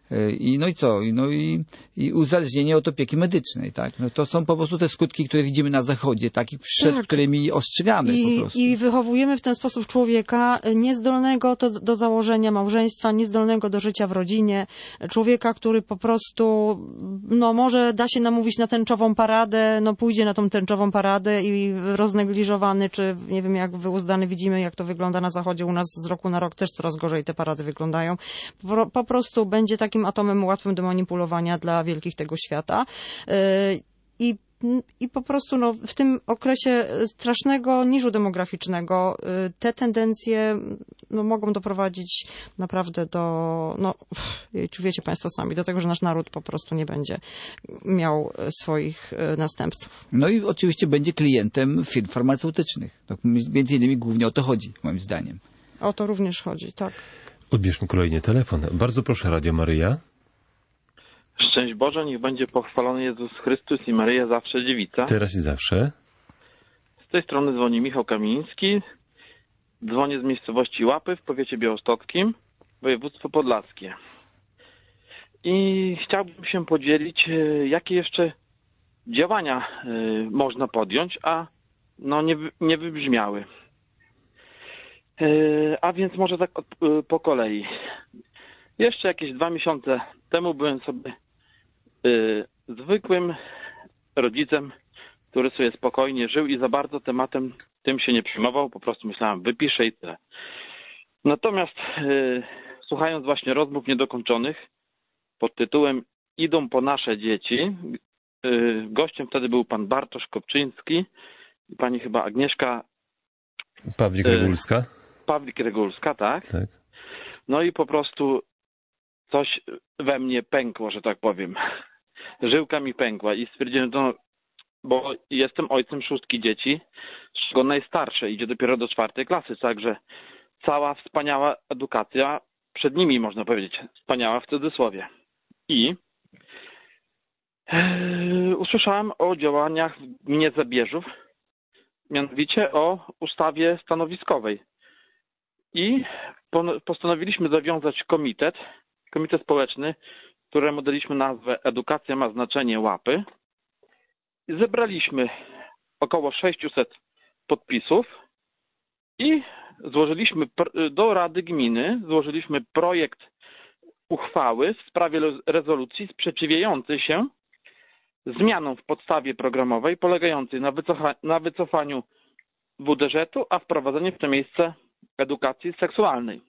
I no i co? No i, i uzależnienie od opieki medycznej, tak? No to są po prostu te skutki, które widzimy na Zachodzie, takich przed tak. którymi ostrzegamy I, po prostu. I wychowujemy w ten sposób człowieka niezdolnego do, do założenia małżeństwa, niezdolnego do życia w rodzinie, człowieka, który po prostu, no może da się namówić na tęczową paradę, no pójdzie na tą tęczową paradę i roznegliżowany, czy nie wiem jak wyuzdany, widzimy jak to wygląda na Zachodzie, u nas z roku na rok też coraz gorzej te parady wyglądają. Po, po prostu będzie takim atomem łatwym do manipulowania dla wielkich tego świata. I I po prostu no, w tym okresie strasznego niżu demograficznego te tendencje no, mogą doprowadzić naprawdę do, no wiecie Państwo sami, do tego, że nasz naród po prostu nie będzie miał swoich następców. No i oczywiście będzie klientem firm farmaceutycznych. To między innymi głównie o to chodzi, moim zdaniem. O to również chodzi, tak. Odbierzmy kolejny telefon. Bardzo proszę, Radio Maryja. Szczęść Boże, niech będzie pochwalony Jezus Chrystus i Maryja zawsze dziewica. Teraz i zawsze. Z tej strony dzwoni Michał Kamiński. Dzwonię z miejscowości Łapy w powiecie białostockim, województwo podlaskie. I chciałbym się podzielić, jakie jeszcze działania można podjąć, a no nie, nie wybrzmiały. A więc może tak po kolei. Jeszcze jakieś dwa miesiące temu byłem sobie y, zwykłym rodzicem, który sobie spokojnie żył i za bardzo tematem tym się nie przejmował. Po prostu myślałem, wypiszę i tyle. Natomiast y, słuchając właśnie rozmów niedokończonych pod tytułem Idą po nasze dzieci, y, gościem wtedy był pan Bartosz Kopczyński i pani chyba Agnieszka Pawlik-Regulska. Y, Pawlik-Regulska, tak? Tak. No i po prostu coś we mnie pękło, że tak powiem. Żyłka mi pękła i stwierdziłem, no, bo jestem ojcem szóstki dzieci, z czego najstarsze idzie dopiero do czwartej klasy, także cała wspaniała edukacja przed nimi, można powiedzieć, wspaniała w cudzysłowie. I yy, usłyszałem o działaniach w gminie Zabierzów, mianowicie o ustawie stanowiskowej. I postanowiliśmy zawiązać komitet, komitet społeczny, któremu daliśmy nazwę Edukacja ma znaczenie Łapy. I zebraliśmy około sześćset podpisów i złożyliśmy do Rady Gminy, złożyliśmy projekt uchwały w sprawie rezolucji sprzeciwiającej się zmianom w podstawie programowej polegającej na, wycofa- na wycofaniu W D Ż-u, a wprowadzeniu w to miejsce edukacji seksualnej.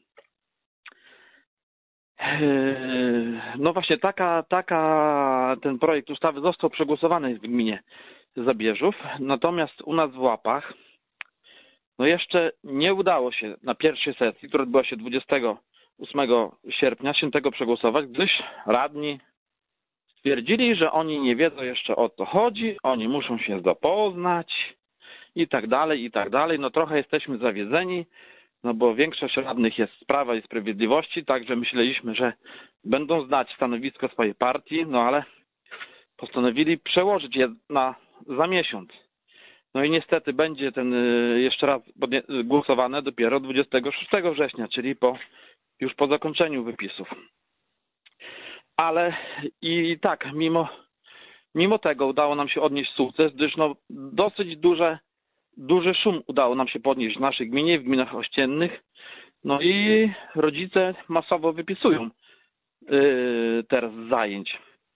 No właśnie taka, taka ten projekt ustawy został przegłosowany w gminie Zabierzów, natomiast u nas w Łapach no jeszcze nie udało się na pierwszej sesji, która odbyła się dwudziestego ósmego sierpnia, się tego przegłosować, gdyż radni stwierdzili, że oni nie wiedzą jeszcze o co chodzi, oni muszą się zapoznać i tak dalej, i tak dalej. No trochę jesteśmy zawiedzeni, no bo większość radnych jest z Prawa i Sprawiedliwości, także myśleliśmy, że będą znać stanowisko swojej partii, no ale postanowili przełożyć je na za miesiąc. No i niestety będzie ten jeszcze raz głosowane dopiero dwudziestego szóstego września, czyli po, już po zakończeniu wypisów. Ale i tak, mimo, mimo tego udało nam się odnieść sukces, gdyż no dosyć duże Duży szum udało nam się podnieść w naszej gminie, w gminach ościennych. No i rodzice masowo wypisują yy, teraz z zajęć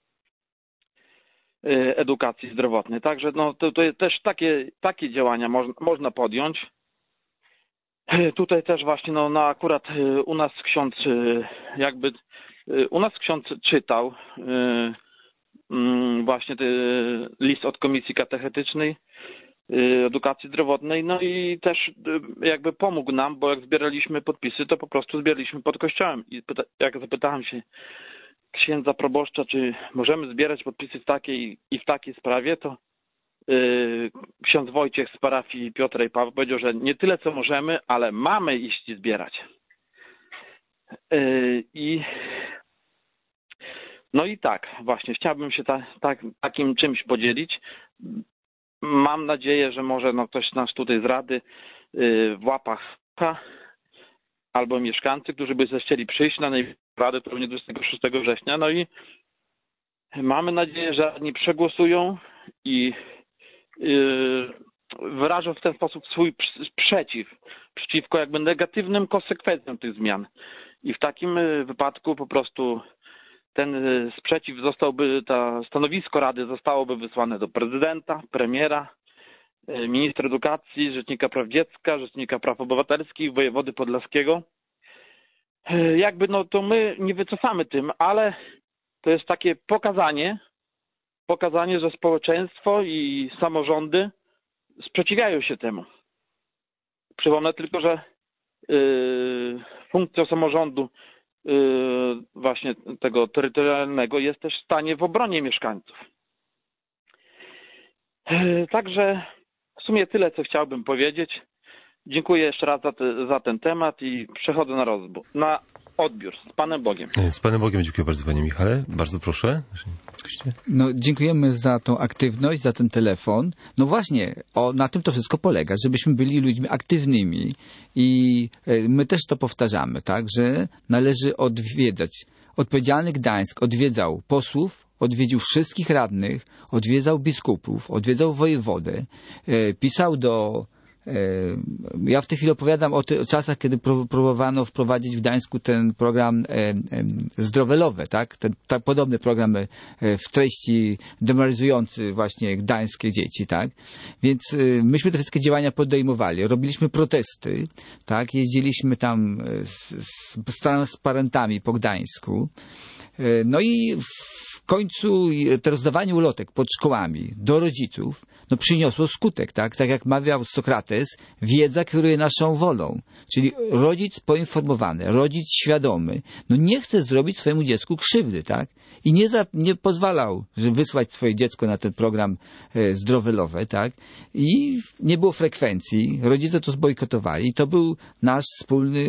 yy, edukacji zdrowotnej. Także no, to, to też takie, takie działania można, można podjąć. Yy, tutaj też właśnie no, no akurat yy, u nas ksiądz yy, jakby yy, u nas ksiądz czytał yy, yy, właśnie yy, list od Komisji Katechetycznej Edukacji Zdrowotnej, no i też jakby pomógł nam, bo jak zbieraliśmy podpisy, to po prostu zbieraliśmy pod kościołem. I pyta, jak zapytałem się księdza proboszcza, czy możemy zbierać podpisy w takiej i w takiej sprawie, to yy, ksiądz Wojciech z parafii Piotra i Pawła powiedział, że nie tyle co możemy, ale mamy iść zbierać. Yy, I no i tak, właśnie chciałbym się ta, ta, takim czymś podzielić. Mam nadzieję, że może no ktoś nas tutaj z Rady yy, w Łapach albo mieszkańcy, którzy by zechcieli przyjść na Rady, to będzie dwudziestego szóstego września, no i mamy nadzieję, że radni przegłosują i yy, wyrażą w ten sposób swój sprzeciw przeciwko jakby negatywnym konsekwencjom tych zmian. I w takim wypadku po prostu ten sprzeciw zostałby, to stanowisko Rady zostałoby wysłane do prezydenta, premiera, ministra edukacji, rzecznika praw dziecka, rzecznika praw obywatelskich, wojewody podlaskiego. Jakby no to my nie wycofamy tym, ale to jest takie pokazanie, pokazanie, że społeczeństwo i samorządy sprzeciwiają się temu. Przypomnę tylko, że yy, funkcją samorządu yy, właśnie tego terytorialnego jest też stanie w obronie mieszkańców. Yy, także w sumie tyle, co chciałbym powiedzieć. Dziękuję jeszcze raz za, te, za ten temat i przechodzę na rozbór, na odbiór. Z Panem Bogiem. Z Panem Bogiem dziękuję bardzo, Panie Michale. Bardzo proszę. No, dziękujemy za tą aktywność, za ten telefon. No właśnie, o, na tym to wszystko polega, żebyśmy byli ludźmi aktywnymi i my też to powtarzamy, tak, że należy odwiedzać. Odpowiedzialny Gdańsk odwiedzał posłów, odwiedził wszystkich radnych, odwiedzał biskupów, odwiedzał wojewodę, pisał do Ja w tej chwili opowiadam o, ty, o czasach, kiedy próbowano wprowadzić w Gdańsku ten program e, e, zdrowelowe, tak? Ten tak, podobny program e, w treści demoralizujący właśnie gdańskie dzieci, tak? Więc e, myśmy te wszystkie działania podejmowali. Robiliśmy protesty, tak? Jeździliśmy tam z, z, z transparentami po Gdańsku. E, no i w końcu to rozdawanie ulotek pod szkołami do rodziców no przyniosło skutek, tak? Tak jak mawiał Sokrates, wiedza kieruje naszą wolą. Czyli rodzic poinformowany, rodzic świadomy, no nie chce zrobić swojemu dziecku krzywdy, tak? I nie, za, nie pozwalał, że wysłać swoje dziecko na ten program e, zdrowelowy, tak? I nie było frekwencji, rodzice to zbojkotowali. To był nasz wspólny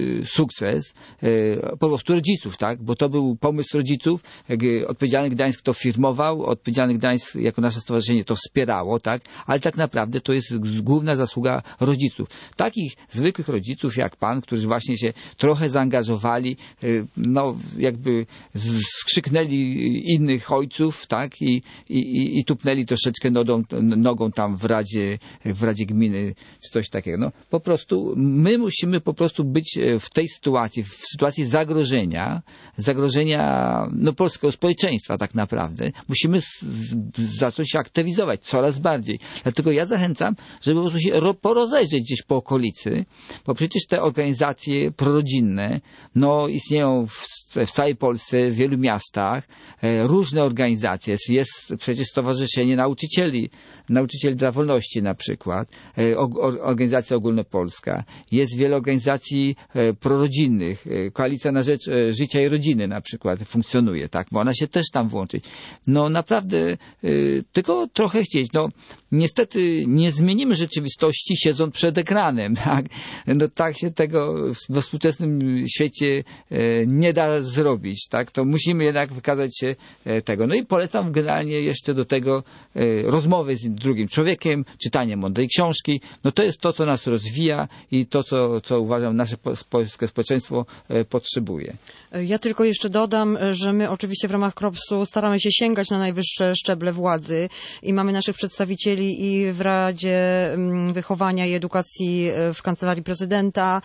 sukces e, po prostu rodziców, tak? Bo to był pomysł rodziców. Jak Odpowiedzialny Gdańsk to firmował, Odpowiedzialny Gdańsk jako nasze stowarzyszenie to wspierało, tak? Ale tak naprawdę to jest główna zasługa rodziców. Takich zwykłych rodziców jak pan, którzy właśnie się trochę zaangażowali, e, no jakby skrzyknęli innych ojców, tak? I, i, i tupnęli troszeczkę nogą, nogą tam w Radzie, w Radzie Gminy, czy coś takiego. No, po prostu my musimy po prostu być w tej sytuacji, w sytuacji zagrożenia, zagrożenia no, polskiego społeczeństwa tak naprawdę. Musimy z, z, zacząć się aktywizować coraz bardziej. Dlatego ja zachęcam, żeby po prostu się ro, porozejrzeć gdzieś po okolicy, bo przecież te organizacje prorodzinne, no istnieją w, w całej Polsce, w wielu miastach, różne organizacje. Jest przecież Stowarzyszenie Nauczycieli, Nauczycieli dla Wolności na przykład, Organizacja Ogólnopolska. Jest wiele organizacji prorodzinnych. Koalicja na rzecz życia i rodziny na przykład funkcjonuje, tak? Bo ona się też tam włączyć. No naprawdę tylko trochę chcieć. No niestety nie zmienimy rzeczywistości siedząc przed ekranem, tak? No tak się tego we współczesnym świecie nie da zrobić, tak? To musimy jednak wykazać się tego. No i polecam generalnie jeszcze do tego rozmowy z drugim człowiekiem, czytanie mądrej książki. No to jest to, co nas rozwija i to, co, co uważam nasze polskie społeczeństwo potrzebuje. Ja tylko jeszcze dodam, że my oczywiście w ramach KROPS-u staramy się sięgać na najwyższe szczeble władzy i mamy naszych przedstawicieli i w Radzie Wychowania i Edukacji w Kancelarii Prezydenta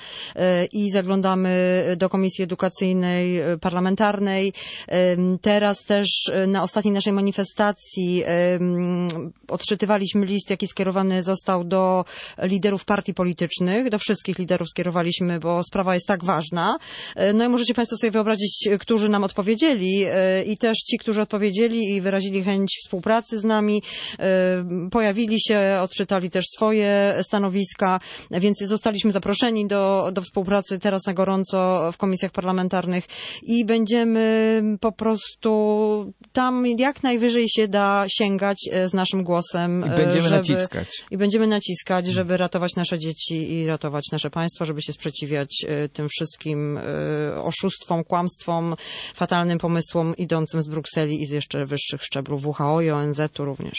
i zaglądamy do Komisji Edukacyjnej Parlamentarnej. Teraz też na ostatniej naszej manifestacji odczytywaliśmy list, jaki skierowany został do liderów partii politycznych. Do wszystkich liderów skierowaliśmy, bo sprawa jest tak ważna. No i możecie Państwo sobie wyobrazić, którzy nam odpowiedzieli i też ci, którzy odpowiedzieli i wyrazili chęć współpracy z nami, pojawili się, odczytali też swoje stanowiska, więc zostaliśmy zaproszeni do, do współpracy teraz na gorąco w komisjach parlamentarnych i będziemy po prostu tam jak najwyżej się da sięgać z naszym głosem. I będziemy żeby, naciskać. I będziemy naciskać, żeby ratować nasze dzieci i ratować nasze państwa, żeby się sprzeciwiać tym wszystkim oszustwom, kłamstwom, fatalnym pomysłom idącym z Brukseli i z jeszcze wyższych szczeblów W H O i O N Z-u również.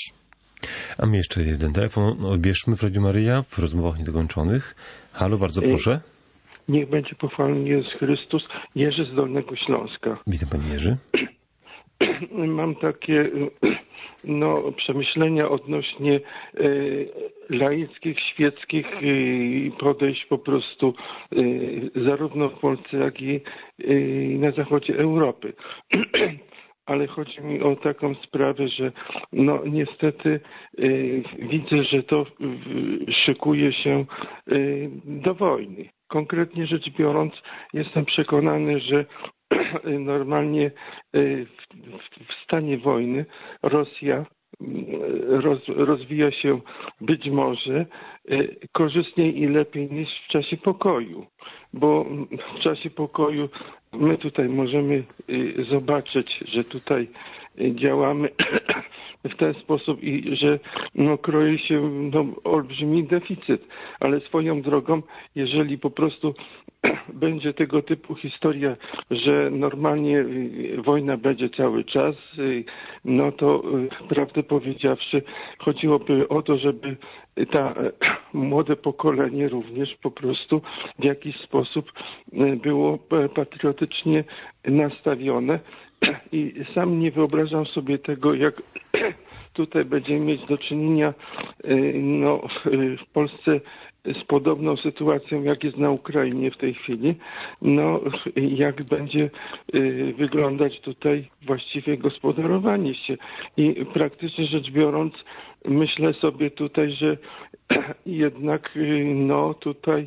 A my jeszcze jeden telefon odbierzmy w Radiu Maryja w rozmowach niedokończonych. Halo, bardzo proszę. Niech będzie pochwalony Jezus Chrystus. Jerzy z Dolnego Śląska. Witam, panie Jerzy. Mam takie no, przemyślenia odnośnie y, laickich, świeckich y, podejść po prostu y, zarówno w Polsce, jak i y, na zachodzie Europy. Ale chodzi mi o taką sprawę, że no niestety y, widzę, że to y, szykuje się y, do wojny. Konkretnie rzecz biorąc, jestem przekonany, że normalnie y, w, w stanie wojny Rosja roz, rozwija się być może y, korzystniej i lepiej niż w czasie pokoju. Bo w czasie pokoju my tutaj możemy y, zobaczyć, że tutaj y, działamy w ten sposób i że no, kroi się no, olbrzymi deficyt. Ale swoją drogą, jeżeli po prostu będzie tego typu historia, że normalnie y, wojna będzie cały czas, y, no to y, prawdę powiedziawszy chodziłoby o to, żeby ta y, młode pokolenie również po prostu w jakiś sposób y, było patriotycznie nastawione. I sam nie wyobrażam sobie tego, jak tutaj będziemy mieć do czynienia no, w Polsce z podobną sytuacją, jak jest na Ukrainie w tej chwili. No, jak będzie wyglądać tutaj właściwie gospodarowanie się. I praktycznie rzecz biorąc, myślę sobie tutaj, że jednak no tutaj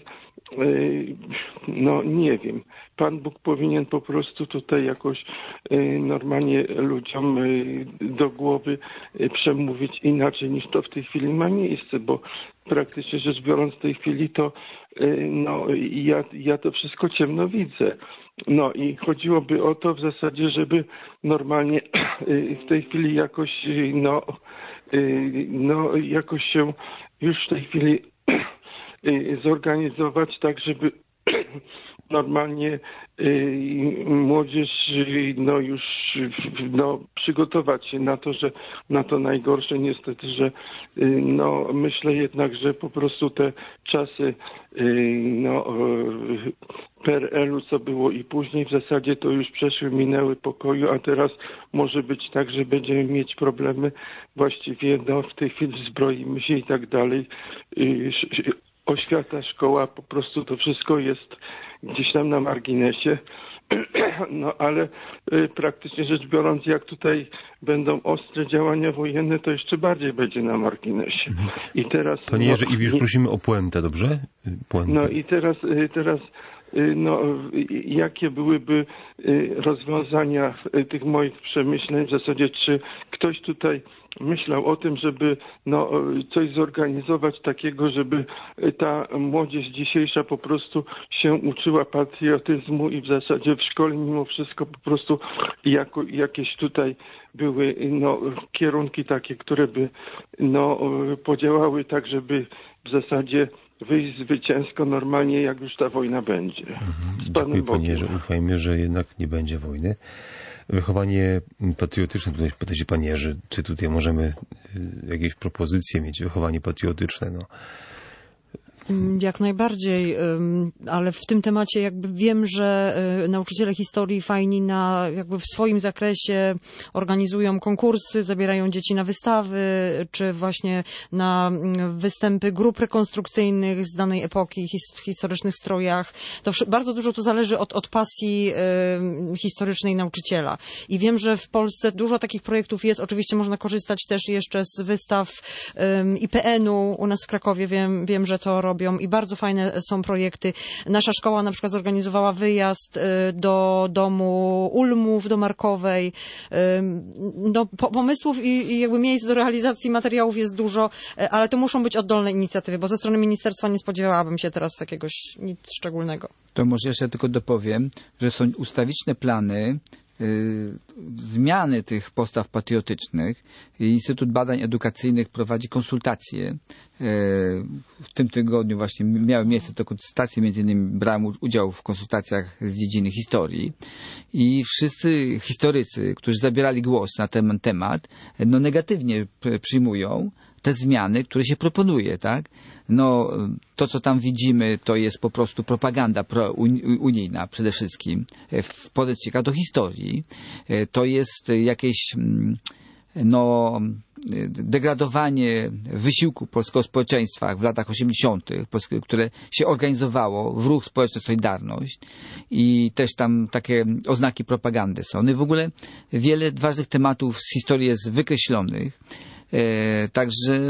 no nie wiem, Pan Bóg powinien po prostu tutaj jakoś normalnie ludziom do głowy przemówić inaczej niż to w tej chwili ma miejsce, bo praktycznie rzecz biorąc w tej chwili to no ja, ja to wszystko ciemno widzę. No i chodziłoby o to w zasadzie, żeby normalnie w tej chwili jakoś no, no jakoś się już w tej chwili zorganizować tak, żeby normalnie y, młodzież y, no już no, przygotować się na to, że na to najgorsze niestety, że y, no myślę jednak, że po prostu te czasy y, no y, P R L u, co było i później w zasadzie to już przeszły, minęły pokoju, a teraz może być tak, że będziemy mieć problemy właściwie no w tej chwili zbroimy się i tak dalej. Y, Oświata, szkoła, po prostu to wszystko jest gdzieś tam na marginesie. No ale y, praktycznie rzecz biorąc, jak tutaj będą ostre działania wojenne, to jeszcze bardziej będzie na marginesie. I teraz... Panie Jerzy, no, i już prosimy o puentę, dobrze? Puentę. No i teraz, y, teraz no, jakie byłyby rozwiązania tych moich przemyśleń, w zasadzie czy ktoś tutaj myślał o tym, żeby no, coś zorganizować takiego, żeby ta młodzież dzisiejsza po prostu się uczyła patriotyzmu i w zasadzie w szkole mimo wszystko po prostu jako, jakieś tutaj były no, kierunki takie, które by no, podziałały tak, żeby w zasadzie wyjść zwycięsko normalnie, jak już ta wojna będzie. Mhm. Dziękuję, panie Jerzy. Ufajmy, że jednak nie będzie wojny. Wychowanie patriotyczne, tutaj pyta się pan Jerzy, czy tutaj możemy jakieś propozycje mieć, wychowanie patriotyczne, no. Jak najbardziej, ale w tym temacie jakby wiem, że nauczyciele historii fajni na, jakby w swoim zakresie organizują konkursy, zabierają dzieci na wystawy, czy właśnie na występy grup rekonstrukcyjnych z danej epoki w historycznych strojach. To bardzo dużo tu zależy od, od pasji historycznej nauczyciela. I wiem, że w Polsce dużo takich projektów jest. Oczywiście można korzystać też jeszcze z wystaw I P N u. U nas w Krakowie wiem, wiem, że to robią i bardzo fajne są projekty. Nasza szkoła na przykład zorganizowała wyjazd do domu Ulmów, do Markowej. No, pomysłów i, i jakby miejsc do realizacji materiałów jest dużo, ale to muszą być oddolne inicjatywy, bo ze strony ministerstwa nie spodziewałabym się teraz jakiegoś nic szczególnego. To może jeszcze tylko dopowiem, że są ustawiczne plany y, zmiany tych postaw patriotycznych. Instytut Badań Edukacyjnych prowadzi konsultacje. Y, w tym tygodniu właśnie miały miejsce te konsultacje, między innymi brałem udział w konsultacjach z dziedziny historii i wszyscy historycy, którzy zabierali głos na ten temat, no negatywnie przyjmują te zmiany, które się proponuje, tak? no, to co tam widzimy, to jest po prostu propaganda unijna przede wszystkim w podręcznikach do historii. To jest jakieś no, degradowanie wysiłku polskiego społeczeństwa w latach osiemdziesiątych, które się organizowało w ruch społeczny Solidarność i też tam takie oznaki propagandy są. No i w ogóle wiele ważnych tematów z historii jest wykreślonych, e, także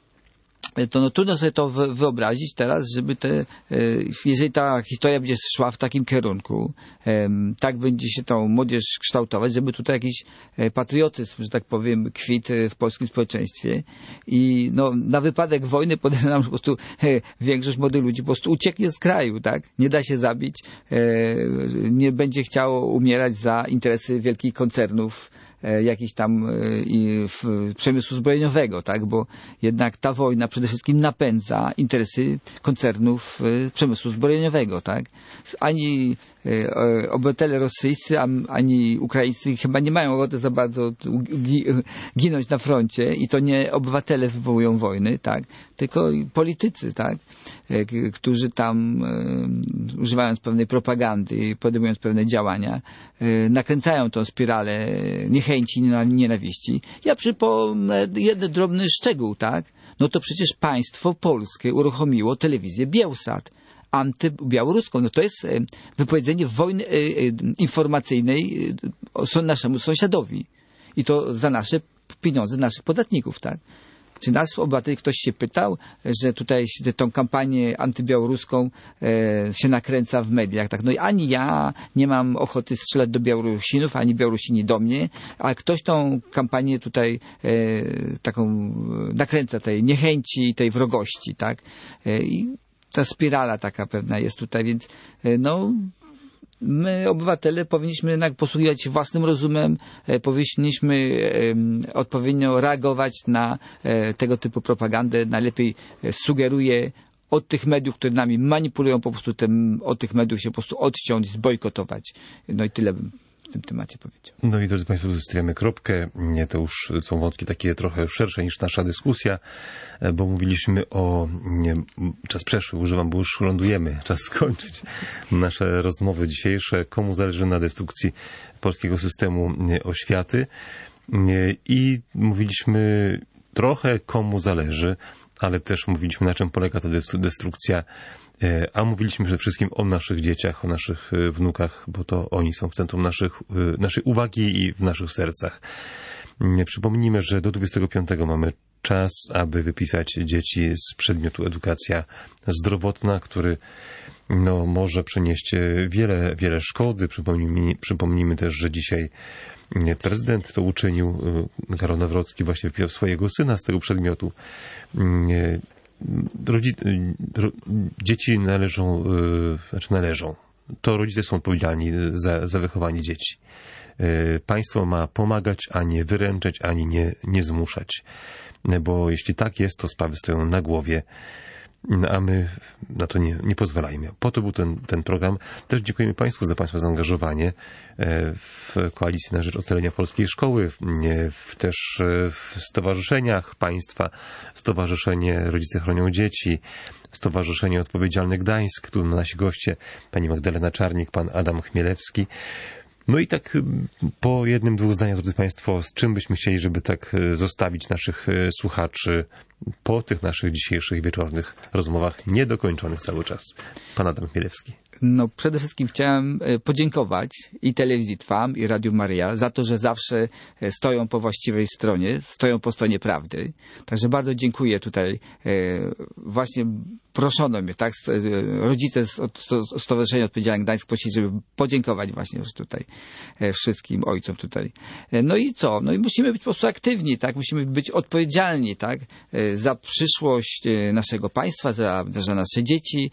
to no, trudno sobie to wyobrazić teraz, żeby te, jeżeli ta historia będzie szła w takim kierunku, tak będzie się tą młodzież kształtować, żeby tutaj jakiś patriotyzm, że tak powiem, kwit w polskim społeczeństwie i no, na wypadek wojny podejrzewam, że po prostu większość młodych ludzi po prostu ucieknie z kraju, tak? Nie da się zabić, nie będzie chciało umierać za interesy wielkich koncernów, jakiś tam i w przemysłu zbrojeniowego, tak? Bo jednak ta wojna przede wszystkim napędza interesy koncernów przemysłu zbrojeniowego, tak? Ani obywatele rosyjscy, ani ukraińscy chyba nie mają ochoty za bardzo ginąć na froncie i to nie obywatele wywołują wojny, tak? Tylko politycy, tak? Którzy tam używając pewnej propagandy, podejmując pewne działania, nakręcają tą spiralę niechęci, nienawiści. Ja przypomnę jeden drobny szczegół, tak? No to przecież państwo polskie uruchomiło telewizję Bielsat antybiałoruską. No to jest wypowiedzenie wojny informacyjnej naszemu sąsiadowi. I to za nasze pieniądze naszych podatników, tak? Czy nasz obywatel, ktoś się pytał, że tutaj tą kampanię antybiałoruską e, się nakręca w mediach, tak? No i ani ja nie mam ochoty strzelać do Białorusinów, ani Białorusini do mnie, a ktoś tą kampanię tutaj e, taką nakręca tej niechęci, tej wrogości, tak? E, I ta spirala taka pewna jest tutaj, więc e, no my, obywatele, powinniśmy jednak posługiwać się własnym rozumem, powinniśmy odpowiednio reagować na tego typu propagandę. Najlepiej sugeruję od tych mediów, które nami manipulują, po prostu tym, od tych mediów się po prostu odciąć, zbojkotować. No i tyle bym w tym temacie powiedział. No i drodzy Państwo, tu stawiamy kropkę. Nie, to już są wątki takie trochę szersze niż nasza dyskusja, bo mówiliśmy o... Nie, czas przeszły, używam, bo już lądujemy. Czas skończyć nasze rozmowy dzisiejsze. Komu zależy na destrukcji polskiego systemu oświaty. I mówiliśmy trochę komu zależy, ale też mówiliśmy, na czym polega ta destrukcja. A mówiliśmy przede wszystkim o naszych dzieciach, o naszych wnukach, bo to oni są w centrum naszych, naszej uwagi i w naszych sercach. Przypomnijmy, że do dwudziestego piątego mamy czas, aby wypisać dzieci z przedmiotu edukacja zdrowotna, który no, może przynieść wiele, wiele szkody. Przypomnijmy, przypomnijmy też, że dzisiaj prezydent to uczynił, Karol Nawrocki właśnie wypisał swojego syna z tego przedmiotu. Rodzi... Dzieci należą, znaczy należą. To rodzice są odpowiedzialni za, za wychowanie dzieci. Państwo ma pomagać, a nie wyręczać, ani nie, nie zmuszać. Bo jeśli tak jest, to sprawy stoją na głowie, a my na to nie, nie pozwalajmy. Po to był ten, ten program. Też dziękujemy Państwu za Państwa zaangażowanie w Koalicji na rzecz Ocalenia Polskiej Szkoły, w, też w stowarzyszeniach państwa, Stowarzyszenie Rodzice Chronią Dzieci, Stowarzyszenie Odpowiedzialny Gdańsk, tu nasi goście, pani Magdalena Czarnik, pan Adam Chmielewski. No i tak po jednym, dwóch zdaniach, drodzy Państwo, z czym byśmy chcieli, żeby tak zostawić naszych słuchaczy po tych naszych dzisiejszych wieczornych rozmowach, niedokończonych cały czas. Pan Adam Chmielewski. No przede wszystkim chciałem podziękować i Telewizji Trwam, i Radiu Maryja za to, że zawsze stoją po właściwej stronie, stoją po stronie prawdy. Także bardzo dziękuję tutaj. Właśnie proszono mnie, tak, rodzice z Stowarzyszenia Odpowiedzialnych Gdańsk prosili, żeby podziękować właśnie już tutaj wszystkim ojcom tutaj. No i co? No i musimy być po prostu aktywni, tak? Musimy być odpowiedzialni, tak? Za przyszłość naszego państwa, za, za nasze dzieci.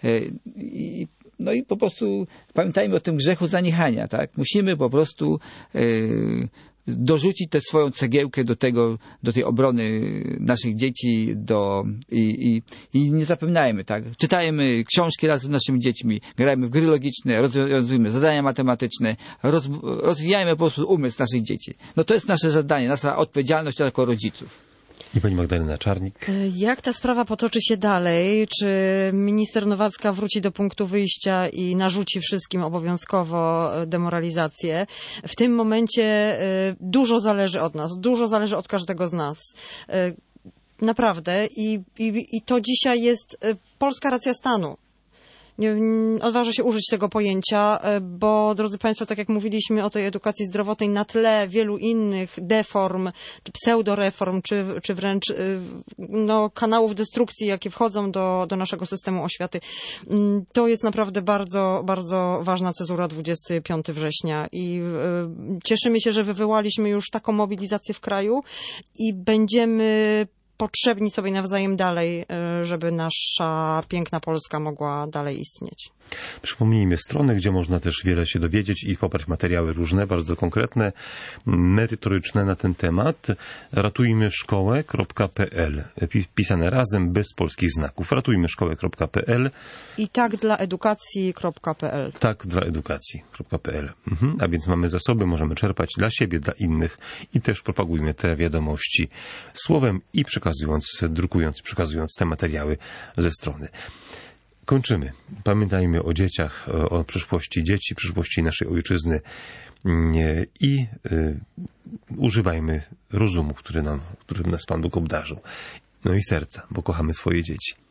I No i po prostu pamiętajmy o tym grzechu zaniechania, tak? Musimy po prostu yy, dorzucić tę swoją cegiełkę do tego, do tej obrony naszych dzieci, do, i, i, i nie zapominajmy, tak? Czytajmy książki razem z naszymi dziećmi, grajmy w gry logiczne, rozwijmy zadania matematyczne, roz, rozwijajmy po prostu umysł naszych dzieci. No to jest nasze zadanie, nasza odpowiedzialność jako rodziców. I pani Magdalena Czarnik. Jak ta sprawa potoczy się dalej? Czy minister Nowacka wróci do punktu wyjścia i narzuci wszystkim obowiązkowo demoralizację? W tym momencie dużo zależy od nas, dużo zależy od każdego z nas. Naprawdę. I, i, i to dzisiaj jest polska racja stanu. Nie, nie odważę się użyć tego pojęcia, bo, drodzy Państwo, tak jak mówiliśmy o tej edukacji zdrowotnej, na tle wielu innych deform, czy pseudoreform, czy, czy wręcz no, kanałów destrukcji, jakie wchodzą do, do naszego systemu oświaty, to jest naprawdę bardzo, bardzo ważna cezura dwudziestego piątego września i y, cieszymy się, że wywołaliśmy już taką mobilizację w kraju i będziemy potrzebni sobie nawzajem dalej, żeby nasza piękna Polska mogła dalej istnieć. Przypomnijmy stronę, gdzie można też wiele się dowiedzieć i pobrać materiały różne, bardzo konkretne, merytoryczne na ten temat. ratujmy szkołę kropka p l. Pisane razem, bez polskich znaków. ratujmy szkołę kropka p l. I tak dla edukacji kropka p l. Tak dla edukacji kropka p l. Mhm. A więc mamy zasoby, możemy czerpać dla siebie, dla innych i też propagujmy te wiadomości słowem i przekazując, drukując, przekazując te materiały ze strony. Kończymy. Pamiętajmy o dzieciach, o przyszłości dzieci, przyszłości naszej ojczyzny i y, używajmy rozumu, który nam, którym nas Pan Bóg obdarzył. No i serca, bo kochamy swoje dzieci.